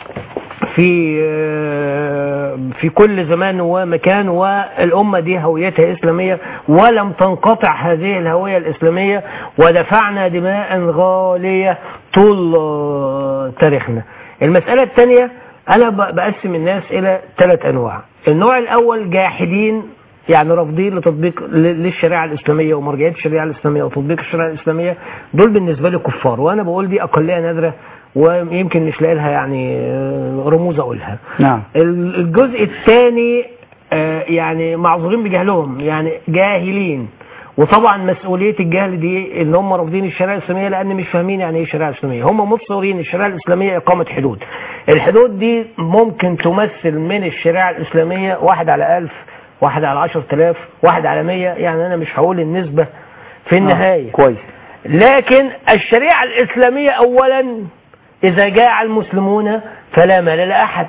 في كل زمان ومكان، والأمة دي هويتها إسلامية ولم تنقطع هذه الهوية الإسلامية، ودفعنا دماء غالية طول تاريخنا. المسألة الثانية انا بقسم الناس الى 3 انواع. النوع الاول جاحدين، يعني رافضين لتطبيق للشريعه الاسلاميه ومرجعيه الشريعه الاسلاميه وتطبيق الشريعه الاسلاميه. دول بالنسبه لي كفار، وانا بقول دي اقليه نادره ويمكن مش لاقي لها يعني رموز اقولها. نعم. الجزء الثاني يعني معذورين بجهلهم، يعني جاهلين، وطبعا مسؤوليه الجهل دي ان هم رافضين الشريعه الاسلاميه لان مش فاهمين يعني ايه الشريعه الاسلاميه. هم متصورين الشريعه الاسلاميه اقامه حدود. الحدود دي ممكن تمثل من الشريعه الاسلاميه 1 على 1000، 1 على 10,000، 1 على 100، يعني انا مش هقول النسبه في النهايه. كويس. لكن الشريعه الاسلاميه اولا اذا جاع المسلمون فلا مال لاحد.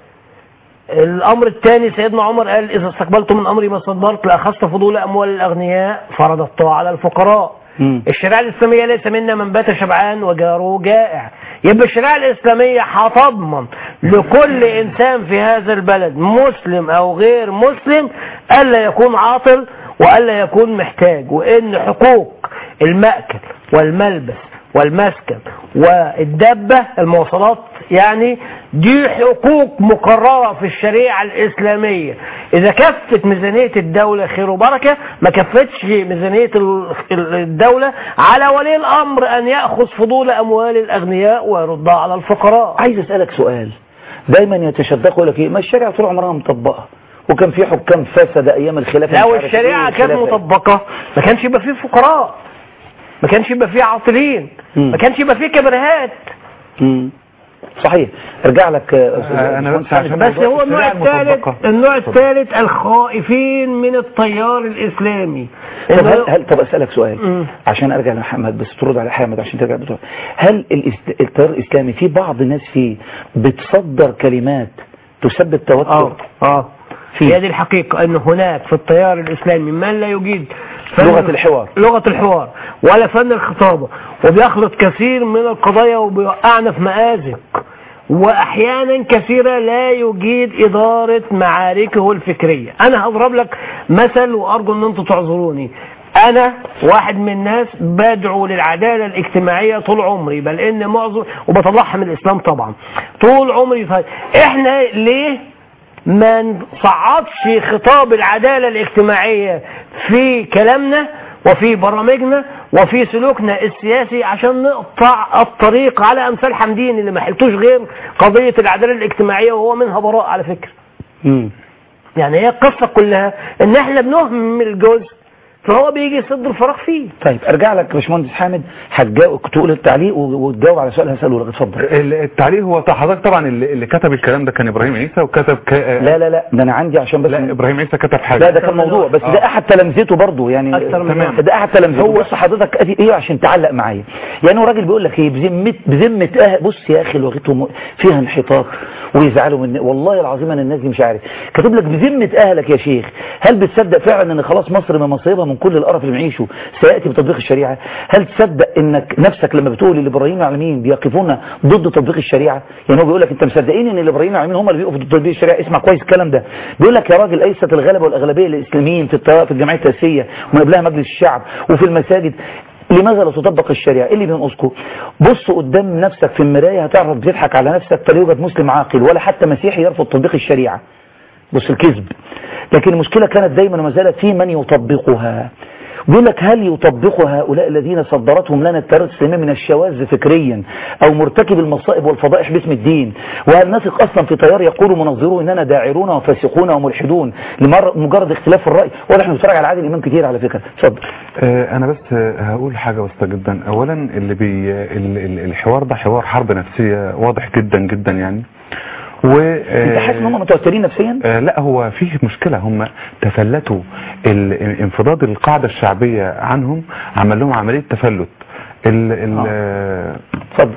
الامر الثاني سيدنا عمر قال اذا استقبلت من امري ما استدبرت لاخذت فضول اموال الاغنياء فرضتها على الفقراء. الشريعه الاسلاميه ليس منا من بات شبعان وجاره جائع. يبقى الشريعه الاسلاميه هتضمن لكل انسان في هذا البلد مسلم او غير مسلم الا يكون عاطل والا يكون محتاج، وان حقوق المأكل والملبس والمسكن والدابة المواصلات يعني دي حقوق مقررة في الشريعة الإسلامية. إذا كفت ميزانية الدولة خير وبركة، ما كفتش ميزانية الدولة على ولي الأمر أن يأخذ فضول أموال الأغنياء ويردها على الفقراء. عايز أسألك سؤال، دايما يتشدقوا يقول لك إيه؟ ما الشريعة طول عمرها مطبقة وكان في حكام فسد أيام الخلافة. لو الشريعة كانت مطبقة ما كانش يبقى فيه فقراء، ما كانش يبقى فيه عاطلين، ما كانش يبقى فيه كبرهات. صحيح. ارجع لك انا بس هو النوع الثالث الخائفين من التيار الاسلامي. طب اسالك سؤال عشان ارجع لمحمد، بس ترد على حامد عشان ترجع بتوع. هل التيار الاسلامي في بعض الناس فيه بتصدر كلمات تسبب توتر؟ هي دي الحقيقة، ان هناك في التيار الاسلامي من لا يجيد لغة الحوار ولا فن الخطابة، وبيخلط كثير من القضايا وبيوقعنا في مآزق، واحيانا كثيرة لا يجيد ادارة معاركه الفكرية. انا هضرب لك مثل وارجو ان انتم تعذروني. انا واحد من الناس بدعو للعدالة الاجتماعية طول عمري، بل ان معظم وبطلعها من الاسلام طبعا طول عمري. احنا ليه ما نصعدش خطاب العدالة الاجتماعية في كلامنا وفي برامجنا وفي سلوكنا السياسي عشان نقطع الطريق على امثال حمدين اللي ما حلتوش غير قضية العدالة الاجتماعية وهو منها براء على فكرة. يعني هي القصة كلها ان احنا بنهمل جزء فهو بيجي يسد الفراغ فيه. طيب ارجع لك باشمهندس حامد، تقول التعليق وتجاوب على سؤال هسأله لك. اتفضل. التعليق هو حضرتك طبعا اللي كتب الكلام ده كان ابراهيم عيسى وكتب لا ده انا عندي عشان بس لا ابراهيم عيسى كتب حاجه. لا ده كان موضوع بس ده احد تلامذته برضه يعني ده احد تلامذته. بص حضرتك ايه عشان تعلق معايا. يعني هو راجل بيقول لك ايه بذمه بص يا اخي لغتهم فيها انحطاط ويزعلوا من والله العظيم انا الناس دي مش عارف. كاتب لك بذمه اهلك يا شيخ، هل بتصدق فعلا ان خلاص مصر من مصيبها من كل القرف اللي بنعيشه سياتي بتطبيق الشريعه؟ هل تصدق انك نفسك لما بتقول الابراهيم العالمين بيقفون ضد تطبيق الشريعه؟ يعني هو بيقول لك انت مصدقين ان الابراهيم العالمين هم اللي بيقفوا ضد تطبيق الشريعه؟ اسمع كويس الكلام ده. بيقول لك يا راجل ايست الغلبه والاغلبيه الاسلاميين في الجمعيه التاسيسيه ومن قبلها مجلس الشعب وفي المساجد، لماذا لا تطبق الشريعه؟ ايه اللي بينقصكم؟ بص قدام نفسك في المرايه هتعرف بتضحك على نفسك. فلا يوجد مسلم عاقل ولا حتى مسيحي يرفض تطبيق الشريعه. بص الكذب. لكن المشكله كانت دايما وما زالت في من يطبقها. بيقول لك هل يطبق هؤلاء الذين صدرتهم لنا التيار الاسلامي من الشواذ فكريا او مرتكب المصائب والفضائح باسم الدين؟ وهل نثق اصلا في تيار يقول منظروه اننا داعرون وفاسقون وملحدون لمجرد اختلاف الراي؟ ولا احنا بنتفرج على عادل امام كتير على فكره. اتفضل. انا بس هقول حاجه بسيطه جدا. اولا الحوار ده حوار حرب نفسيه واضح جدا جدا يعني. انت حاسس ان هم متوترين نفسيا؟ لا هو فيه مشكلة. هم تفلتوا انفضاض القاعدة الشعبية عنهم عمل لهم عملية تفلت. اتفضل.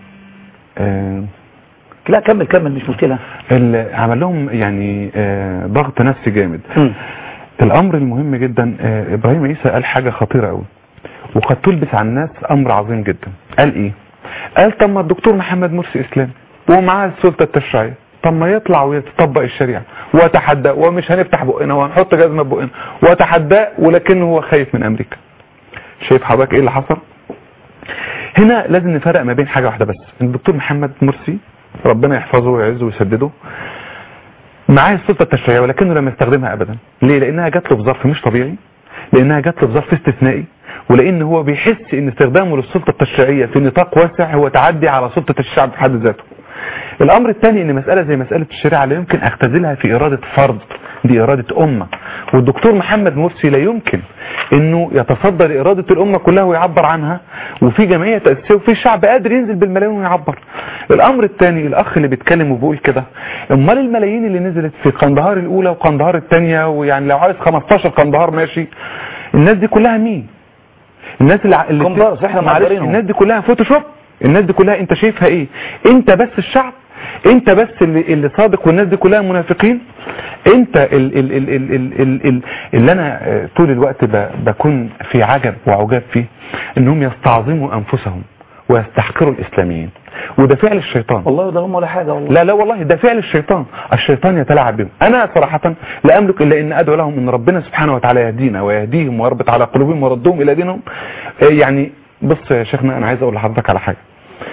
لا كمل مش مشكلة. عمل لهم يعني ضغط نفسي جامد. الامر المهم جدا ابراهيم عيسى قال حاجة خطيرة قوي وقد تلبس على الناس امر عظيم جدا. قال ايه؟ قال طب ما الدكتور محمد مرسي اسلام ومعاه السلطة التشريعية، طب ما يطلع ويتطبق الشريعة وتحدى ومش هنفتح بقنا وهنحط جزمة بقنا وتحدى، ولكنه هو خايف من امريكا. شايف حضرتك ايه اللي حصل؟ هنا لازم نفرق ما بين حاجة واحدة بس. الدكتور محمد مرسي ربنا يحفظه ويعزه ويسدده معاه السلطة التشريعية، ولكنه لم يستخدمها ابدا. ليه؟ لانها جات له في ظرف مش طبيعي، لانها جات له في ظرف استثنائي، ولان هو بيحس ان استخدامه للسلطة التشريعية في نطاق واسع هو تعدي على سلطة الشعب في حد ذاته. الامر الثاني ان مسألة زي مسألة الشريعة لا يمكن اختزلها في ارادة فرد، دي ارادة امة، والدكتور محمد مرسي لا يمكن انه يتصدى لارادة الامة كلها ويعبر عنها، وفي جمعية تأسيسية وفي شعب قادر ينزل بالملايين ويعبر. الامر الثاني الاخ اللي بيتكلم وبيقول كده، امال الملايين اللي نزلت في قندهار الاولى وقندهار الثانية، ويعني لو عايز 15 قندهار ماشي، الناس دي كلها مين؟ الناس اللي احنا معرفينهم، الناس دي كلها فوتوشوب، الناس دي كلها انت شايفها ايه؟ انت بس الشعب، انت بس اللي صادق والناس دي كلها منافقين. انت اللي انا طول الوقت بكون في عجب وعجاب فيه انهم يستعظموا انفسهم ويستحقروا الاسلاميين، وده فعل الشيطان. والله ده هم ولا حاجة والله. لا والله ده فعل الشيطان، الشيطان يتلاعب بهم. انا صراحة لا املك الا ان ادعو لهم ان ربنا سبحانه وتعالى يهدينا ويهديهم ويربط على قلوبهم ويردهم الى دينهم. يعني بص يا شيخنا، انا عايز اقول لحضرتك على حاجة،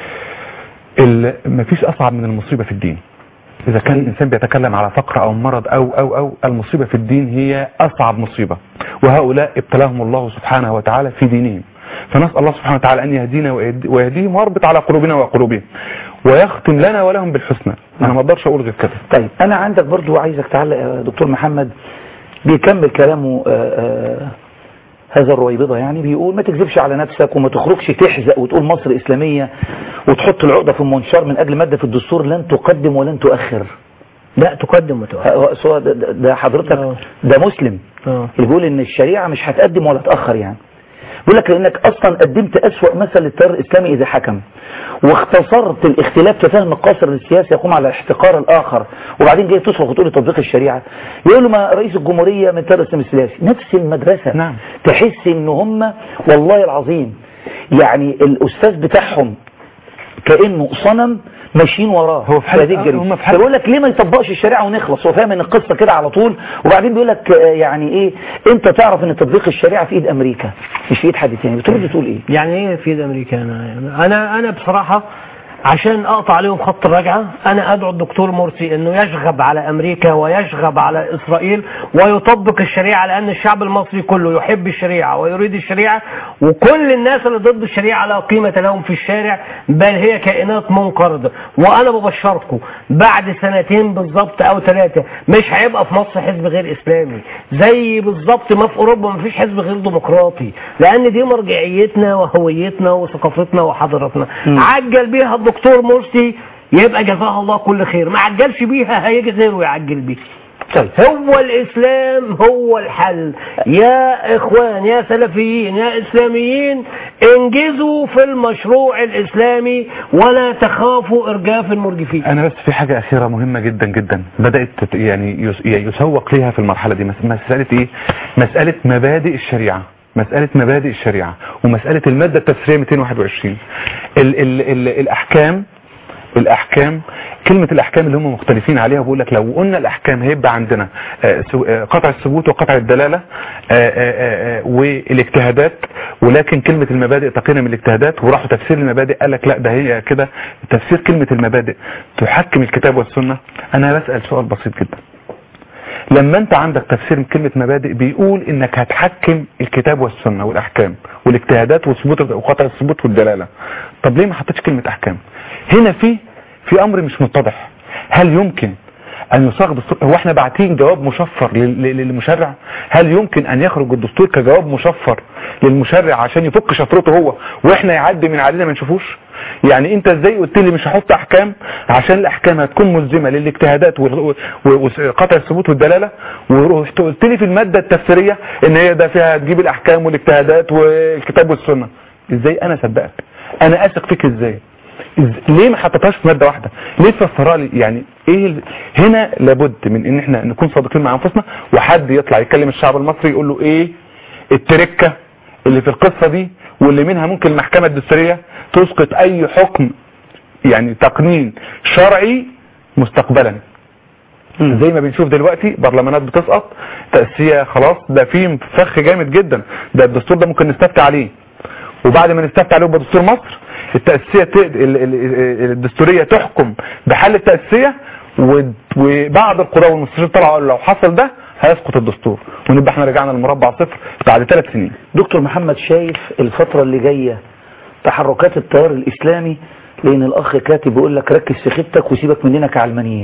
مفيش اصعب من المصيبة في الدين. اذا كان الانسان بيتكلم على فقر او مرض او المصيبة في الدين هي اصعب مصيبة، وهؤلاء ابتلاهم الله سبحانه وتعالى في دينهم. فنسأل الله سبحانه وتعالى ان يهدينا ويهديهم ويربط على قلوبنا وقلوبهم ويختم لنا ولهم بالحسنى. انا ما اقدرش اقول غير كده. طيب انا عندك برضو عايزك تعلق يا دكتور محمد، بيكمل كلامه هذا الرويبضة، يعني بيقول ما تكذبش على نفسك وما تخرجش تحزق وتقول مصر إسلامية وتحط العقدة في المنشار من أجل مادة في الدستور لن تقدم ولن تؤخر. لا تقدم وتؤخر. ده حضرتك ده مسلم اللي بيقول ان الشريعة مش هتقدم ولا تأخر، يعني بيقول لك لانك اصلا قدمت اسوأ مثل للتيار الاسلامي اذا حكم، واختصرت الاختلاف كفهم قاصر للسياسة يقوم على احتقار الاخر، وبعدين جاي تصرخ وتقول تطبيق الشريعة. يقول له ما رئيس الجمهورية من التيار الاسلامي السياسي، نفس المدرسة. نعم. تحس ان هم والله العظيم يعني الاستاذ بتاعهم كأنه صنم ماشيين وراه. هو في حاجة بيقول لك ليه ما يطبقش الشريعة ونخلص؟ هو فاهم ان القصة كده على طول، وبعدين بيقول لك يعني ايه، انت تعرف ان تطبيق الشريعة في ايد امريكا مش في ايد حد تاني. بترد تقول ايه؟ يعني ايه في ايد امريكا؟ انا بصراحة عشان اقطع عليهم خط الرجعة انا ادعو الدكتور مرسي انه يشغب على امريكا ويشغب على اسرائيل ويطبق الشريعة، لان الشعب المصري كله يحب الشريعة ويريد الشريعة، وكل الناس اللي ضد الشريعة لا قيمة لهم في الشارع، بل هي كائنات منقرضة. وانا ببشركم بعد سنتين بالظبط او 3 مش هيبقى في مصر حزب غير اسلامي، زي بالظبط ما في اوروبا ما فيش حزب غير ديمقراطي، لان دي مرجعيتنا وهويتنا وثقافتنا وحضارتنا. عجل بيها الدكتور مرسي يبقى جزاه الله كل خير، ما عجلش بيها هيجي غيره يعجل بيها. هو الإسلام هو الحل يا إخوان يا سلفيين يا إسلاميين، انجزوا في المشروع الإسلامي ولا تخافوا إرجاف المرجفين. أنا بس في حاجة أخيرة مهمة جدا جدا بدأت يعني يسوق ليها في المرحلة دي، مسألة إيه؟ مسألة مبادئ الشريعة، مسألة مبادئ الشريعة ومسألة المادة التفسيرية 221. الأحكام كلمة الأحكام اللي هم مختلفين عليها، بقول لك لو قلنا الأحكام هيبقى عندنا قطع الثبوت وقطع الدلالة والاجتهادات، ولكن كلمة المبادئ تقينا من الاجتهادات، وراحوا تفسير المبادئ قال لك لا ده هي كده تفسير كلمة المبادئ تحكم الكتاب والسنة. أنا بسأل سؤال بسيط جدا، لما انت عندك تفسير كلمة مبادئ بيقول انك هتحكم الكتاب والسنة والاحكام والاجتهادات وقطع الثبوت والدلالة، طب ليه ما حطيتش كلمة احكام؟ هنا في امر مش متضح. هل يمكن ان يصاغ دستور؟ هو احنا باعتين جواب مشفر للمشرع؟ هل يمكن ان يخرج الدستور كجواب مشفر للمشرع عشان يفك شفرته هو واحنا يعدي من علينا ما نشوفوش؟ يعني انت ازاي قلت لي مش هحط احكام عشان الاحكام هتكون ملزمه للاجتهادات وقطع الثبوت والدلاله، ورحت قلت لي في الماده التفسيريه ان هي ده فيها تجيب الاحكام والاجتهادات والكتاب والسنه؟ ازاي انا اصدقك؟ انا اثق فيك ازاي؟ ليه ما حطيتهاش في ماده واحده؟ ليه تفسرها لي؟ يعني ايه هنا لابد من ان احنا نكون صادقين مع انفسنا، وحد يطلع يكلم الشعب المصري يقول له ايه التركه اللي في القصه دي، واللي منها ممكن المحكمه الدستوريه تسقط اي حكم يعني تقنين شرعي مستقبلا. زي ما بنشوف دلوقتي برلمانات بتسقط، تأسية خلاص، ده فيه فخ جامد جدا، ده الدستور ده ممكن نستفتي عليه، وبعد ما نستفتح عليهم بدستور مصر التأسيسية الدستورية تحكم بحل التأسيسية، وبعض القضاء والمستشار طلعوا قالوا لو حصل ده هيسقط الدستور ونبقى احنا رجعنا للمربع صفر بعد 3 سنين. دكتور محمد، شايف الفترة اللي جاية تحركات التيار الإسلامي؟ لأن الأخ كاتب بيقول لك ركز في خطتك وسيبك مننا كعلمانيين،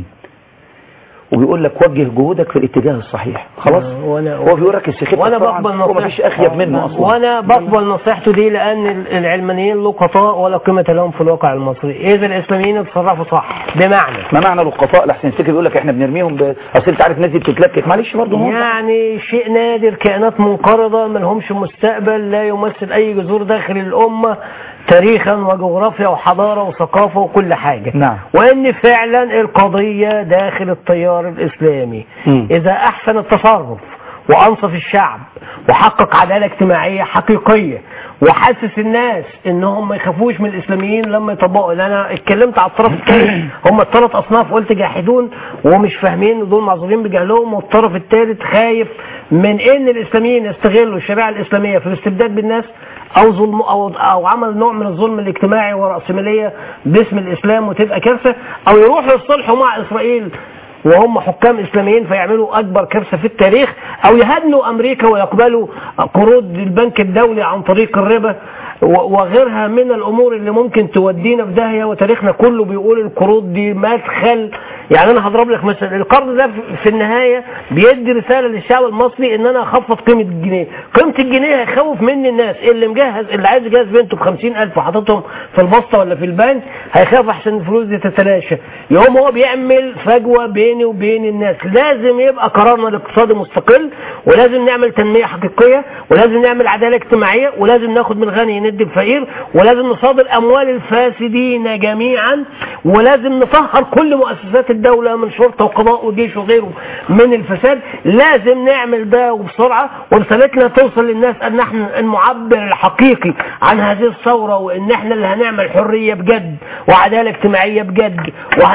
وبيقول لك وجه جهودك في الاتجاه الصحيح. خلاص هو بيقول ركز في خطتك، وانا بقبل ومفيش أخيب منه أصلا، وانا بقبل نصيحته دي لأن العلمانيين لقطاء ولا قيمة لهم في الواقع المصري إذا الإسلاميين اتصرفوا صح. بمعنى ما معنى لقطاء؟ لحسن الفكر بيقول لك احنا بنرميهم اصل انت عارف الناس دي بتتلكك، معلش برضه يعني شيء نادر، كائنات منقرضة ما لهمش مستقبل، لا يمثل أي جذور داخل الأمة تاريخا وجغرافيا وحضارة وثقافة وكل حاجة. نعم. وان فعلا القضية داخل التيار الإسلامي إذا أحسن التصرف وأنصف الشعب وحقق عدالة اجتماعية حقيقية وحسس الناس انهم ما يخافوش من الاسلاميين لما يطبقوا. انا اتكلمت على الطرف الثالث، هم الثلاث اصناف قلت جاحدون ومش فاهمين دول معذورين بجهلهم، والطرف الثالث خايف من ان الاسلاميين يستغلوا الشريعه الاسلاميه في الاستبداد بالناس او ظلم او عمل نوع من الظلم الاجتماعي ورأسمالية باسم الاسلام وتبقى كارثه، او يروحوا يصلحوا مع اسرائيل وهم حكام اسلاميين فيعملوا اكبر كارثه في التاريخ، او يهدنوا امريكا ويقبلوا قروض البنك الدولي عن طريق الربا وغيرها من الامور اللي ممكن تودينا في داهيه. وتاريخنا كله بيقول القروض دي مدخل. يعني انا هضرب لك مثلا القرض ده في النهايه بيدي رساله للشعب المصري ان انا اخفض قيمه الجنيه. قيمه الجنيه هيخوف مني الناس، اللي مجهز اللي عايز يجهز بنته ب50,000 وحاططهم في البسطه ولا في البنك هيخاف احسن الفلوس دي تتلاشى. يوم هو بيعمل فجوه بيني وبين الناس. لازم يبقى قرارنا الاقتصادي مستقل، ولازم نعمل تنميه حقيقيه، ولازم نعمل عداله اجتماعيه، ولازم ناخد من غني ندي الفقير، ولازم نصادر اموال الفاسدين جميعا، ولازم نطهر كل مؤسسات الدولة من شرطة وقضاء وجيش وغيره من الفساد. لازم نعمل ده وبسرعة، ورسالتنا توصل للناس ان احنا المعبر الحقيقي عن هذه الثورة، وان احنا اللي هنعمل حرية بجد وعدالة اجتماعية بجد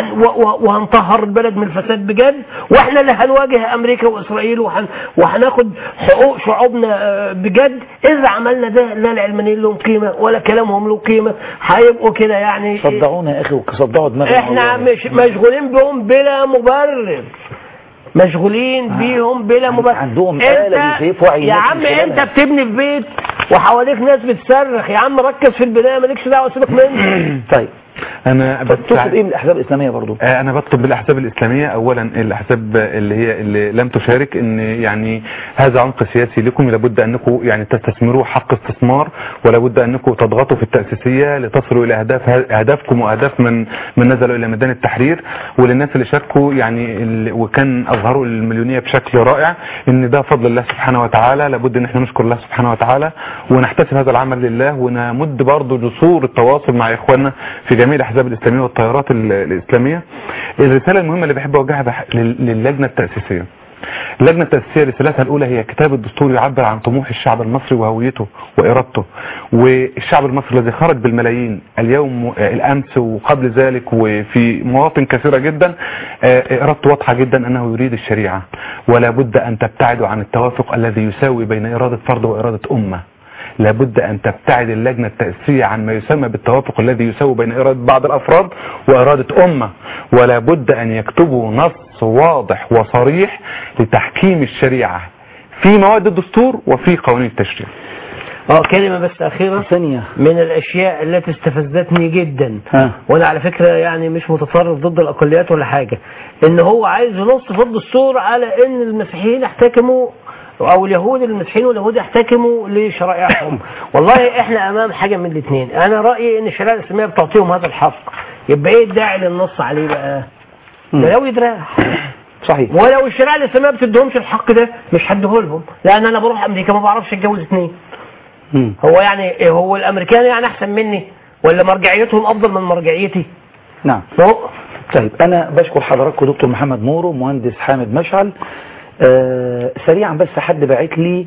وهنطهر البلد من الفساد بجد، واحنا اللي هنواجه امريكا واسرائيل وهناخد حقوق شعوبنا بجد. اذا عملنا ده لا العلمانيين لهم قيمة ولا كلامهم له قيمة، هيبقوا كده يعني صدعونا يا اخي وصدعوا دماغنا. احنا مش مشغولين بهم بلا مبرر، مشغولين بيهم بلا مبرر. عندهم آلة بيشوفوا عينات يا عم انت بتبني في بيت وحواليك ناس بتصرخ، يا عم ركز في البنايه مالكش دعوه سيبك منه. طيب انا بتقصد ايه من الاحزاب الاسلاميه برضو؟ انا بطلب بالاحزاب الاسلاميه اولا الاحزاب اللي لم تشارك ان يعني هذا عمق سياسي لكم، لابد انكم يعني تستثمروا حق استثمار، ولابد انكم تضغطوا في التاسيسيه لتصلوا الى اهدافكم واهداف من نزلوا الى ميدان التحرير. وللناس اللي شاركوا يعني وكان اظهروا المليونيه بشكل رائع، ان ده فضل الله سبحانه وتعالى، لابد ان احنا نشكر الله سبحانه وتعالى ونحتسب هذا العمل لله، ونمد برضه جسور التواصل مع اخواننا في جميع الاحزاب الاسلاميه والتيارات الاسلاميه. الرساله المهمه اللي بحب اوجهها للجنه التاسيسيه. اللجنه التاسيسيه رسالتها الاولى هي كتاب الدستور يعبر عن طموح الشعب المصري وهويته وارادته، والشعب المصري الذي خرج بالملايين اليوم الامس وقبل ذلك وفي مواطن كثيره جدا ارادته واضحه جدا انه يريد الشريعه، ولا بد ان تبتعدوا عن التوافق الذي يساوي بين اراده فرد واراده امه. لابد أن تبتعد اللجنة التأسيسية عن ما يسمى بالتوافق الذي يساوي بين إرادة بعض الأفراد وإرادة أمة، ولا بد أن يكتبوا نص واضح وصريح لتحكيم الشريعة في مواد الدستور وفي قوانين التشريع. كلمة بس أخيرة ثانية من الأشياء التي استفزتني جدا، وأنا على فكرة يعني مش متطرف ضد الأقليات ولا حاجة، إن هو عايز ينص في الدستور على إن المسيحيين يحتكموا او اليهود المسيحيين واليهود يحتكموا لشرائعهم. والله احنا امام حاجه من الاثنين. انا رايي ان الشريعه الاسلاميه بتعطيهم هذا الحق، يبقى ايه الداعي للنص عليه بقى؟ ده لو يدراه صحيح. ولو الشريعه الاسلاميه ما بتديهمش الحق ده مش هديهولهم، لان انا بروح امريكا ما بعرفش اتجوز اثنين. هو يعني هو الامريكان يعني احسن مني ولا مرجعيتهم افضل من مرجعيتي؟ نعم. طيب انا بشكر حضراتكم دكتور محمد مورو مهندس حامد مشعل. سريعا بس حد باعت لي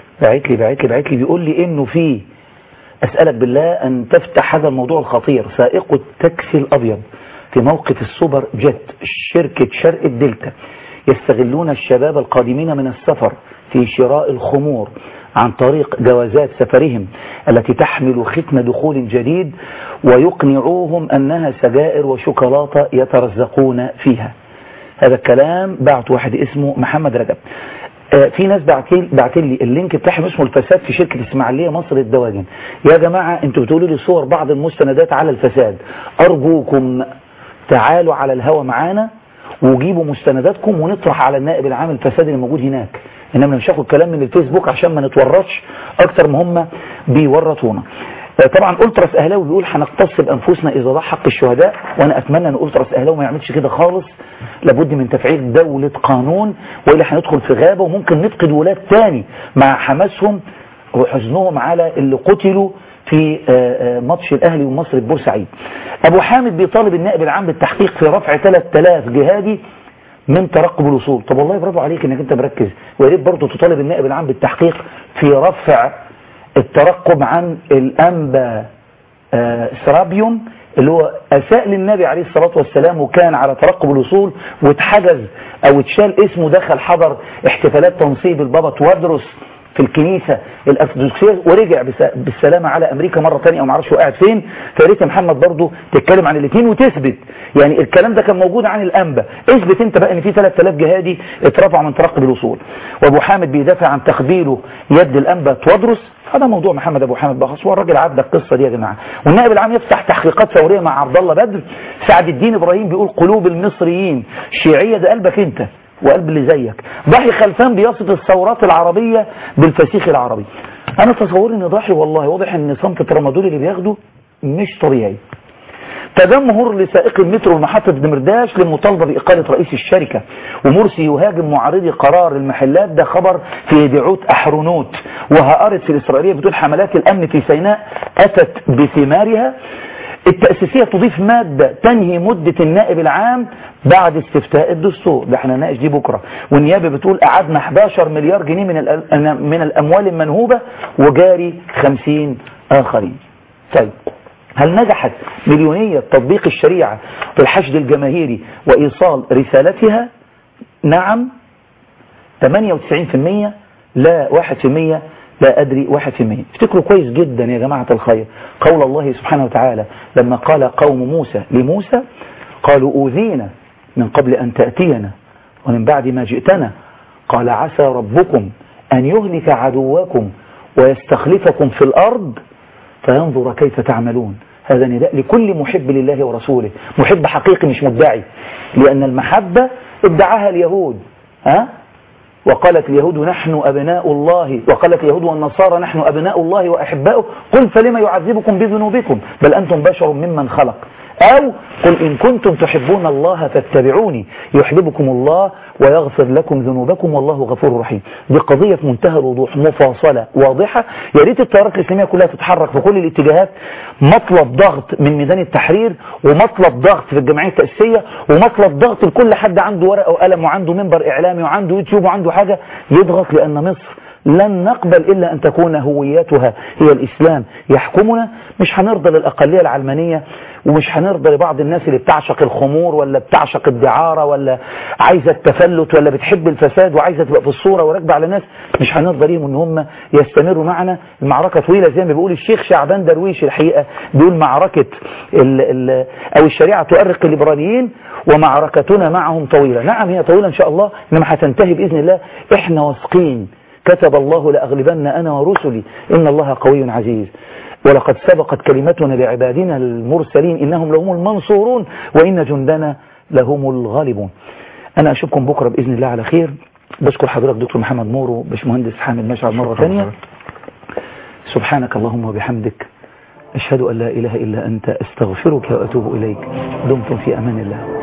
بيقول لي انه في اسألك بالله ان تفتح هذا الموضوع الخطير. سائق التاكسي الابيض في موقف السوبر جيت شركة شرق الدلتا يستغلون الشباب القادمين من السفر في شراء الخمور عن طريق جوازات سفرهم التي تحمل ختم دخول جديد، ويقنعوهم أنها سجائر وشوكولاتة يترزقون فيها. هذا الكلام بعت واحد اسمه محمد رجب. في ناس بعتلي اللينك بتاعهم اسمه الفساد في شركة اسماعيلية مصر الدواجن. يا جماعة انتوا بتقولوا لي صور بعض المستندات على الفساد، أرجوكم تعالوا على الهوا معانا وجيبوا مستنداتكم ونطرح على النائب العام الفساد اللي موجود هناك. انما مش هاخد كلام من الفيسبوك عشان ما نتورطش اكتر ما هم بيورطونا. طبعا ألتراس أهلاوي بيقول هنقتص بأنفسنا إذا ضاع حق الشهداء، وأنا أتمنى أن ألتراس أهلاوي ما يعملش كده خالص. لابد من تفعيل دولة قانون، وإلا هندخل في غابة وممكن نفقد ولاد تاني مع حماسهم وحزنهم على اللي قتلوا في ماتش الأهلي ومصر ببورسعيد. أبو حامد بيطالب النائب العام بالتحقيق في رفع 3000 جهادي من ترقب الوصول. طب والله برافو عليك انك انت مركز، ويا ريت برضه تطالب النائب العام بالتحقيق في رفع الترقب عن الأنبا سرابيوم اللي هو أساء للنبي عليه الصلاة والسلام وكان على ترقب الوصول واتحجز أو اتشال اسمه، دخل حضر احتفالات تنصيب البابا توادرس في الكنيسة الأرثوذكسية ورجع بالسلامة على أمريكا مرة تانية أو معرفش وقعد فين. فياريت يا محمد برضو تتكلم عن الاثنين وتثبت، يعني الكلام ده كان موجود عن الأنبا، اثبت انت بقى ان في 3000 جهادي اترفعوا من ترقب الوصول. وابو حامد بيدافع عن تقبيله يد الأنبا توادرس. هذا موضوع محمد ابو حامد بخص، هو الراجل عدى القصة دي يا جماعة. والنائب العام يفتح تحقيقات فورية مع عبد الله بدر. سعد الدين ابراهيم بيقول قلوب المصريين شيعية، ده قلبك انت وقلب اللي زيك. ضحي خلفان بيصف الثورات العربية بالفسيخ العربي. انا تصوري ان ضحي والله واضح ان صمت الترامادول اللي بياخده مش طبيعي. تجمهر لسائق المترو محطة دمرداش للمطالبة بإقالة رئيس الشركة، ومرسي يهاجم معارضي قرار المحلات. ده خبر في دعوت أحرونوت. وهارت في الإسرائيلية بتقول حملات الأمن في سيناء أتت بثمارها. التأسيسية تضيف مادة تنهي مدة النائب العام بعد استفتاء الدستور، ده احنا ناقش دي بكرة. والنيابة بتقول أعدنا 11 مليار جنيه من الأموال المنهوبة وجاري 50 آخرين. طيب هل نجحت مليونية تطبيق الشريعة في الحشد الجماهيري وإيصال رسالتها؟ نعم 98%، لا 1%، لا أدري 1%. افتكروا كويس جدا يا جماعة الخير قول الله سبحانه وتعالى لما قال قوم موسى لموسى قالوا أوذينا من قبل أن تأتينا ومن بعد ما جئتنا قال عسى ربكم أن يهلك عدوكم ويستخلفكم في الأرض فينظر كيف تعملون. هذا نداء لكل محب لله ورسوله، محب حقيقي مش مدعي، لأن المحبة ادعاها اليهود. وقالت اليهود نحن أبناء الله، وقالت اليهود والنصارى نحن أبناء الله وأحباؤه، قل فلما يعذبكم بذنوبكم بل أنتم بشر ممن خلق. أو قل إن كنتم تحبون الله فاتبعوني يحببكم الله ويغفر لكم ذنوبكم والله غفور رحيم. دي قضية في منتهى الوضوح، مفاصلة واضحة. يا ريت التيارات الإسلامية كلها تتحرك في كل الاتجاهات. مطلب ضغط من ميدان التحرير، ومطلب ضغط في الجمعية التأسيسية، ومطلب ضغط لكل حد عنده ورقة وقلم وعنده منبر إعلامي وعنده يوتيوب وعنده حاجة يضغط، لأن مصر لن نقبل إلا أن تكون هويتها هي الإسلام يحكمنا. مش هنرضى للأقلية العلمانية، ومش هنرضى لبعض الناس اللي بتعشق الخمور ولا بتعشق الدعارة ولا عايزة التفلت ولا بتحب الفساد وعايزة تبقى في الصورة وراكبة على ناس. مش هنرضى ليهم ان هم يستمروا معنا. المعركة طويلة زي ما بيقول الشيخ شعبان درويش، الحقيقة بيقول معركة أو الشريعة تؤرق الليبراليين ومعركتنا معهم طويلة. نعم هي طويلة إن شاء الله، إنما هتنتهي بإذن الله. إحنا واثقين كتب الله لأغلبن أنا ورسلي إن الله قوي عزيز، ولقد سبقت كلمتنا لعبادنا المرسلين إنهم لهم المنصورون وإن جندنا لهم الغالبون. أنا أشوفكم بكرة بإذن الله على خير. بشكر حضرتك دكتور محمد مورو، باشمهندس حامد مشعل مرة ثانية. سبحانك اللهم وبحمدك أشهد أن لا إله إلا أنت أستغفرك وأتوب إليك. دمتم في أمان الله.